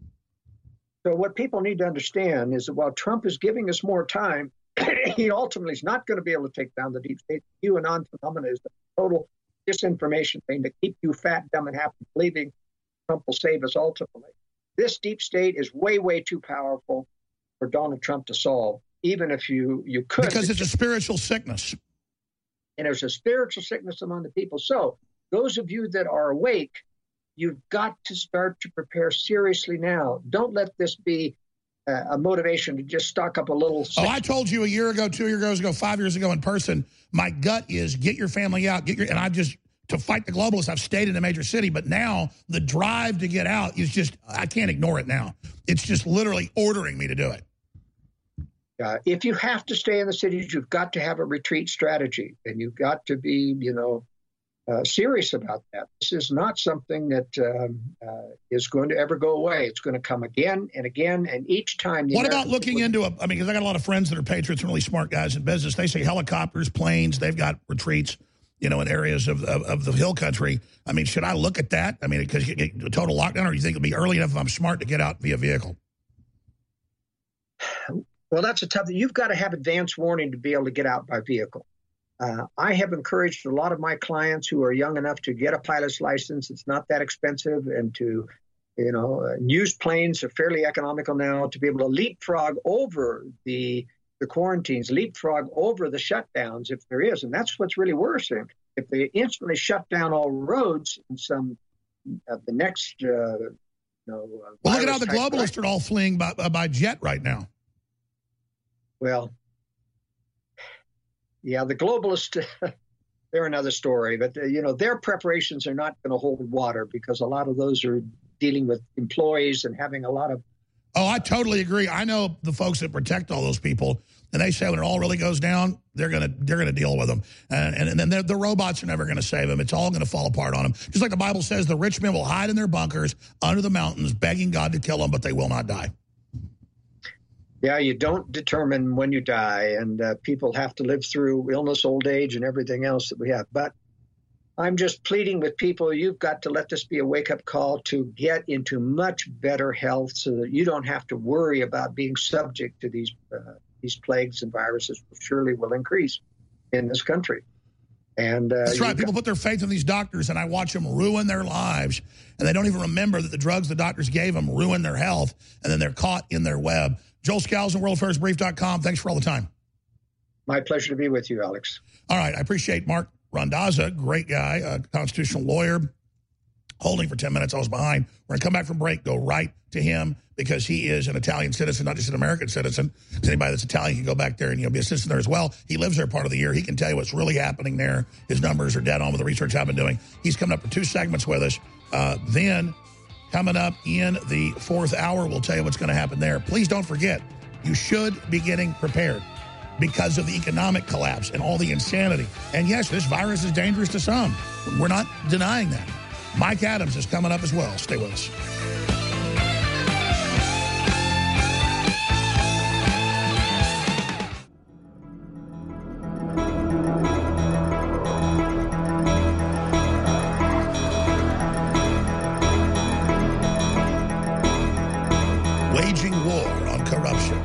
So what people need to understand is that while Trump is giving us more time, he ultimately is not going to be able to take down the deep state. QAnon phenomenon is the total disinformation thing to keep you fat, dumb, and happy believing Trump will save us ultimately. This deep state is way, way too powerful for Donald Trump to solve, even if you could. Because it's a spiritual sickness. And there's a spiritual sickness among the people. So those of you that are awake, you've got to start to prepare seriously now. Don't let this be a motivation to just stock up a little. I told you a year ago, 2 years ago, 5 years ago in person, my gut is get your family out, and I've just, to fight the globalists, I've stayed in a major city, but now the drive to get out is just, I can't ignore it now. It's just literally ordering me to do it. If you have to stay in the cities, you've got to have a retreat strategy, and you've got to be, serious about that. This is not something that is going to ever go away. It's going to come again and again, and each time. What about looking into because I got a lot of friends that are patriots and really smart guys in business. They say helicopters, planes, they've got retreats, in areas of the hill country. Should I look at that? Because you get a total lockdown, or do you think it'll be early enough if I'm smart to get out via vehicle? Well, that's a tough thing. You've got to have advance warning to be able to get out by vehicle. I have encouraged a lot of my clients who are young enough to get a pilot's license. It's not that expensive, and to, used planes are fairly economical now, to be able to leapfrog over the quarantines, leapfrog over the shutdowns if there is. And that's what's really worrisome. If they instantly shut down all roads in some of the next, well, look at how the globalists are all fleeing by jet right now. Well, yeah, the globalists, they're another story. But, their preparations are not going to hold water, because a lot of those are dealing with employees and having a lot of... Oh, I totally agree. I know the folks that protect all those people, and they say when it all really goes down, they're gonna deal with them, and then the robots are never going to save them. It's all going to fall apart on them. Just like the Bible says, the rich men will hide in their bunkers under the mountains, begging God to kill them, but they will not die. Yeah, you don't determine when you die, and people have to live through illness, old age, and everything else that we have. But I'm just pleading with people, you've got to let this be a wake-up call to get into much better health, so that you don't have to worry about being subject to these plagues and viruses, which surely will increase in this country. And that's right. People put their faith in these doctors, and I watch them ruin their lives, and they don't even remember that the drugs the doctors gave them ruined their health, and then they're caught in their web. Joel Skousen, worldaffairsbrief.com. Thanks for all the time. My pleasure to be with you, Alex. All right. I appreciate Mark Randazza, great guy, a constitutional lawyer, holding for 10 minutes. I was behind. We're going to come back from break, go right to him, because he is an Italian citizen, not just an American citizen. Anybody that's Italian can go back there and be a citizen there as well. He lives there part of the year. He can tell you what's really happening there. His numbers are dead on with the research I've been doing. He's coming up for 2 segments with us. Then, coming up in the 4th hour, we'll tell you what's going to happen there. Please don't forget, you should be getting prepared because of the economic collapse and all the insanity. And yes, this virus is dangerous to some. We're not denying that. Mike Adams is coming up as well. Stay with us. Waging war on corruption.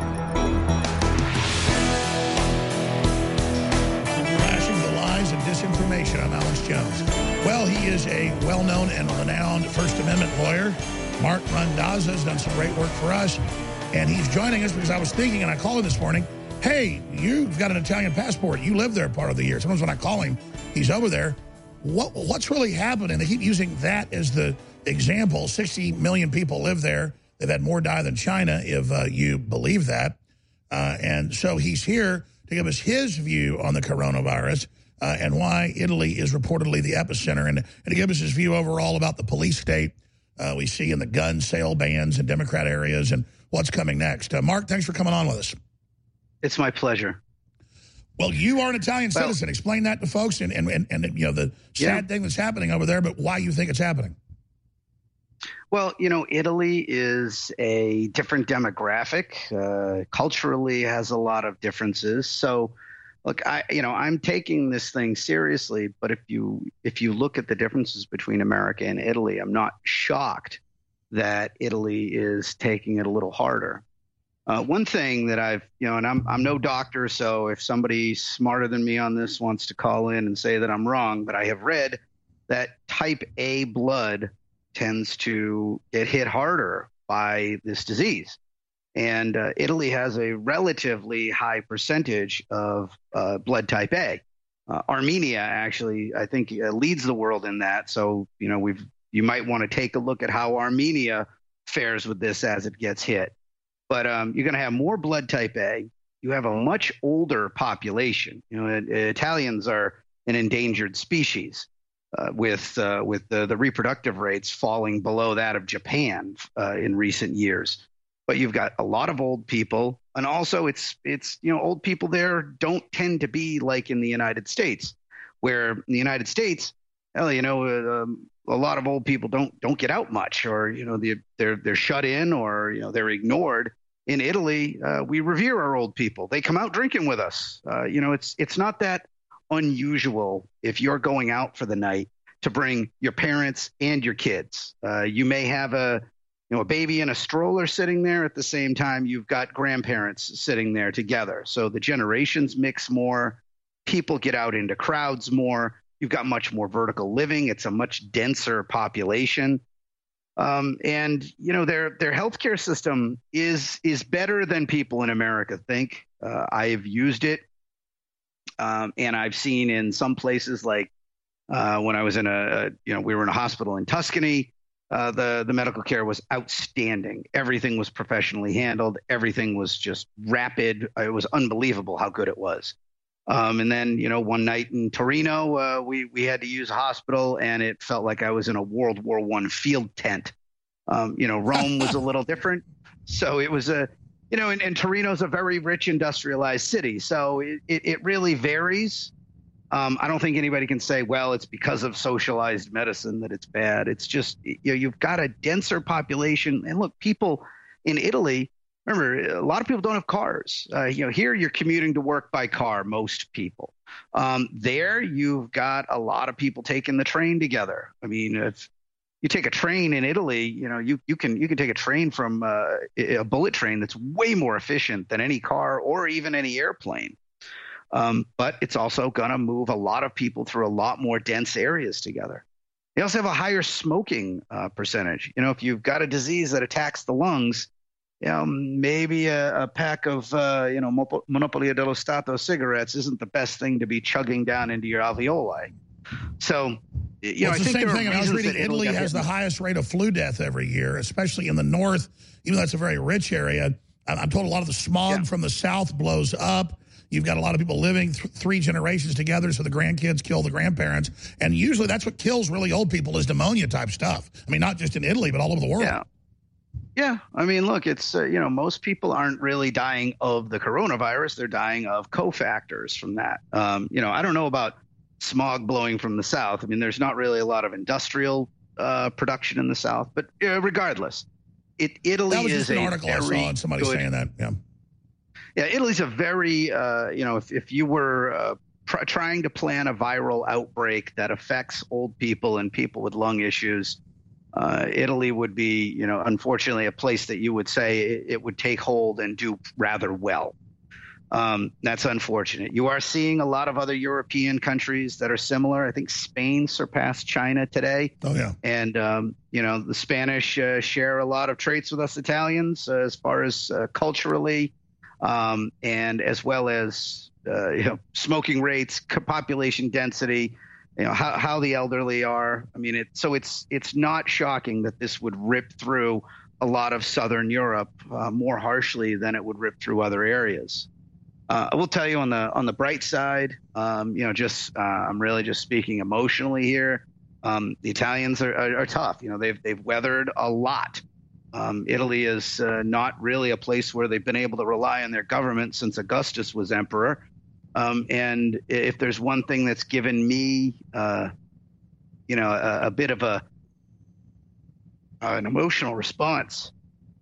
Crashing the lies and disinformation. I'm Alex Jones. Well, he is a well-known and renowned First Amendment lawyer. Mark Randazza has done some great work for us, and he's joining us because I was thinking, and I called him this morning, hey, you've got an Italian passport. You live there part of the year. Sometimes when I call him, he's over there. What's really happening? They keep using that as the example. 60 million people live there. They've had more die than China, if you believe that. And so he's here to give us his view on the coronavirus and why Italy is reportedly the epicenter, and to give us his view overall about the police state we see in the gun sale bans in Democrat areas and what's coming next. Mark, thanks for coming on with us. It's my pleasure. Well, you are an Italian citizen. Explain that to folks and the sad thing that's happening over there, but why you think it's happening. Well, Italy is a different demographic, culturally has a lot of differences. So, look, I'm taking this thing seriously, but if you look at the differences between America and Italy, I'm not shocked that Italy is taking it a little harder. One thing that I've, and I'm no doctor, so if somebody smarter than me on this wants to call in and say that I'm wrong, but I have read that type A blood tends to get hit harder by this disease. And Italy has a relatively high percentage of blood type A. Armenia actually, I think, leads the world in that. So, you might want to take a look at how Armenia fares with this as it gets hit. But you're going to have more blood type A. You have a much older population. Italians are an endangered species. With the reproductive rates falling below that of Japan in recent years. But you've got a lot of old people, and also it's old people there don't tend to be like in the United States, where in the United States, a lot of old people don't get out much, or they're shut in, or they're ignored. In Italy, we revere our old people. They come out drinking with us. It's not that unusual if you're going out for the night to bring your parents and your kids. You may have a baby in a stroller sitting there at the same time you've got grandparents sitting there together. So the generations mix more. People get out into crowds more. You've got much more vertical living. It's a much denser population. And, you know, their healthcare system is better than people in America think. I've used it. And I've seen in some places like when I was in we were in a hospital in Tuscany, the medical care was outstanding. Everything was professionally handled. Everything was just rapid. It was unbelievable how good it was. And then, you know, one night in Torino, we had to use a hospital, and it felt like I was in a World War I field tent. You know, Rome was a little different. So it was and Torino's a very rich industrialized city. So it really varies. I don't think anybody can say, well, it's because of socialized medicine that it's bad. It's just, you know, you've got a denser population. And look, people in Italy, remember, a lot of people don't have cars. You know, here you're commuting to work by car, most people. There you've got a lot of people taking the train together. I mean, if you take a train in Italy, you know, you can take a train from a bullet train that's way more efficient than any car or even any airplane. But it's also going to move a lot of people through a lot more dense areas together. They also have a higher smoking percentage. You know, if you've got a disease that attacks the lungs, you know, maybe a pack of, Monopoly dello Stato cigarettes isn't the best thing to be chugging down into your alveoli. So, you know, it's I think the same there are thing. I was reading Italy has the highest rate of flu death every year, especially in the north, even though it's a very rich area. I'm told a lot of the smog from the south blows up. You've got a lot of people living three generations together, so the grandkids kill the grandparents. And usually that's what kills really old people is pneumonia-type stuff. I mean, not just in Italy, but all over the world. Yeah. I mean, look, it's, most people aren't really dying of the coronavirus. They're dying of cofactors from that. I don't know about smog blowing from the south. I mean, there's not really a lot of industrial production in the south. But regardless, Italy that was is just an article I saw and somebody saying that, Yeah, Italy's a very, if you were trying to plan a viral outbreak that affects old people and people with lung issues, Italy would be, unfortunately, a place that you would say it would take hold and do rather well. That's unfortunate. You are seeing a lot of other European countries that are similar. I think Spain surpassed China today. Oh, yeah. And, the Spanish share a lot of traits with us Italians as far as culturally. And as well as smoking rates, population density, how the elderly are. I mean, it's not shocking that this would rip through a lot of Southern Europe more harshly than it would rip through other areas. I will tell you on the bright side, I'm really just speaking emotionally here. The Italians are tough. They've weathered a lot. Italy is not really a place where they've been able to rely on their government since Augustus was emperor. And if there's one thing that's given me, a bit of an emotional response.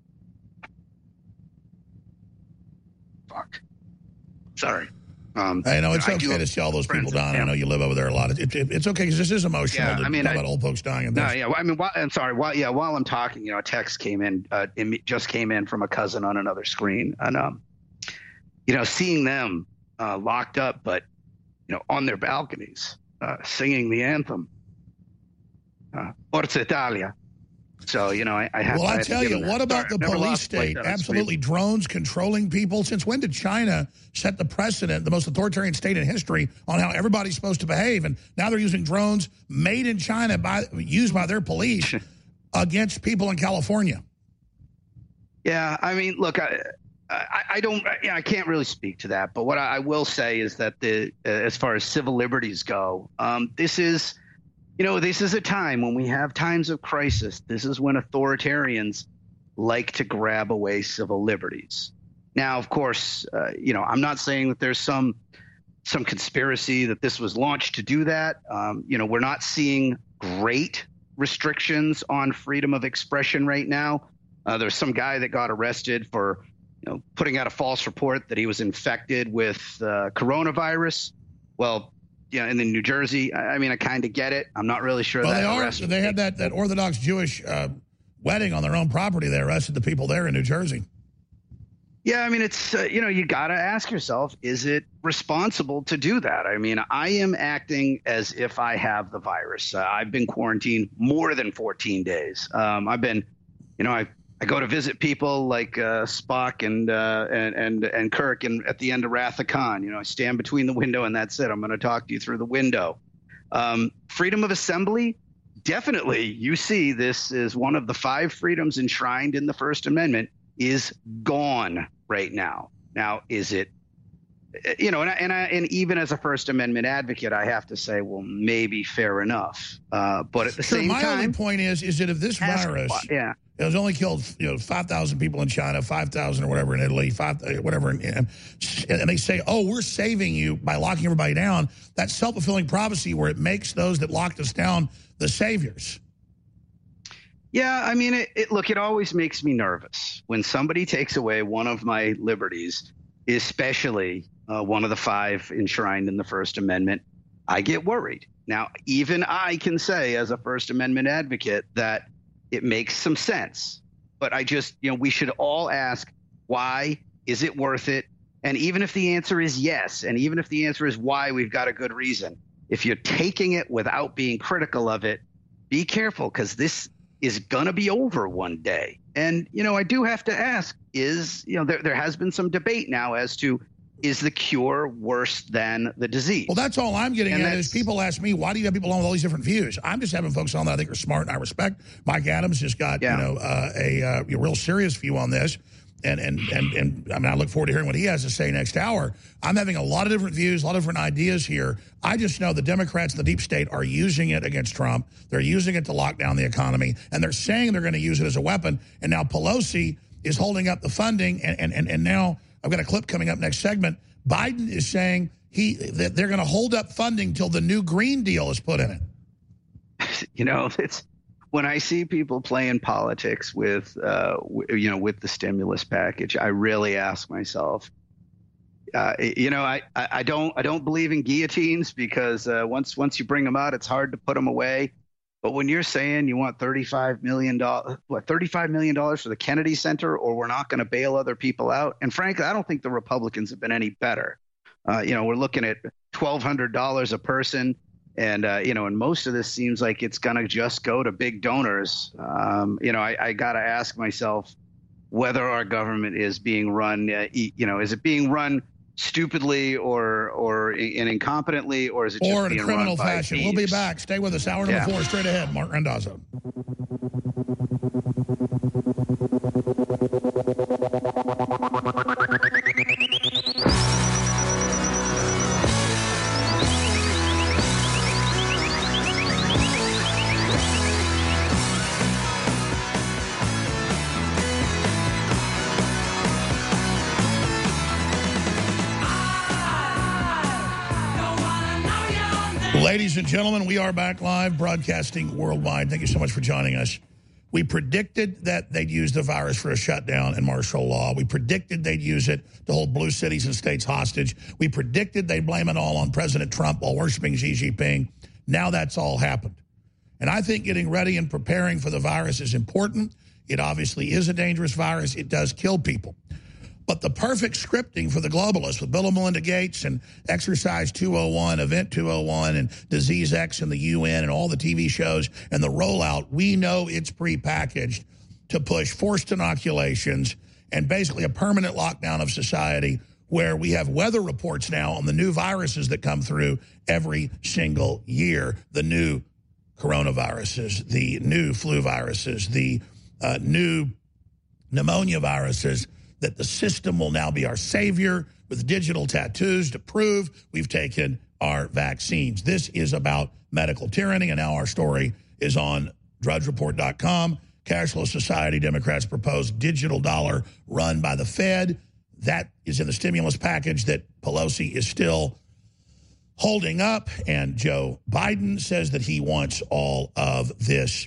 Fuck. Sorry. I know it's okay to see all those people down. I know you live over there a lot. It's okay because this is emotional to talk about old folks dying. I'm sorry. While I'm talking, a text came in. It just came in from a cousin on another screen, and seeing them locked up, but on their balconies, singing the anthem, Forza Italia. So, I have. Well, I tell you, what about the police state? Absolutely, drones controlling people. Since when did China set the precedent, the most authoritarian state in history, on how everybody's supposed to behave? And now they're using drones made in China, used by their police against people in California. Yeah, I mean, look, I can't really speak to that. But what I will say is that as far as civil liberties go, this is a time when we have times of crisis. This is when authoritarians like to grab away civil liberties. Now, of course, I'm not saying that there's some conspiracy that this was launched to do that. We're not seeing great restrictions on freedom of expression right now. There's some guy that got arrested for putting out a false report that he was infected with coronavirus. Well, in the New Jersey, I mean, I kind of get it. I'm not really sure. Well, they had that Orthodox Jewish wedding on their own property. They arrested the people there in New Jersey. Yeah, I mean, it's, you got to ask yourself, is it responsible to do that? I mean, I am acting as if I have the virus. I've been quarantined more than 14 days. I've been, I go to visit people like Spock and Kirk at the end of Wrath of Khan. I stand between the window and that's it. I'm going to talk to you through the window. Freedom of assembly, definitely. You see, this is one of the 5 freedoms enshrined in the First Amendment is gone right now. Now, is it, and even as a First Amendment advocate, I have to say, well, maybe fair enough. But at the same time, my only point is that if this virus, it has only killed 5,000 people in China, 5,000 or whatever in Italy, whatever, and they say, oh, we're saving you by locking everybody down. That's self-fulfilling prophecy where it makes those that locked us down the saviors. Yeah, I mean, look, it always makes me nervous when somebody takes away one of my liberties, especially one of the 5 enshrined in the First Amendment. I get worried. Now, even I can say as a First Amendment advocate that it makes some sense. But I just, we should all ask, why? Is it worth it? And even if the answer is yes, and even if the answer is why, we've got a good reason. If you're taking it without being critical of it, be careful, because this is going to be over one day. And, I do have to ask there has been some debate now as to, is the cure worse than the disease? Well, that's all I'm getting at is people ask me, why do you have people on with all these different views? I'm just having folks on that I think are smart and I respect. Mike Adams has got, a real serious view on this. And I mean, I look forward to hearing what he has to say next hour. I'm having a lot of different views, a lot of different ideas here. I just know the Democrats and the deep state are using it against Trump. They're using it to lock down the economy, and they're saying they're going to use it as a weapon. And now Pelosi is holding up the funding, and now I've got a clip coming up next segment. Biden is saying that they're going to hold up funding till the new Green Deal is put in it. It's when I see people playing politics with the stimulus package, I really ask myself, I don't believe in guillotines because once you bring them out, it's hard to put them away. But when you're saying you want $35 million for the Kennedy Center, or we're not going to bail other people out, and frankly, I don't think the Republicans have been any better. We're looking at $1,200 a person. And, and most of this seems like it's going to just go to big donors. I got to ask myself whether our government is being run, is it being run stupidly or incompetently, or is it just or in being a criminal run fashion? by We'll be back. Stay with us. Hour number 4, straight ahead. Mark Randazzo. Ladies and gentlemen, we are back live, broadcasting worldwide. Thank you so much for joining us. We predicted that they'd use the virus for a shutdown and martial law. We predicted they'd use it to hold blue cities and states hostage. We predicted they'd blame it all on President Trump while worshiping Xi Jinping. Now that's all happened. And I think getting ready and preparing for the virus is important. It obviously is a dangerous virus. It does kill people. But the perfect scripting for the globalists with Bill and Melinda Gates and Exercise 201, Event 201, and Disease X and the UN and all the TV shows and the rollout, we know it's prepackaged to push forced inoculations and basically a permanent lockdown of society where we have weather reports now on the new viruses that come through every single year, the new coronaviruses, the new flu viruses, the new pneumonia viruses, that the system will now be our savior with digital tattoos to prove we've taken our vaccines. This is about medical tyranny, and now our story is on drudgereport.com. Cashless society, Democrats propose digital dollar run by the Fed. That is in the stimulus package that Pelosi is still holding up, and Joe Biden says that he wants all of this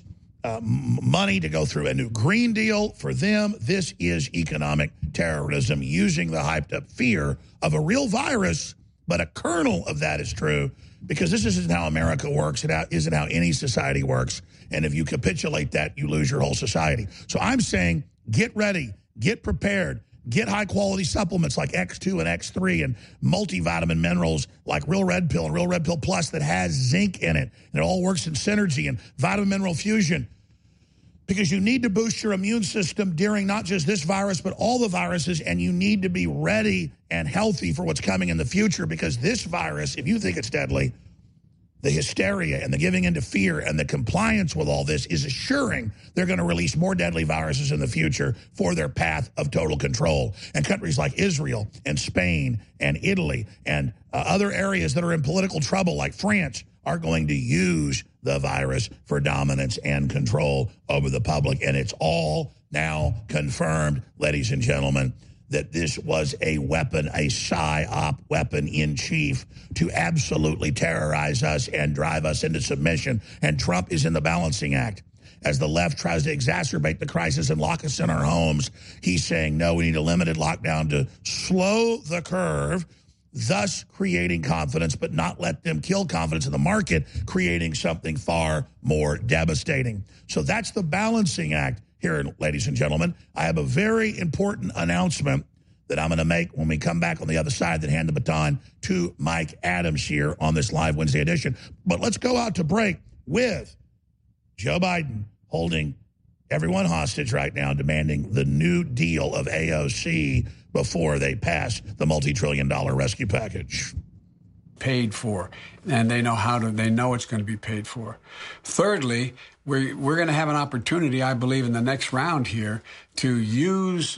money to go through a new Green Deal for them. This is economic terrorism using the hyped up fear of a real virus, but a kernel of that is true because this isn't how America works. It isn't how any society works. And if you capitulate that, you lose your whole society. So I'm saying get ready, get prepared, get high-quality supplements like X2 and X3 and multivitamin minerals like Real Red Pill and Real Red Pill Plus that has zinc in it. And it all works in synergy and vitamin mineral fusion. Because you need to boost your immune system during not just this virus, but all the viruses, and you need to be ready and healthy for what's coming in the future, because this virus, if you think it's deadly, the hysteria and the giving into fear and the compliance with all this is assuring they're going to release more deadly viruses in the future for their path of total control. And countries like Israel and Spain and Italy and other areas that are in political trouble like France are going to use the virus for dominance and control over the public. And it's all now confirmed, ladies and gentlemen, that this was a weapon, a PSYOP weapon in chief to absolutely terrorize us and drive us into submission. And Trump is in the balancing act. As the left tries to exacerbate the crisis and lock us in our homes, he's saying, no, we need a limited lockdown to slow the curve, thus creating confidence, but not let them kill confidence in the market, creating something far more devastating. So that's the balancing act here, ladies and gentlemen. I have a very important announcement that I'm going to make when we come back on the other side, that hand the baton to Mike Adams here on this live Wednesday edition. But let's go out to break with Joe Biden holding everyone hostage right now, demanding the new deal of AOC before they pass the multi-trillion-dollar rescue package. Paid for, and they know they know it's going to be paid for. Thirdly, we're going to have an opportunity, I believe, in the next round here to use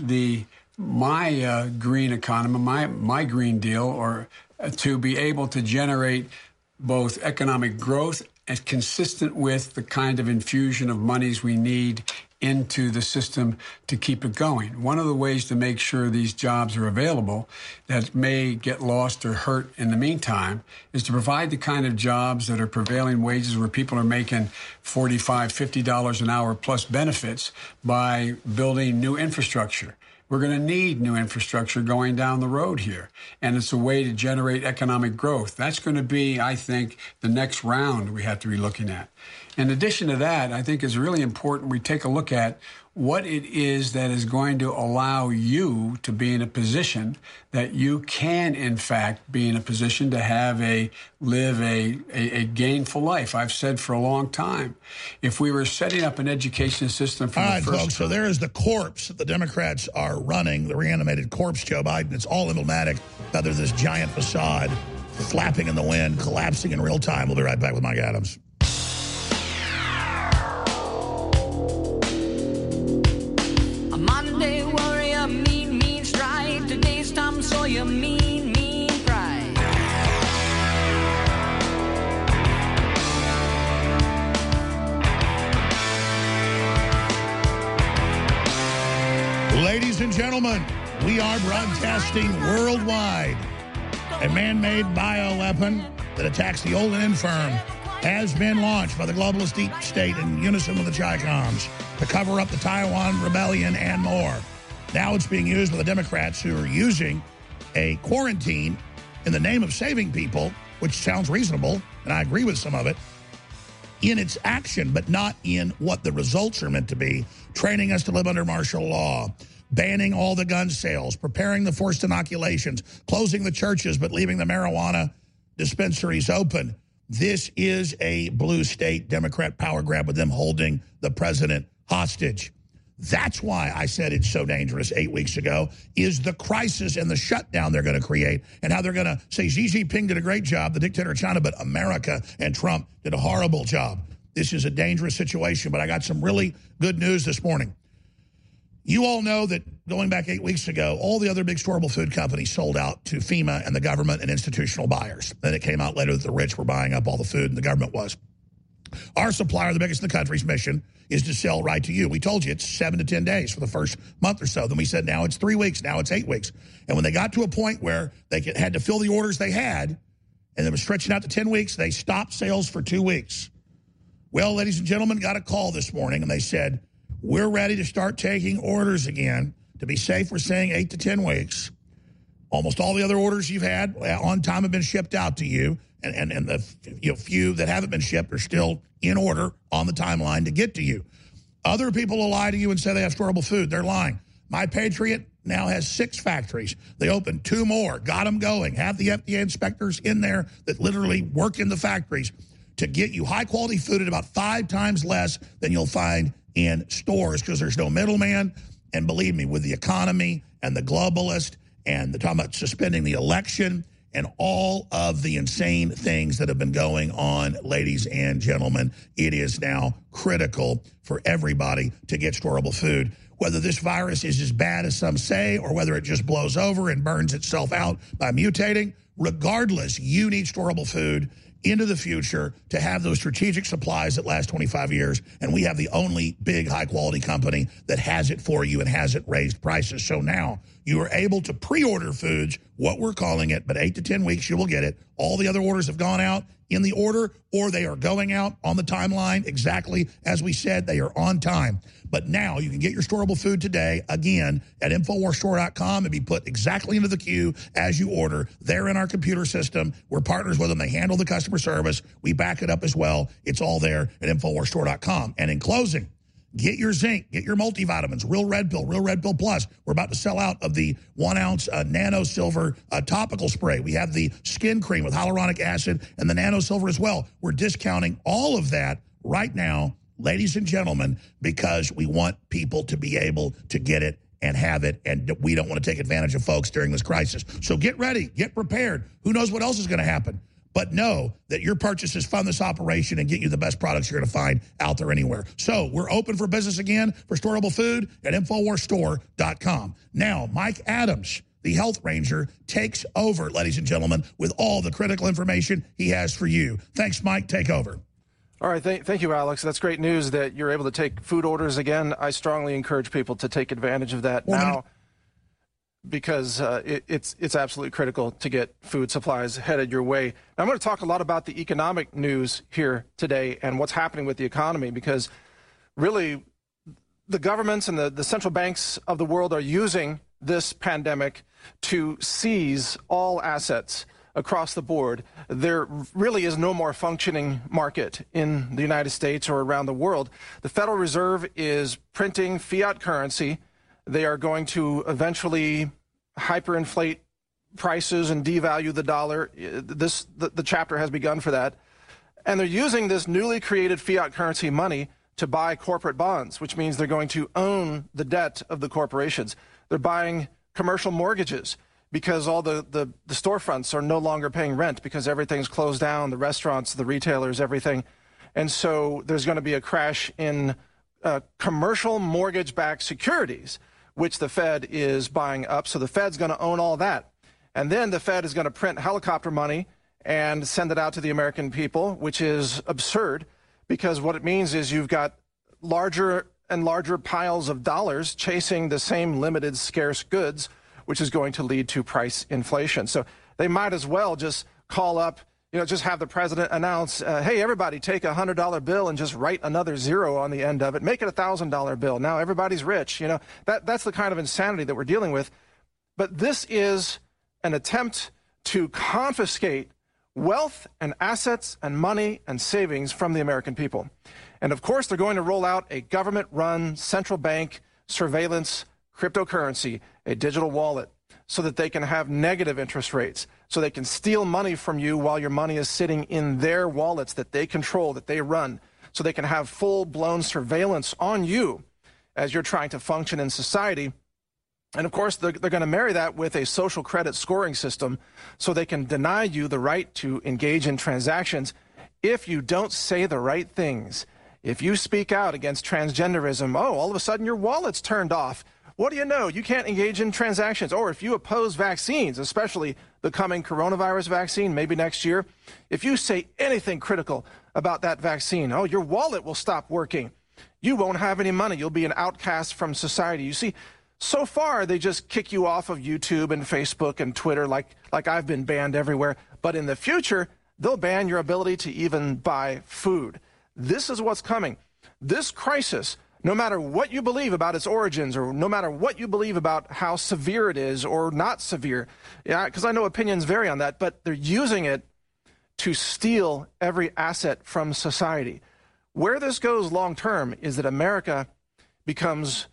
my green economy, my Green Deal, or to be able to generate both economic growth as consistent with the kind of infusion of monies we need into the system to keep it going. One of the ways to make sure these jobs are available that may get lost or hurt in the meantime is to provide the kind of jobs that are prevailing wages where people are making $45, $50 an hour plus benefits by building new infrastructure. We're going to need new infrastructure going down the road here, and it's a way to generate economic growth. That's going to be, I think, the next round we have to be looking at. In addition to that, I think it's really important we take a look at what it is that is going to allow you to be in a position that you can, in fact, be in a position to live a gainful life. I've said for a long time, if we were setting up an education system for all right, folks, so there is the corpse that the Democrats are running, the reanimated corpse, Joe Biden. It's all emblematic of this giant facade flapping in the wind, collapsing in real time. We'll be right back with Mike Adams. Monday warrior, mean strike. Today's Tom Sawyer, mean pride. Ladies and gentlemen, we are broadcasting worldwide. A man-made bioweapon that attacks the old and infirm has been launched by the globalist deep state in unison with the Chi-Coms to cover up the Taiwan rebellion and more. Now it's being used by the Democrats, who are using a quarantine in the name of saving people, which sounds reasonable, and I agree with some of it, in its action, but not in what the results are meant to be, training us to live under martial law, banning all the gun sales, preparing the forced inoculations, closing the churches but leaving the marijuana dispensaries open. This is a blue state Democrat power grab with them holding the president hostage. That's why I said it's so dangerous 8 weeks ago, is the crisis and the shutdown they're going to create, and how they're going to say Xi Jinping did a great job, the dictator of China, but America and Trump did a horrible job. This is a dangerous situation, but I got some really good news this morning. You all know that going back 8 weeks ago, all the other big storable food companies sold out to FEMA and the government and institutional buyers. Then it came out later that the rich were buying up all the food and the government was. Our supplier, the biggest in the country's mission, is to sell right to you. We told you it's 7 to 10 days for the first month or so. Then we said now it's 3 weeks, now it's 8 weeks. And when they got to a point where they had to fill the orders they had, and it was stretching out to 10 weeks, they stopped sales for 2 weeks. Well, ladies and gentlemen, got a call this morning, and they said, we're ready to start taking orders again. To be safe, we're saying 8 to 10 weeks. Almost all the other orders you've had on time have been shipped out to you, and the few that haven't been shipped are still in order on the timeline to get to you. Other people will lie to you and say they have storable food. They're lying. My Patriot now has 6 factories. They opened 2 more, got them going, have the FDA inspectors in there that literally work in the factories to get you high-quality food at about 5 times less than you'll find in stores because there's no middleman. And believe me, with the economy and the globalist and the talking about suspending the election and all of the insane things that have been going on, ladies and gentlemen, it is now critical for everybody to get storable food. Whether this virus is as bad as some say or whether it just blows over and burns itself out by mutating, regardless, you need storable food into the future to have those strategic supplies that last 25 years. And we have the only big high-quality company that has it for you and hasn't raised prices. So now you are able to pre-order foods, what we're calling it, but 8 to 10 weeks you will get it. All the other orders have gone out in the order or they are going out on the timeline exactly as we said. They are on time. But now you can get your storable food today, again, at InfoWarsStore.com and be put exactly into the queue as you order. They're in our computer system. We're partners with them. They handle the customer service. We back it up as well. It's all there at InfoWarsStore.com. And in closing, get your zinc, get your multivitamins, Real Red Pill, Real Red Pill Plus. We're about to sell out of the 1-ounce Nano Silver topical spray. We have the skin cream with hyaluronic acid and the Nano Silver as well. We're discounting all of that right now, ladies and gentlemen, because we want people to be able to get it and have it, and we don't want to take advantage of folks during this crisis. So get ready, get prepared. Who knows what else is going to happen? But know that your purchases fund this operation and get you the best products you're going to find out there anywhere. So we're open for business again for storable food at InfoWarsStore.com. Now, Mike Adams, the Health Ranger, takes over, ladies and gentlemen, with all the critical information he has for you. Thanks, Mike. Take over. All right. Thank you, Alex. That's great news that you're able to take food orders again. I strongly encourage people to take advantage of that now because it's absolutely critical to get food supplies headed your way. Now, I'm going to talk a lot about the economic news here today and what's happening with the economy because really the governments and the central banks of the world are using this pandemic to seize all assets across the board. There really is no more functioning market in the United States or around the world. The Federal Reserve is printing fiat currency. They are going to eventually hyperinflate prices and devalue the dollar. The chapter has begun for that. And they're using this newly created fiat currency money to buy corporate bonds, which means they're going to own the debt of the corporations. They're buying commercial mortgages because all the storefronts are no longer paying rent because everything's closed down, the restaurants, the retailers, everything. And so there's going to be a crash in commercial mortgage-backed securities, which the Fed is buying up. So the Fed's going to own all that. And then the Fed is going to print helicopter money and send it out to the American people, which is absurd because what it means is you've got larger and larger piles of dollars chasing the same limited scarce goods, which is going to lead to price inflation. So they might as well just call up, just have the president announce, hey, everybody take a $100 bill and just write another zero on the end of it. Make it a $1,000 bill. Now everybody's rich. That's the kind of insanity that we're dealing with. But this is an attempt to confiscate wealth and assets and money and savings from the American people. And of course, they're going to roll out a government-run central bank surveillance cryptocurrency, a digital wallet, so that they can have negative interest rates, so they can steal money from you while your money is sitting in their wallets that they control, that they run, so they can have full-blown surveillance on you as you're trying to function in society. And of course, they're going to marry that with a social credit scoring system so they can deny you the right to engage in transactions if you don't say the right things. If you speak out against transgenderism, all of a sudden your wallet's turned off. What do you know? You can't engage in transactions. Or if you oppose vaccines, especially the coming coronavirus vaccine, maybe next year, if you say anything critical about that vaccine, your wallet will stop working. You won't have any money. You'll be an outcast from society. You see, so far they just kick you off of YouTube and Facebook and Twitter like I've been banned everywhere. But in the future, they'll ban your ability to even buy food. This is what's coming. This crisis, no matter what you believe about its origins or no matter what you believe about how severe it is or not severe, because I know opinions vary on that, but they're using it to steal every asset from society. Where this goes long term is that America becomes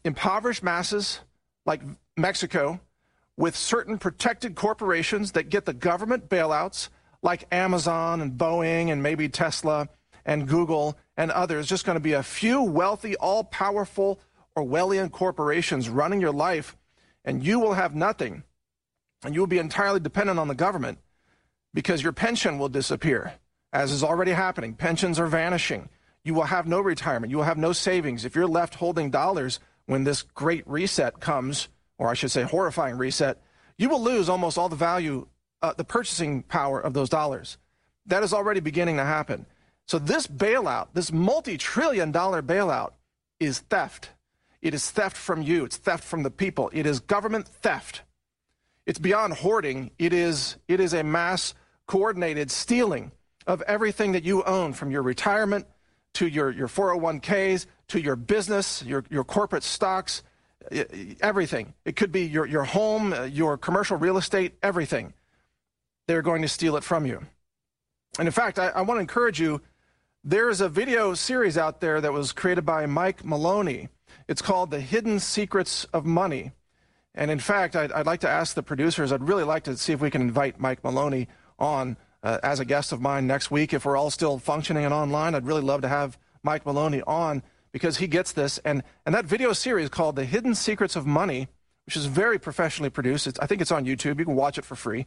impoverished masses like Mexico with certain protected corporations that get the government bailouts like Amazon and Boeing and maybe Tesla and Google and others. Just going to be a few wealthy, all-powerful Orwellian corporations running your life, and you will have nothing. And you will be entirely dependent on the government because your pension will disappear, as is already happening. Pensions are vanishing. You will have no retirement. You will have no savings. If you're left holding dollars when this great reset comes, or I should say horrifying reset, you will lose almost all the value, the purchasing power of those dollars. That is already beginning to happen. So this bailout, this multi-trillion-dollar bailout is theft. It is theft from you. It's theft from the people. It is government theft. It's beyond hoarding. It is a mass coordinated stealing of everything that you own, from your retirement to your 401ks, to your business, your corporate stocks, everything. It could be your home, your commercial real estate, everything. They're going to steal it from you. And in fact, I want to encourage you, there is a video series out there that was created by Mike Maloney. It's called The Hidden Secrets of Money. And in fact, I'd like to ask the producers, I'd really like to see if we can invite Mike Maloney on as a guest of mine next week. If we're all still functioning and online, I'd really love to have Mike Maloney on because he gets this. And that video series called The Hidden Secrets of Money, which is very professionally produced. I think it's on YouTube. You can watch it for free.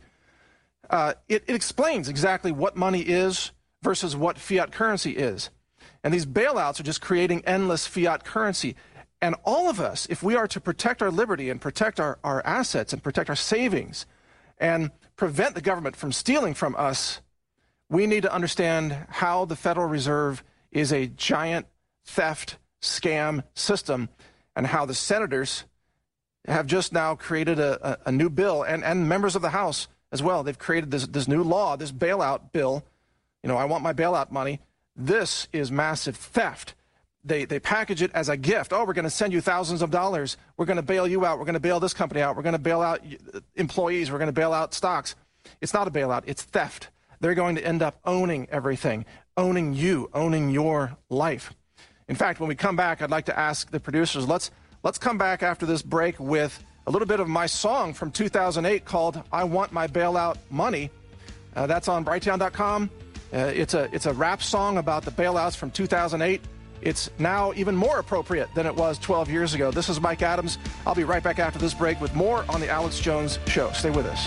It explains exactly what money is versus what fiat currency is. And these bailouts are just creating endless fiat currency. And all of us, if we are to protect our liberty and protect our assets and protect our savings and prevent the government from stealing from us, we need to understand how the Federal Reserve is a giant theft scam system and how the senators have just now created a new bill, and members of the House as well. They've created this new law, this bailout bill. You know, I want my bailout money. This is massive theft. They package it as a gift. Oh, we're going to send you thousands of dollars. We're going to bail you out. We're going to bail this company out. We're going to bail out employees. We're going to bail out stocks. It's not a bailout. It's theft. They're going to end up owning everything, owning you, owning your life. In fact, when we come back, I'd like to ask the producers, let's come back after this break with a little bit of my song from 2008 called I Want My Bailout Money. That's on Brighteon.com. It's a rap song about the bailouts from 2008. It's now even more appropriate than it was 12 years ago. This is Mike Adams. I'll be right back after this break with more on The Alex Jones Show. Stay with us.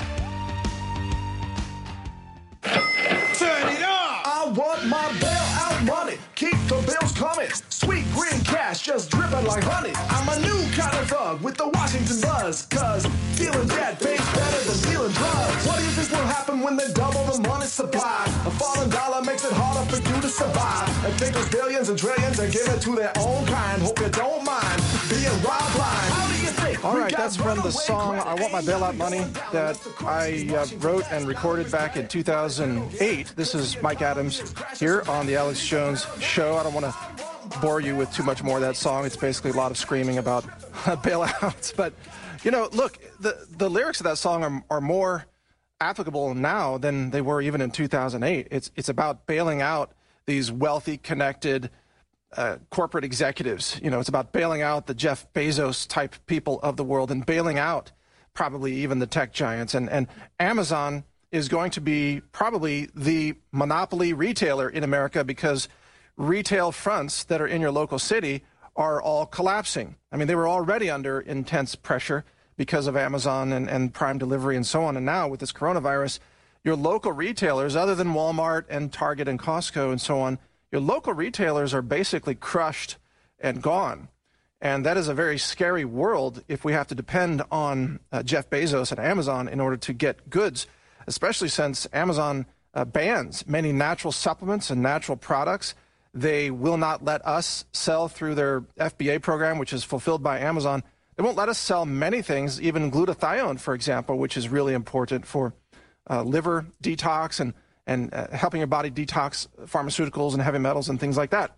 Turn it up! I want my bailout money. Keep the bills coming. Sweet green cash just dripping like honey. I'm a new kind of thug with the Washington buzz. Cause dealing debt pays better than dealing drugs. What do you think will happen when they double the money supply? A falling dollar makes it harder for you to survive. And take those billions and trillions and give it to their own kind. Hope you don't mind being robbed blind. How do you think? All right, that's from the song I Want My Bailout Money that I wrote and recorded back in 2008. This is Mike Adams here on The Alex Jones Show. I don't want to bore you with too much more of that song. It's basically a lot of screaming about bailouts. But, you know, look, the lyrics of that song are more applicable now than they were even in 2008. It's about bailing out these wealthy, connected corporate executives. You know, it's about bailing out the Jeff Bezos type people of the world and bailing out probably even the tech giants. And Amazon is going to be probably the monopoly retailer in America because retail fronts that are in your local city are all collapsing. I mean, they were already under intense pressure because of Amazon and Prime Delivery and so on. And now with this coronavirus, your local retailers, other than Walmart and Target and Costco and so on, your local retailers are basically crushed and gone. And that is a very scary world if we have to depend on Jeff Bezos and Amazon in order to get goods, especially since Amazon bans many natural supplements and natural products. They will not let us sell through their FBA program, which is fulfilled by Amazon. They won't let us sell many things, even glutathione, for example, which is really important for liver detox and helping your body detox pharmaceuticals and heavy metals and things like that.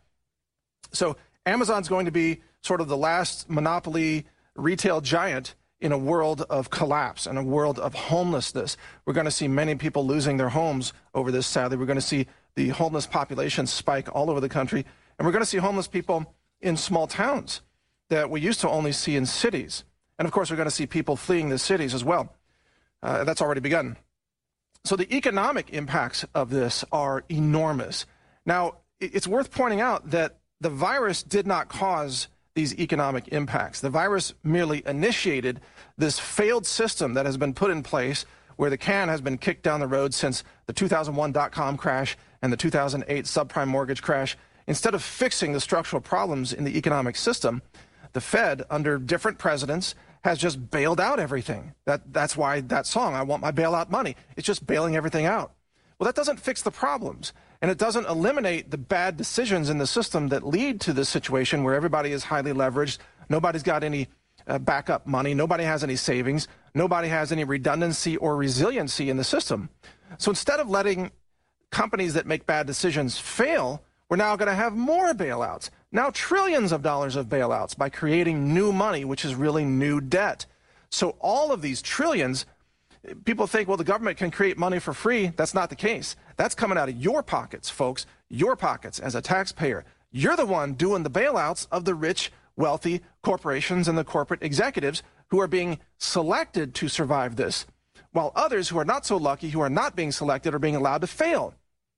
So Amazon's going to be sort of the last monopoly retail giant in a world of collapse and a world of homelessness. We're going to see many people losing their homes over this, sadly. We're going to see the homeless population spike all over the country. And we're going to see homeless people in small towns. that we used to only see in cities. And of course, we're going to see people fleeing the cities as well. That's already begun. So the economic impacts of this are enormous. Now, it's worth pointing out that the virus did not cause these economic impacts. The virus merely initiated this failed system that has been put in place where the can has been kicked down the road since the 2001 dot-com crash and the 2008 subprime mortgage crash. Instead of fixing the structural problems in the economic system, the Fed, under different presidents, has just bailed out everything. That's why that song, I Want My Bailout Money, it's just bailing everything out. Well, that doesn't fix the problems, and it doesn't eliminate the bad decisions in the system that lead to this situation where everybody is highly leveraged, nobody's got any backup money, nobody has any savings, nobody has any redundancy or resiliency in the system. So instead of letting companies that make bad decisions fail, we're now going to have more bailouts, now trillions of dollars of bailouts by creating new money, which is really new debt. So all of these trillions, people think, well, the government can create money for free. That's not the case. That's coming out of your pockets, folks, your pockets as a taxpayer. You're the one doing the bailouts of the rich, wealthy corporations and the corporate executives who are being selected to survive this, while others who are not so lucky, who are not being selected, are being allowed to fail.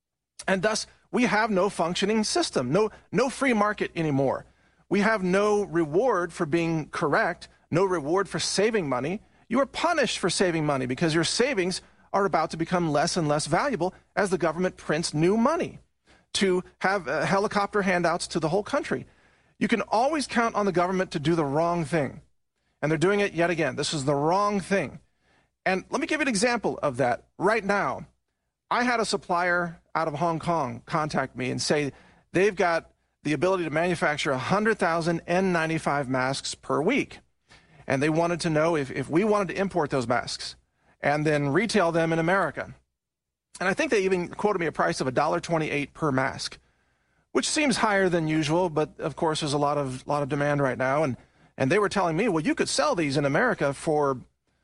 And thus, we have no functioning system, no free market anymore. We have no reward for being correct, no reward for saving money. You are punished for saving money because your savings are about to become less and less valuable as the government prints new money to have helicopter handouts to the whole country. You can always count on the government to do the wrong thing. And they're doing it yet again. This is the wrong thing. And let me give you an example of that. Right now, I had a supplier out of Hong Kong contact me and say they've got the ability to manufacture 100,000 N95 masks per week. And they wanted to know if we wanted to import those masks and then retail them in America. And I think they even quoted me a price of $1.28 per mask, which seems higher than usual, but of course there's a lot of demand right now. And they were telling me, well, you could sell these in America for,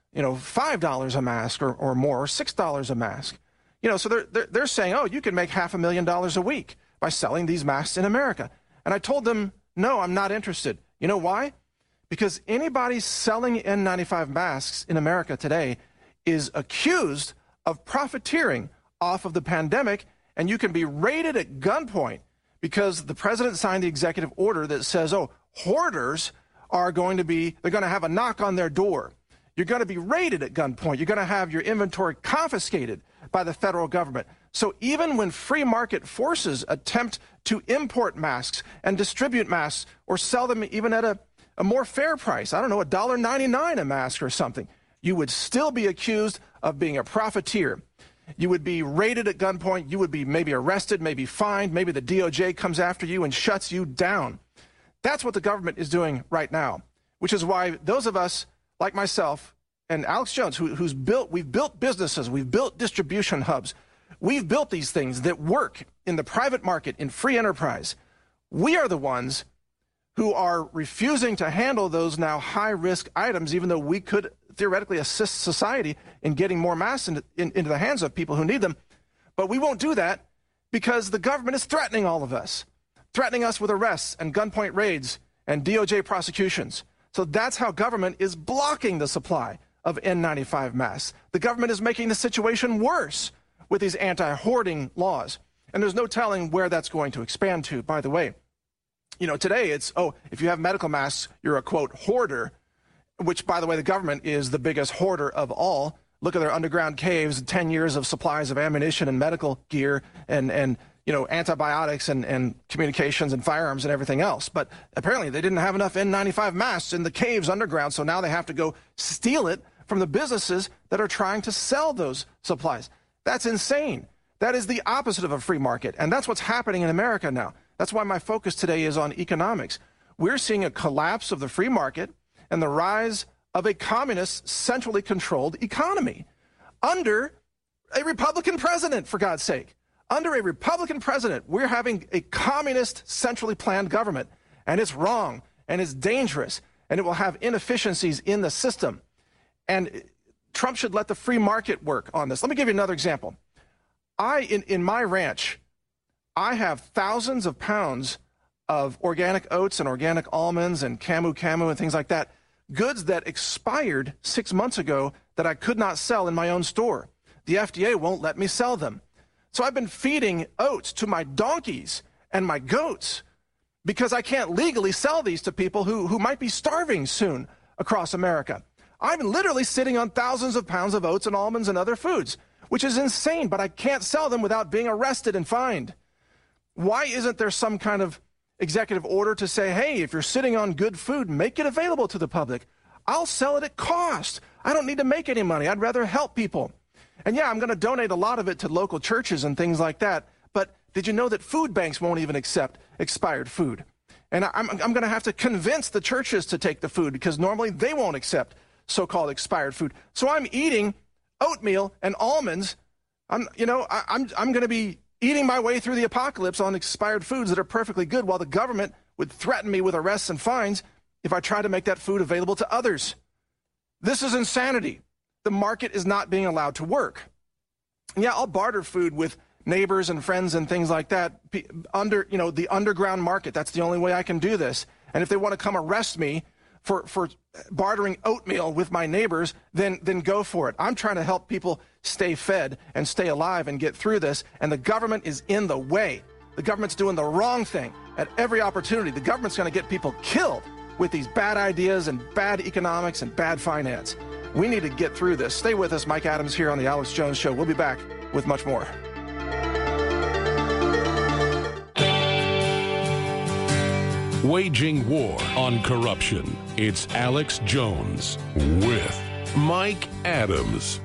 $5 a mask or more, $6 a mask. So they're saying, oh, you can make $500,000 a week by selling these masks in America. And I told them, no, I'm not interested. You know why? Because anybody selling N95 masks in America today is accused of profiteering off of the pandemic, and you can be raided at gunpoint because the president signed the executive order that says, oh, hoarders are going to have a knock on their door. You're going to be raided at gunpoint. You're going to have your inventory confiscated by the federal government. So even when free market forces attempt to import masks and distribute masks or sell them even at a more fair price, I don't know, $1.99 a mask or something, you would still be accused of being a profiteer. You would be raided at gunpoint. You would be maybe arrested, maybe fined. Maybe the DOJ comes after you and shuts you down. That's what the government is doing right now, which is why those of us like myself and Alex Jones, we've built businesses, we've built distribution hubs, we've built these things that work in the private market, in free enterprise. We are the ones who are refusing to handle those now high-risk items, even though we could theoretically assist society in getting more masks into the hands of people who need them. But we won't do that because the government is threatening all of us, threatening us with arrests and gunpoint raids and DOJ prosecutions. So that's how government is blocking the supply of N95 masks. The government is making the situation worse with these anti-hoarding laws. And there's no telling where that's going to expand to, by the way. Today it's, if you have medical masks, you're a, quote, hoarder, which, by the way, the government is the biggest hoarder of all. Look at their underground caves, 10 years of supplies of ammunition and medical gear and antibiotics and communications and firearms and everything else. But apparently they didn't have enough N95 masks in the caves underground, so now they have to go steal it from the businesses that are trying to sell those supplies. That's insane. That is the opposite of a free market, and that's what's happening in America now. That's why my focus today is on economics. We're seeing a collapse of the free market and the rise of a communist, centrally controlled economy under a Republican president, for God's sake. Under a Republican president, we're having a communist, centrally planned government, and it's wrong, and it's dangerous, and it will have inefficiencies in the system. And Trump should let the free market work on this. Let me give you another example. In my ranch, I have thousands of pounds of organic oats and organic almonds and camu and things like that, goods that expired 6 months ago that I could not sell in my own store. The FDA won't let me sell them. So I've been feeding oats to my donkeys and my goats because I can't legally sell these to people who might be starving soon across America. I'm literally sitting on thousands of pounds of oats and almonds and other foods, which is insane, but I can't sell them without being arrested and fined. Why isn't there some kind of executive order to say, hey, if you're sitting on good food, make it available to the public? I'll sell it at cost. I don't need to make any money. I'd rather help people. And yeah, I'm going to donate a lot of it to local churches and things like that. But did you know that food banks won't even accept expired food? And I'm going to have to convince the churches to take the food because normally they won't accept so-called expired food. So I'm eating oatmeal and almonds. I'm going to be eating my way through the apocalypse on expired foods that are perfectly good while the government would threaten me with arrests and fines if I try to make that food available to others. This is insanity. The market is not being allowed to work. Yeah, I'll barter food with neighbors and friends and things like that under, the underground market. That's the only way I can do this. And if they want to come arrest me for bartering oatmeal with my neighbors, then go for it. I'm trying to help people stay fed and stay alive and get through this, and the government is in the way. The government's doing the wrong thing at every opportunity. The government's going to get people killed with these bad ideas and bad economics and bad finance. We need to get through this. Stay with us. Mike Adams here on The Alex Jones Show. We'll be back with much more. Waging war on corruption. It's Alex Jones with Mike Adams.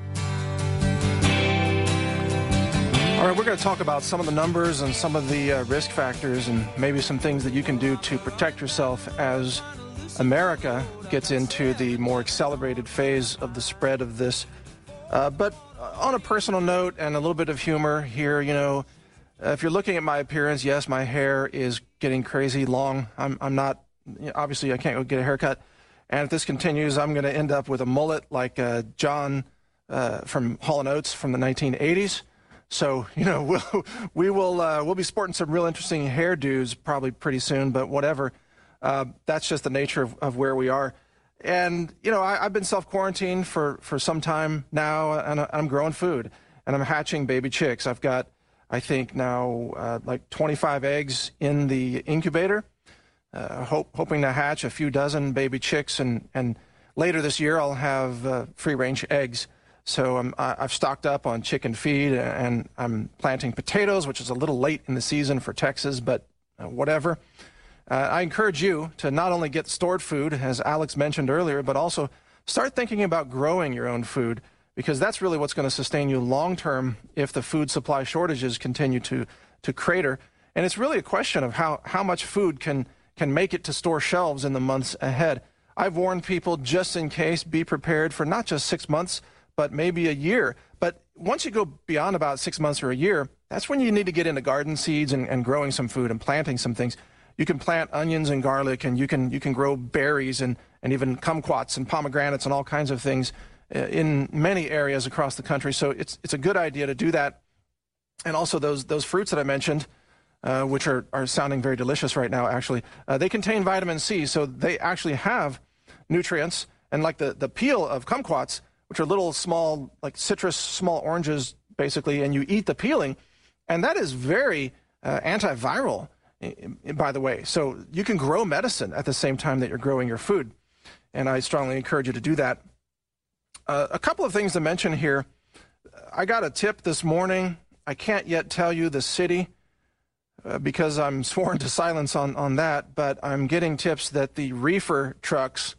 All right, we're going to talk about some of the numbers and some of the risk factors and maybe some things that you can do to protect yourself as America gets into the more accelerated phase of the spread of this. But on a personal note and a little bit of humor here, if you're looking at my appearance, yes, my hair is getting crazy long. I'm not, obviously I can't go get a haircut. And if this continues, I'm going to end up with a mullet like John from Hall & Oates from the 1980s. So, we'll be sporting some real interesting hairdos probably pretty soon, but whatever. That's just the nature of where we are. And, I've been self-quarantined for some time now, and I'm growing food, and I'm hatching baby chicks. I've got, I think now, like 25 eggs in the incubator, hoping to hatch a few dozen baby chicks, and later this year I'll have free-range eggs. So I've stocked up on chicken feed, and I'm planting potatoes, which is a little late in the season for Texas, but whatever. I encourage you to not only get stored food, as Alex mentioned earlier, but also start thinking about growing your own food, because that's really what's going to sustain you long-term if the food supply shortages continue to crater. And it's really a question of how much food can make it to store shelves in the months ahead. I've warned people, just in case, be prepared for not just 6 months, but maybe a year. But once you go beyond about 6 months or a year, that's when you need to get into garden seeds and growing some food and planting some things. You can plant onions and garlic, and you can grow berries and even kumquats and pomegranates and all kinds of things in many areas across the country. So it's a good idea to do that. And also those fruits that I mentioned, which are sounding very delicious right now, actually, they contain vitamin C, so they actually have nutrients. And like the peel of kumquats, which are little small, like citrus, small oranges, basically, and you eat the peeling, and that is very antiviral, by the way. So you can grow medicine at the same time that you're growing your food, and I strongly encourage you to do that. A couple of things to mention here. I got a tip this morning. I can't yet tell you the city because I'm sworn to silence on that, but I'm getting tips that the reefer trucks,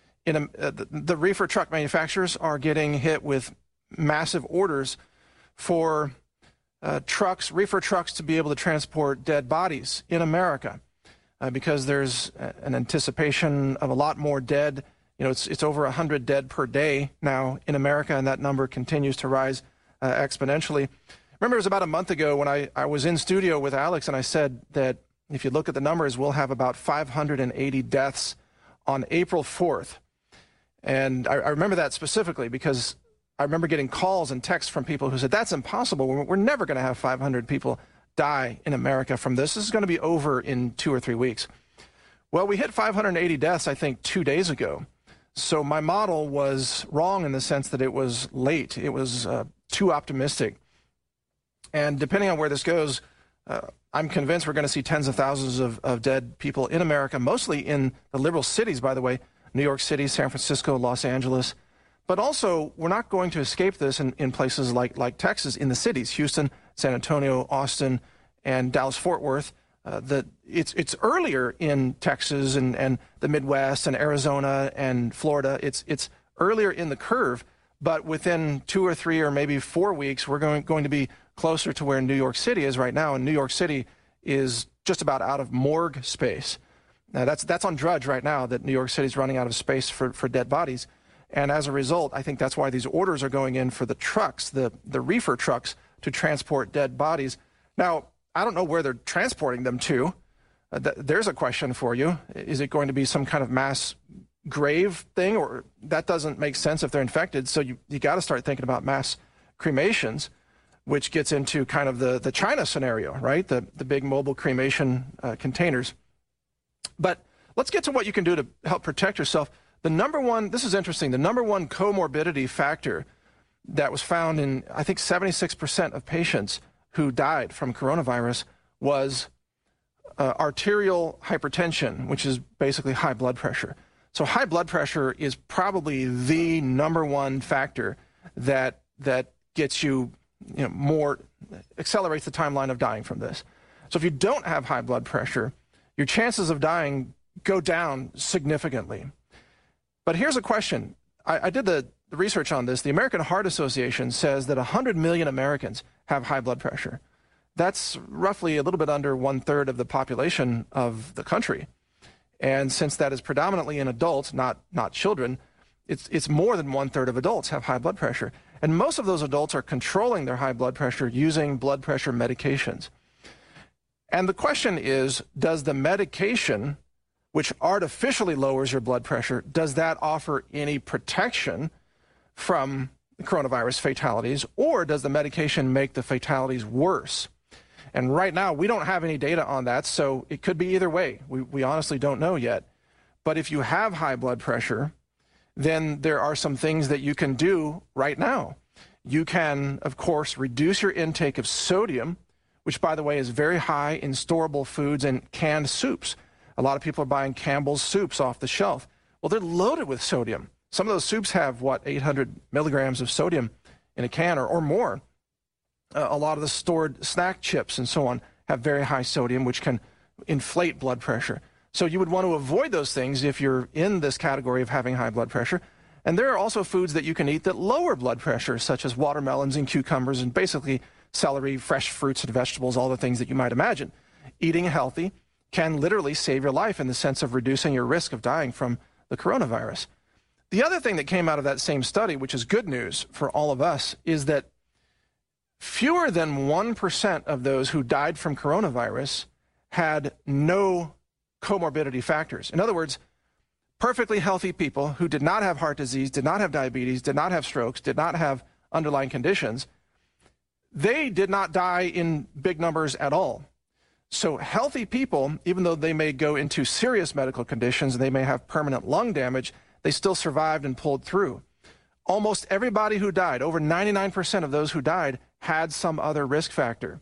the reefer truck manufacturers are getting hit with massive orders for reefer trucks to be able to transport dead bodies in America because there's an anticipation of a lot more dead. It's over 100 dead per day now in America, and that number continues to rise exponentially. Remember, it was about a month ago when I was in studio with Alex, and I said that if you look at the numbers, we'll have about 580 deaths on April 4th. And I remember that specifically because I remember getting calls and texts from people who said, that's impossible. We're never going to have 500 people die in America from this. This is going to be over in 2 or 3 weeks. Well, we hit 580 deaths, I think, 2 days ago. So my model was wrong in the sense that it was late. It was too optimistic. And depending on where this goes, I'm convinced we're going to see tens of thousands of dead people in America, mostly in the liberal cities, by the way, New York City, San Francisco, Los Angeles. But also, we're not going to escape this in places like Texas, in the cities, Houston, San Antonio, Austin, and Dallas-Fort Worth. It's earlier in Texas and the Midwest and Arizona and Florida. It's earlier in the curve, but within 2 or 3 or maybe 4 weeks, we're going to be closer to where New York City is right now. And New York City is just about out of morgue space. Now, that's on Drudge right now, that New York City is running out of space for dead bodies. And as a result, I think that's why these orders are going in for the trucks, the reefer trucks, to transport dead bodies. Now, I don't know where they're transporting them to. There's a question for you. Is it going to be some kind of mass grave thing? Or that doesn't make sense if they're infected. So you got to start thinking about mass cremations, which gets into kind of the China scenario, right? The big mobile cremation containers. But let's get to what you can do to help protect yourself. The number one, this is interesting, the number one comorbidity factor that was found in, I think, 76% of patients who died from coronavirus was arterial hypertension, which is basically high blood pressure. So high blood pressure is probably the number one factor that gets you, more, accelerates the timeline of dying from this. So if you don't have high blood pressure, your chances of dying go down significantly. But here's a question. I did the research on this. The American Heart Association says that 100 million Americans have high blood pressure. That's roughly a little bit under 1/3 of the population of the country. And since that is predominantly in adults, not children, it's more than 1/3 of adults have high blood pressure. And most of those adults are controlling their high blood pressure using blood pressure medications. And the question is, does the medication, which artificially lowers your blood pressure, does that offer any protection from coronavirus fatalities, or does the medication make the fatalities worse? And right now, we don't have any data on that, so it could be either way. We honestly don't know yet. But if you have high blood pressure, then there are some things that you can do right now. You can, of course, reduce your intake of sodium, which, by the way, is very high in storable foods and canned soups. A lot of people are buying Campbell's soups off the shelf. Well, they're loaded with sodium. Some of those soups have, 800 milligrams of sodium in a can or more. A lot of the stored snack chips and so on have very high sodium, which can inflate blood pressure. So you would want to avoid those things if you're in this category of having high blood pressure. And there are also foods that you can eat that lower blood pressure, such as watermelons and cucumbers and basically celery, fresh fruits and vegetables, all the things that you might imagine. Eating healthy can literally save your life in the sense of reducing your risk of dying from the coronavirus. The other thing that came out of that same study, which is good news for all of us, is that fewer than 1% of those who died from coronavirus had no comorbidity factors. In other words, perfectly healthy people who did not have heart disease, did not have diabetes, did not have strokes, did not have underlying conditions, they did not die in big numbers at all. So healthy people, even though they may go into serious medical conditions, they may have permanent lung damage, they still survived and pulled through. Almost everybody who died, over 99% of those who died, had some other risk factor,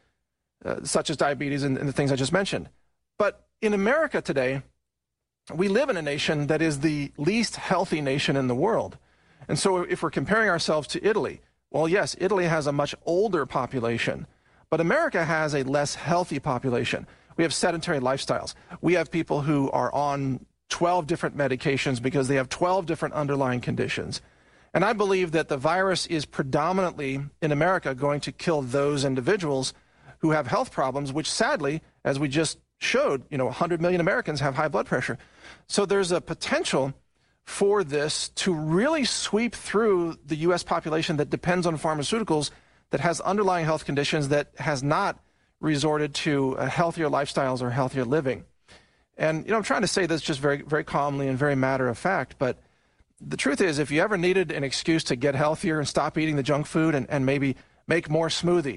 such as diabetes and the things I just mentioned. But in America today, we live in a nation that is the least healthy nation in the world. And so if we're comparing ourselves to Italy, well, yes, Italy has a much older population, but America has a less healthy population. We have sedentary lifestyles. We have people who are on 12 different medications because they have 12 different underlying conditions. And I believe that the virus is predominantly in America going to kill those individuals who have health problems, which sadly, as we just showed, 100 million Americans have high blood pressure. So there's a potential for this to really sweep through the U.S. population that depends on pharmaceuticals, that has underlying health conditions, that has not resorted to healthier lifestyles or healthier living. And, I'm trying to say this just very, very calmly and very matter of fact, but the truth is, if you ever needed an excuse to get healthier and stop eating the junk food and maybe make more smoothies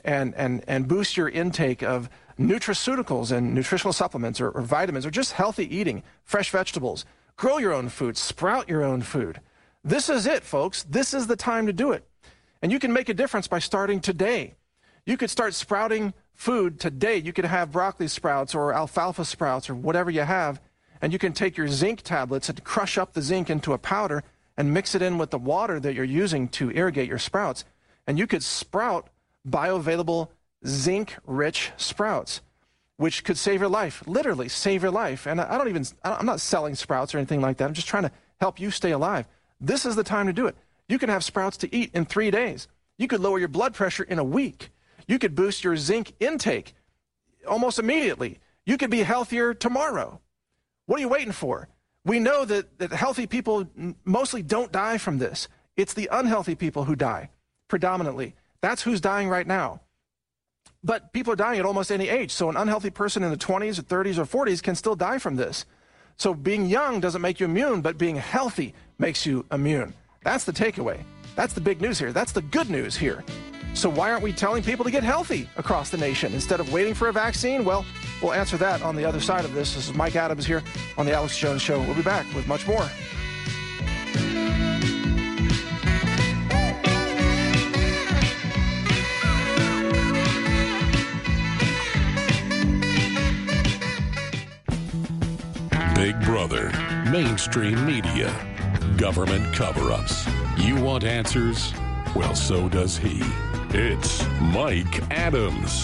and boost your intake of nutraceuticals and nutritional supplements or vitamins, or just healthy eating, fresh vegetables, grow your own food, sprout your own food. This is it, folks. This is the time to do it. And you can make a difference by starting today. You could start sprouting food today. You could have broccoli sprouts or alfalfa sprouts or whatever you have, and you can take your zinc tablets and crush up the zinc into a powder and mix it in with the water that you're using to irrigate your sprouts. And you could sprout bioavailable zinc-rich sprouts, which could save your life, literally save your life. And I'm not selling sprouts or anything like that. I'm just trying to help you stay alive. This is the time to do it. You can have sprouts to eat in 3 days. You could lower your blood pressure in a week. You could boost your zinc intake almost immediately. You could be healthier tomorrow. What are you waiting for? We know that healthy people mostly don't die from this. It's the unhealthy people who die, predominantly. That's who's dying right now. But people are dying at almost any age. So an unhealthy person in the 20s or 30s or 40s can still die from this. So being young doesn't make you immune, but being healthy makes you immune. That's the takeaway. That's the big news here. That's the good news here. So why aren't we telling people to get healthy across the nation instead of waiting for a vaccine? Well, we'll answer that on the other side of this. This is Mike Adams here on The Alex Jones Show. We'll be back with much more. Big Brother, mainstream media, government cover-ups. You want answers? Well, so does he. It's Mike Adams.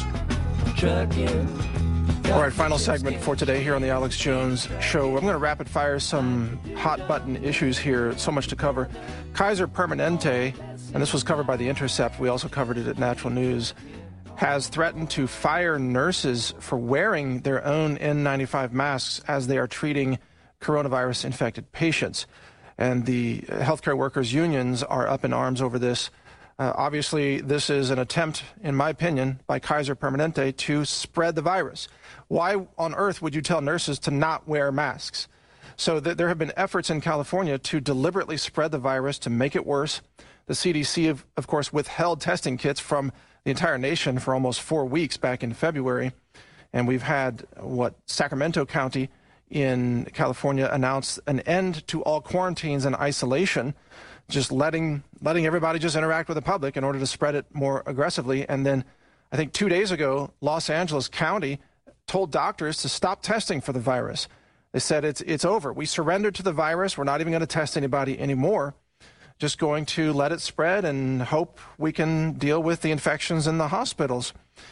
All right, final segment for today here on the Alex Jones Show. I'm going to rapid fire some hot button issues here. So much to cover. Kaiser Permanente, and this was covered by The Intercept. We also covered it at Natural News, has threatened to fire nurses for wearing their own N95 masks as they are treating coronavirus-infected patients. And the healthcare workers' unions are up in arms over this. Obviously, this is an attempt, in my opinion, by Kaiser Permanente to spread the virus. Why on earth would you tell nurses to not wear masks? So there have been efforts in California to deliberately spread the virus, to make it worse. The CDC, of course, withheld testing kits from the entire nation for almost 4 weeks back in February. And we've had, Sacramento County in California announced an end to all quarantines and isolation, just letting everybody just interact with the public in order to spread it more aggressively. And then I think 2 days ago, Los Angeles County told doctors to stop testing for the virus. They said it's over. We surrendered to the virus. We're not even going to test anybody anymore. Just going to let it spread and hope we can deal with the infections in the hospitals.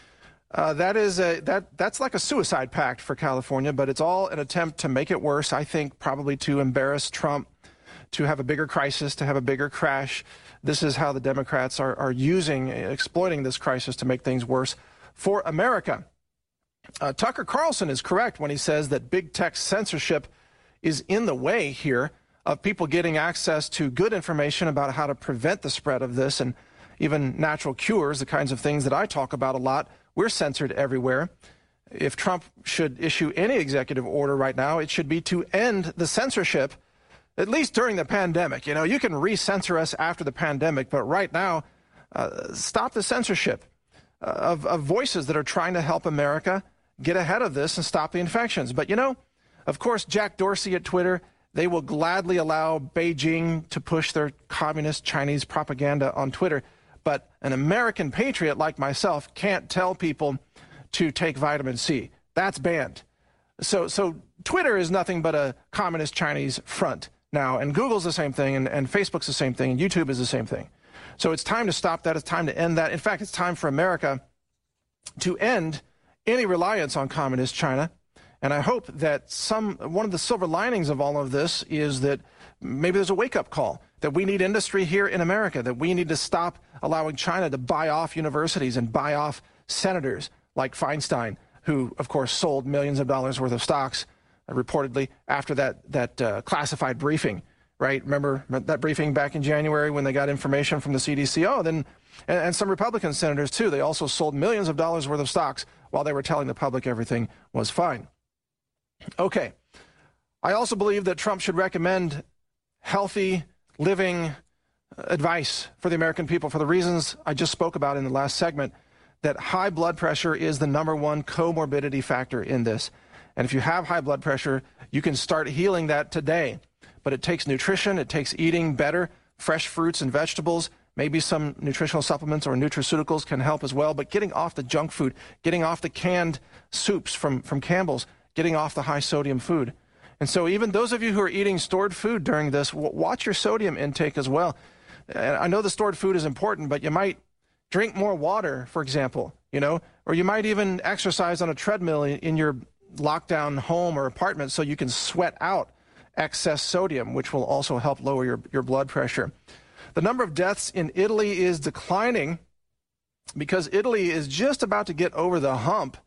That's like a suicide pact for California, but it's all an attempt to make it worse. I think probably to embarrass Trump, to have a bigger crisis, to have a bigger crash. This is how the Democrats are exploiting this crisis to make things worse for America. Tucker Carlson is correct when he says that big tech censorship is in the way here of people getting access to good information about how to prevent the spread of this, and even natural cures, the kinds of things that I talk about a lot. We're censored everywhere. If Trump should issue any executive order right now, it should be to end the censorship, at least during the pandemic. You know, you can re-censor us after the pandemic, but right now, stop the censorship of voices that are trying to help America get ahead of this and stop the infections. But, you know, of course, Jack Dorsey at Twitter, they will gladly allow Beijing to push their communist Chinese propaganda on Twitter. But an American patriot like myself can't tell people to take vitamin C. That's banned. So Twitter is nothing but a communist Chinese front now, and Google's the same thing, and Facebook's the same thing, and YouTube is the same thing. So it's time to stop that. It's time to end that. In fact, it's time for America to end any reliance on communist China. And I hope that one of the silver linings of all of this is that maybe there's a wake-up call, that we need industry here in America, that we need to stop allowing China to buy off universities and buy off senators like Feinstein, who, of course, sold millions of dollars worth of stocks, reportedly, after that classified briefing, right? Remember that briefing back in January when they got information from the CDC? Oh, then, and some Republican senators, too, they also sold millions of dollars worth of stocks while they were telling the public everything was fine. Okay. I also believe that Trump should recommend healthy living advice for the American people for the reasons I just spoke about in the last segment. that high blood pressure is the #1 comorbidity factor in this. And if you have high blood pressure, you can start healing that today. But it takes nutrition, it takes eating better, fresh fruits and vegetables, maybe some nutritional supplements or nutraceuticals can help as well. But getting off the junk food, getting off the canned soups from Campbell's, getting off the high sodium food. And so even those of you who are eating stored food during this, watch your sodium intake as well. And I know the stored food is important, but you might drink more water, for example, or you might even exercise on a treadmill in your lockdown home or apartment so you can sweat out excess sodium, which will also help lower your blood pressure. The number of deaths in Italy is declining because Italy is just about to get over the hump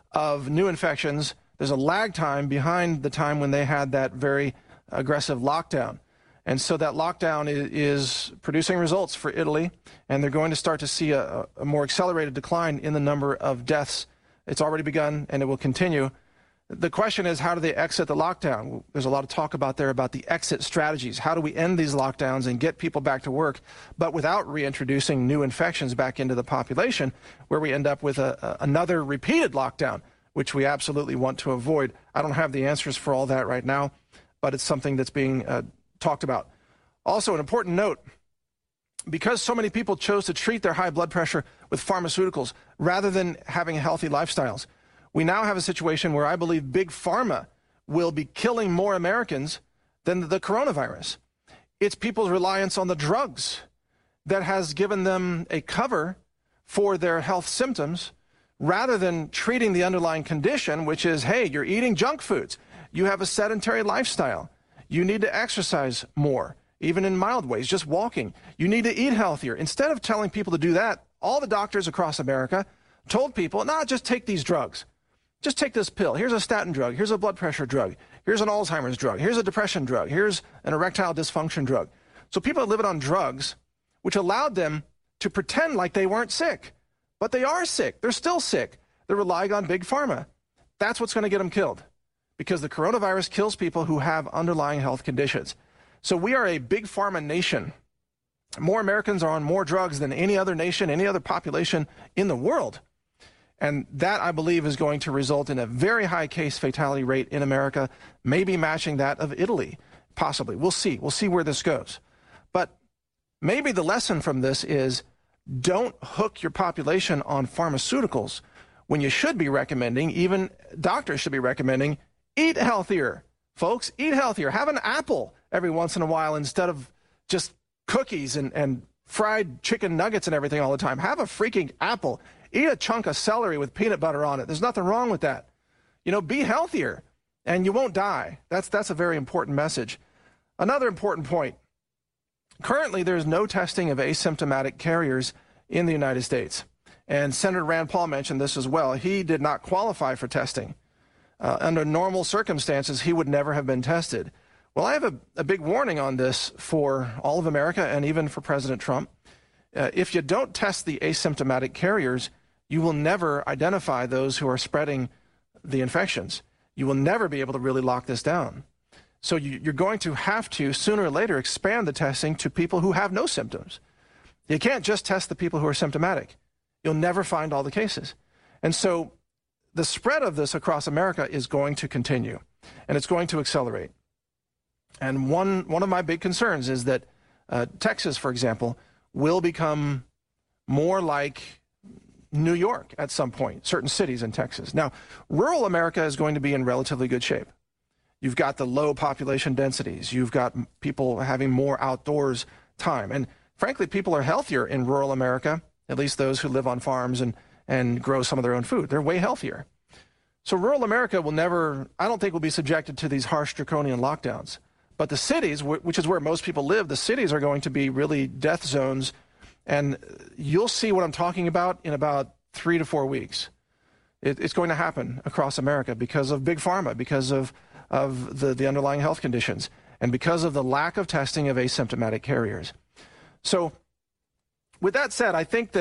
of new infections. There's a lag time behind the time when they had that very aggressive lockdown. And so that lockdown is producing results for Italy, and they're going to start to see a more accelerated decline in the number of deaths. It's already begun, and it will continue. The question is, how do they exit the lockdown? There's a lot of talk about the exit strategies. How do we end these lockdowns and get people back to work, but without reintroducing new infections back into the population, where we end up with another repeated lockdown, which we absolutely want to avoid. I don't have the answers for all that right now, but it's something that's being talked about. Also, an important note, because so many people chose to treat their high blood pressure with pharmaceuticals rather than having healthy lifestyles, we now have a situation where I believe big pharma will be killing more Americans than the coronavirus. It's people's reliance on the drugs that has given them a cover for their health symptoms rather than treating the underlying condition, which is, hey, you're eating junk foods. You have a sedentary lifestyle. You need to exercise more, even in mild ways, just walking. You need to eat healthier. Instead of telling people to do that, all the doctors across America told people, just take these drugs. Just take this pill. Here's a statin drug. Here's a blood pressure drug. Here's an Alzheimer's drug. Here's a depression drug. Here's an erectile dysfunction drug. So people are living on drugs, which allowed them to pretend like they weren't sick. But they are sick. They're still sick. They're relying on big pharma. That's what's going to get them killed, because the coronavirus kills people who have underlying health conditions. So we are a big pharma nation. More Americans are on more drugs than any other nation, any other population in the world. And that, I believe, is going to result in a very high case fatality rate in America, maybe matching that of Italy, possibly. We'll see. We'll see where this goes. But maybe the lesson from this is, don't hook your population on pharmaceuticals when you should be recommending, even doctors should be recommending, eat healthier. Folks, eat healthier. Have an apple every once in a while instead of just cookies and fried chicken nuggets and everything all the time. Have a freaking apple. Eat a chunk of celery with peanut butter on it. There's nothing wrong with that. Be healthier, and you won't die. That's a very important message. Another important point. Currently, there's no testing of asymptomatic carriers in the United States. And Senator Rand Paul mentioned this as well. He did not qualify for testing. Under normal circumstances, he would never have been tested. Well, I have a big warning on this for all of America and even for President Trump. If you don't test the asymptomatic carriers, you will never identify those who are spreading the infections. You will never be able to really lock this down. So you're going to have to, sooner or later, expand the testing to people who have no symptoms. You can't just test the people who are symptomatic. You'll never find all the cases. And so the spread of this across America is going to continue, and it's going to accelerate. And one of my big concerns is that Texas, for example, will become more like New York at some point, certain cities in Texas. Now, rural America is going to be in relatively good shape. You've got the low population densities. You've got people having more outdoors time. And frankly, people are healthier in rural America, at least those who live on farms and grow some of their own food. They're way healthier. So rural America will never, I don't think, will be subjected to these harsh draconian lockdowns. But the cities, which is where most people live, the cities are going to be really death zones. And you'll see what I'm talking about in about 3 to 4 weeks. It's going to happen across America because of big pharma, because of the underlying health conditions, and because of the lack of testing of asymptomatic carriers. So with that said,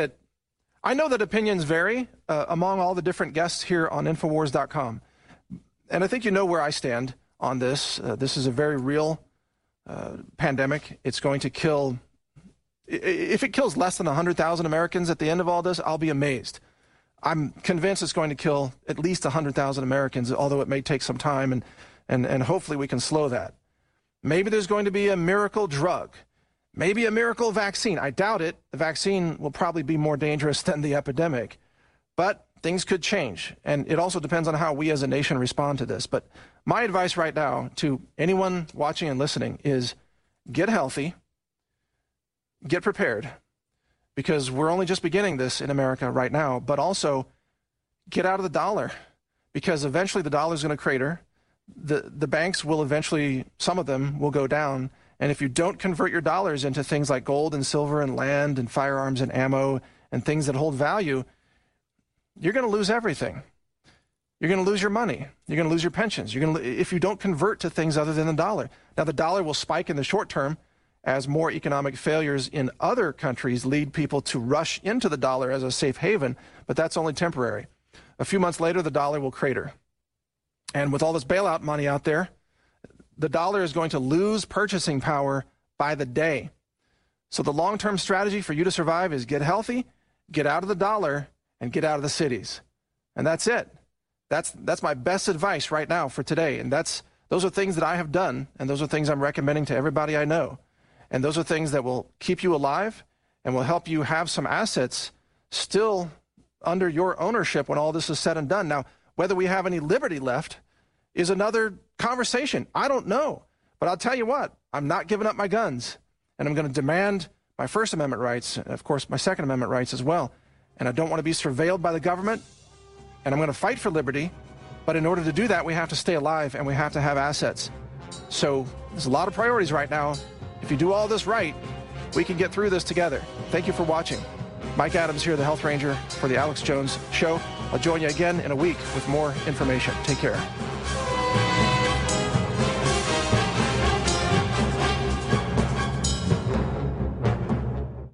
I know that opinions vary among all the different guests here on Infowars.com. And I think you know where I stand on this. This is a very real pandemic. It's going to kill, if it kills less than 100,000 Americans at the end of all this, I'll be amazed. I'm convinced it's going to kill at least 100,000 Americans, although it may take some time, and hopefully we can slow that. Maybe there's going to be a miracle drug, maybe a miracle vaccine. I doubt it. The vaccine will probably be more dangerous than the epidemic, but things could change, and it also depends on how we as a nation respond to this. But my advice right now to anyone watching and listening is get healthy, get prepared, because we're only just beginning this in America right now, but also get out of the dollar, because eventually the dollar is going to crater. The banks will eventually, some of them will go down, and if you don't convert your dollars into things like gold and silver and land and firearms and ammo and things that hold value, you're going to lose everything. You're going to lose your money. You're going to lose your pensions. If you don't convert to things other than the dollar. Now, the dollar will spike in the short term as more economic failures in other countries lead people to rush into the dollar as a safe haven, but that's only temporary. A few months later, the dollar will crater. And with all this bailout money out there, the dollar is going to lose purchasing power by the day. So the long-term strategy for you to survive is get healthy, get out of the dollar, and get out of the cities. And that's it. That's my best advice right now for today. And those are things that I have done, and those are things I'm recommending to everybody I know. And those are things that will keep you alive and will help you have some assets still under your ownership when all this is said and done. Now, whether we have any liberty left is another conversation. I don't know. But I'll tell you what, I'm not giving up my guns. And I'm going to demand my First Amendment rights, and of course, my Second Amendment rights as well. And I don't want to be surveilled by the government. And I'm going to fight for liberty. But in order to do that, we have to stay alive and we have to have assets. So there's a lot of priorities right now. If you do all this right, we can get through this together. Thank you for watching. Mike Adams here, the Health Ranger for the Alex Jones Show. I'll join you again in a week with more information. Take care.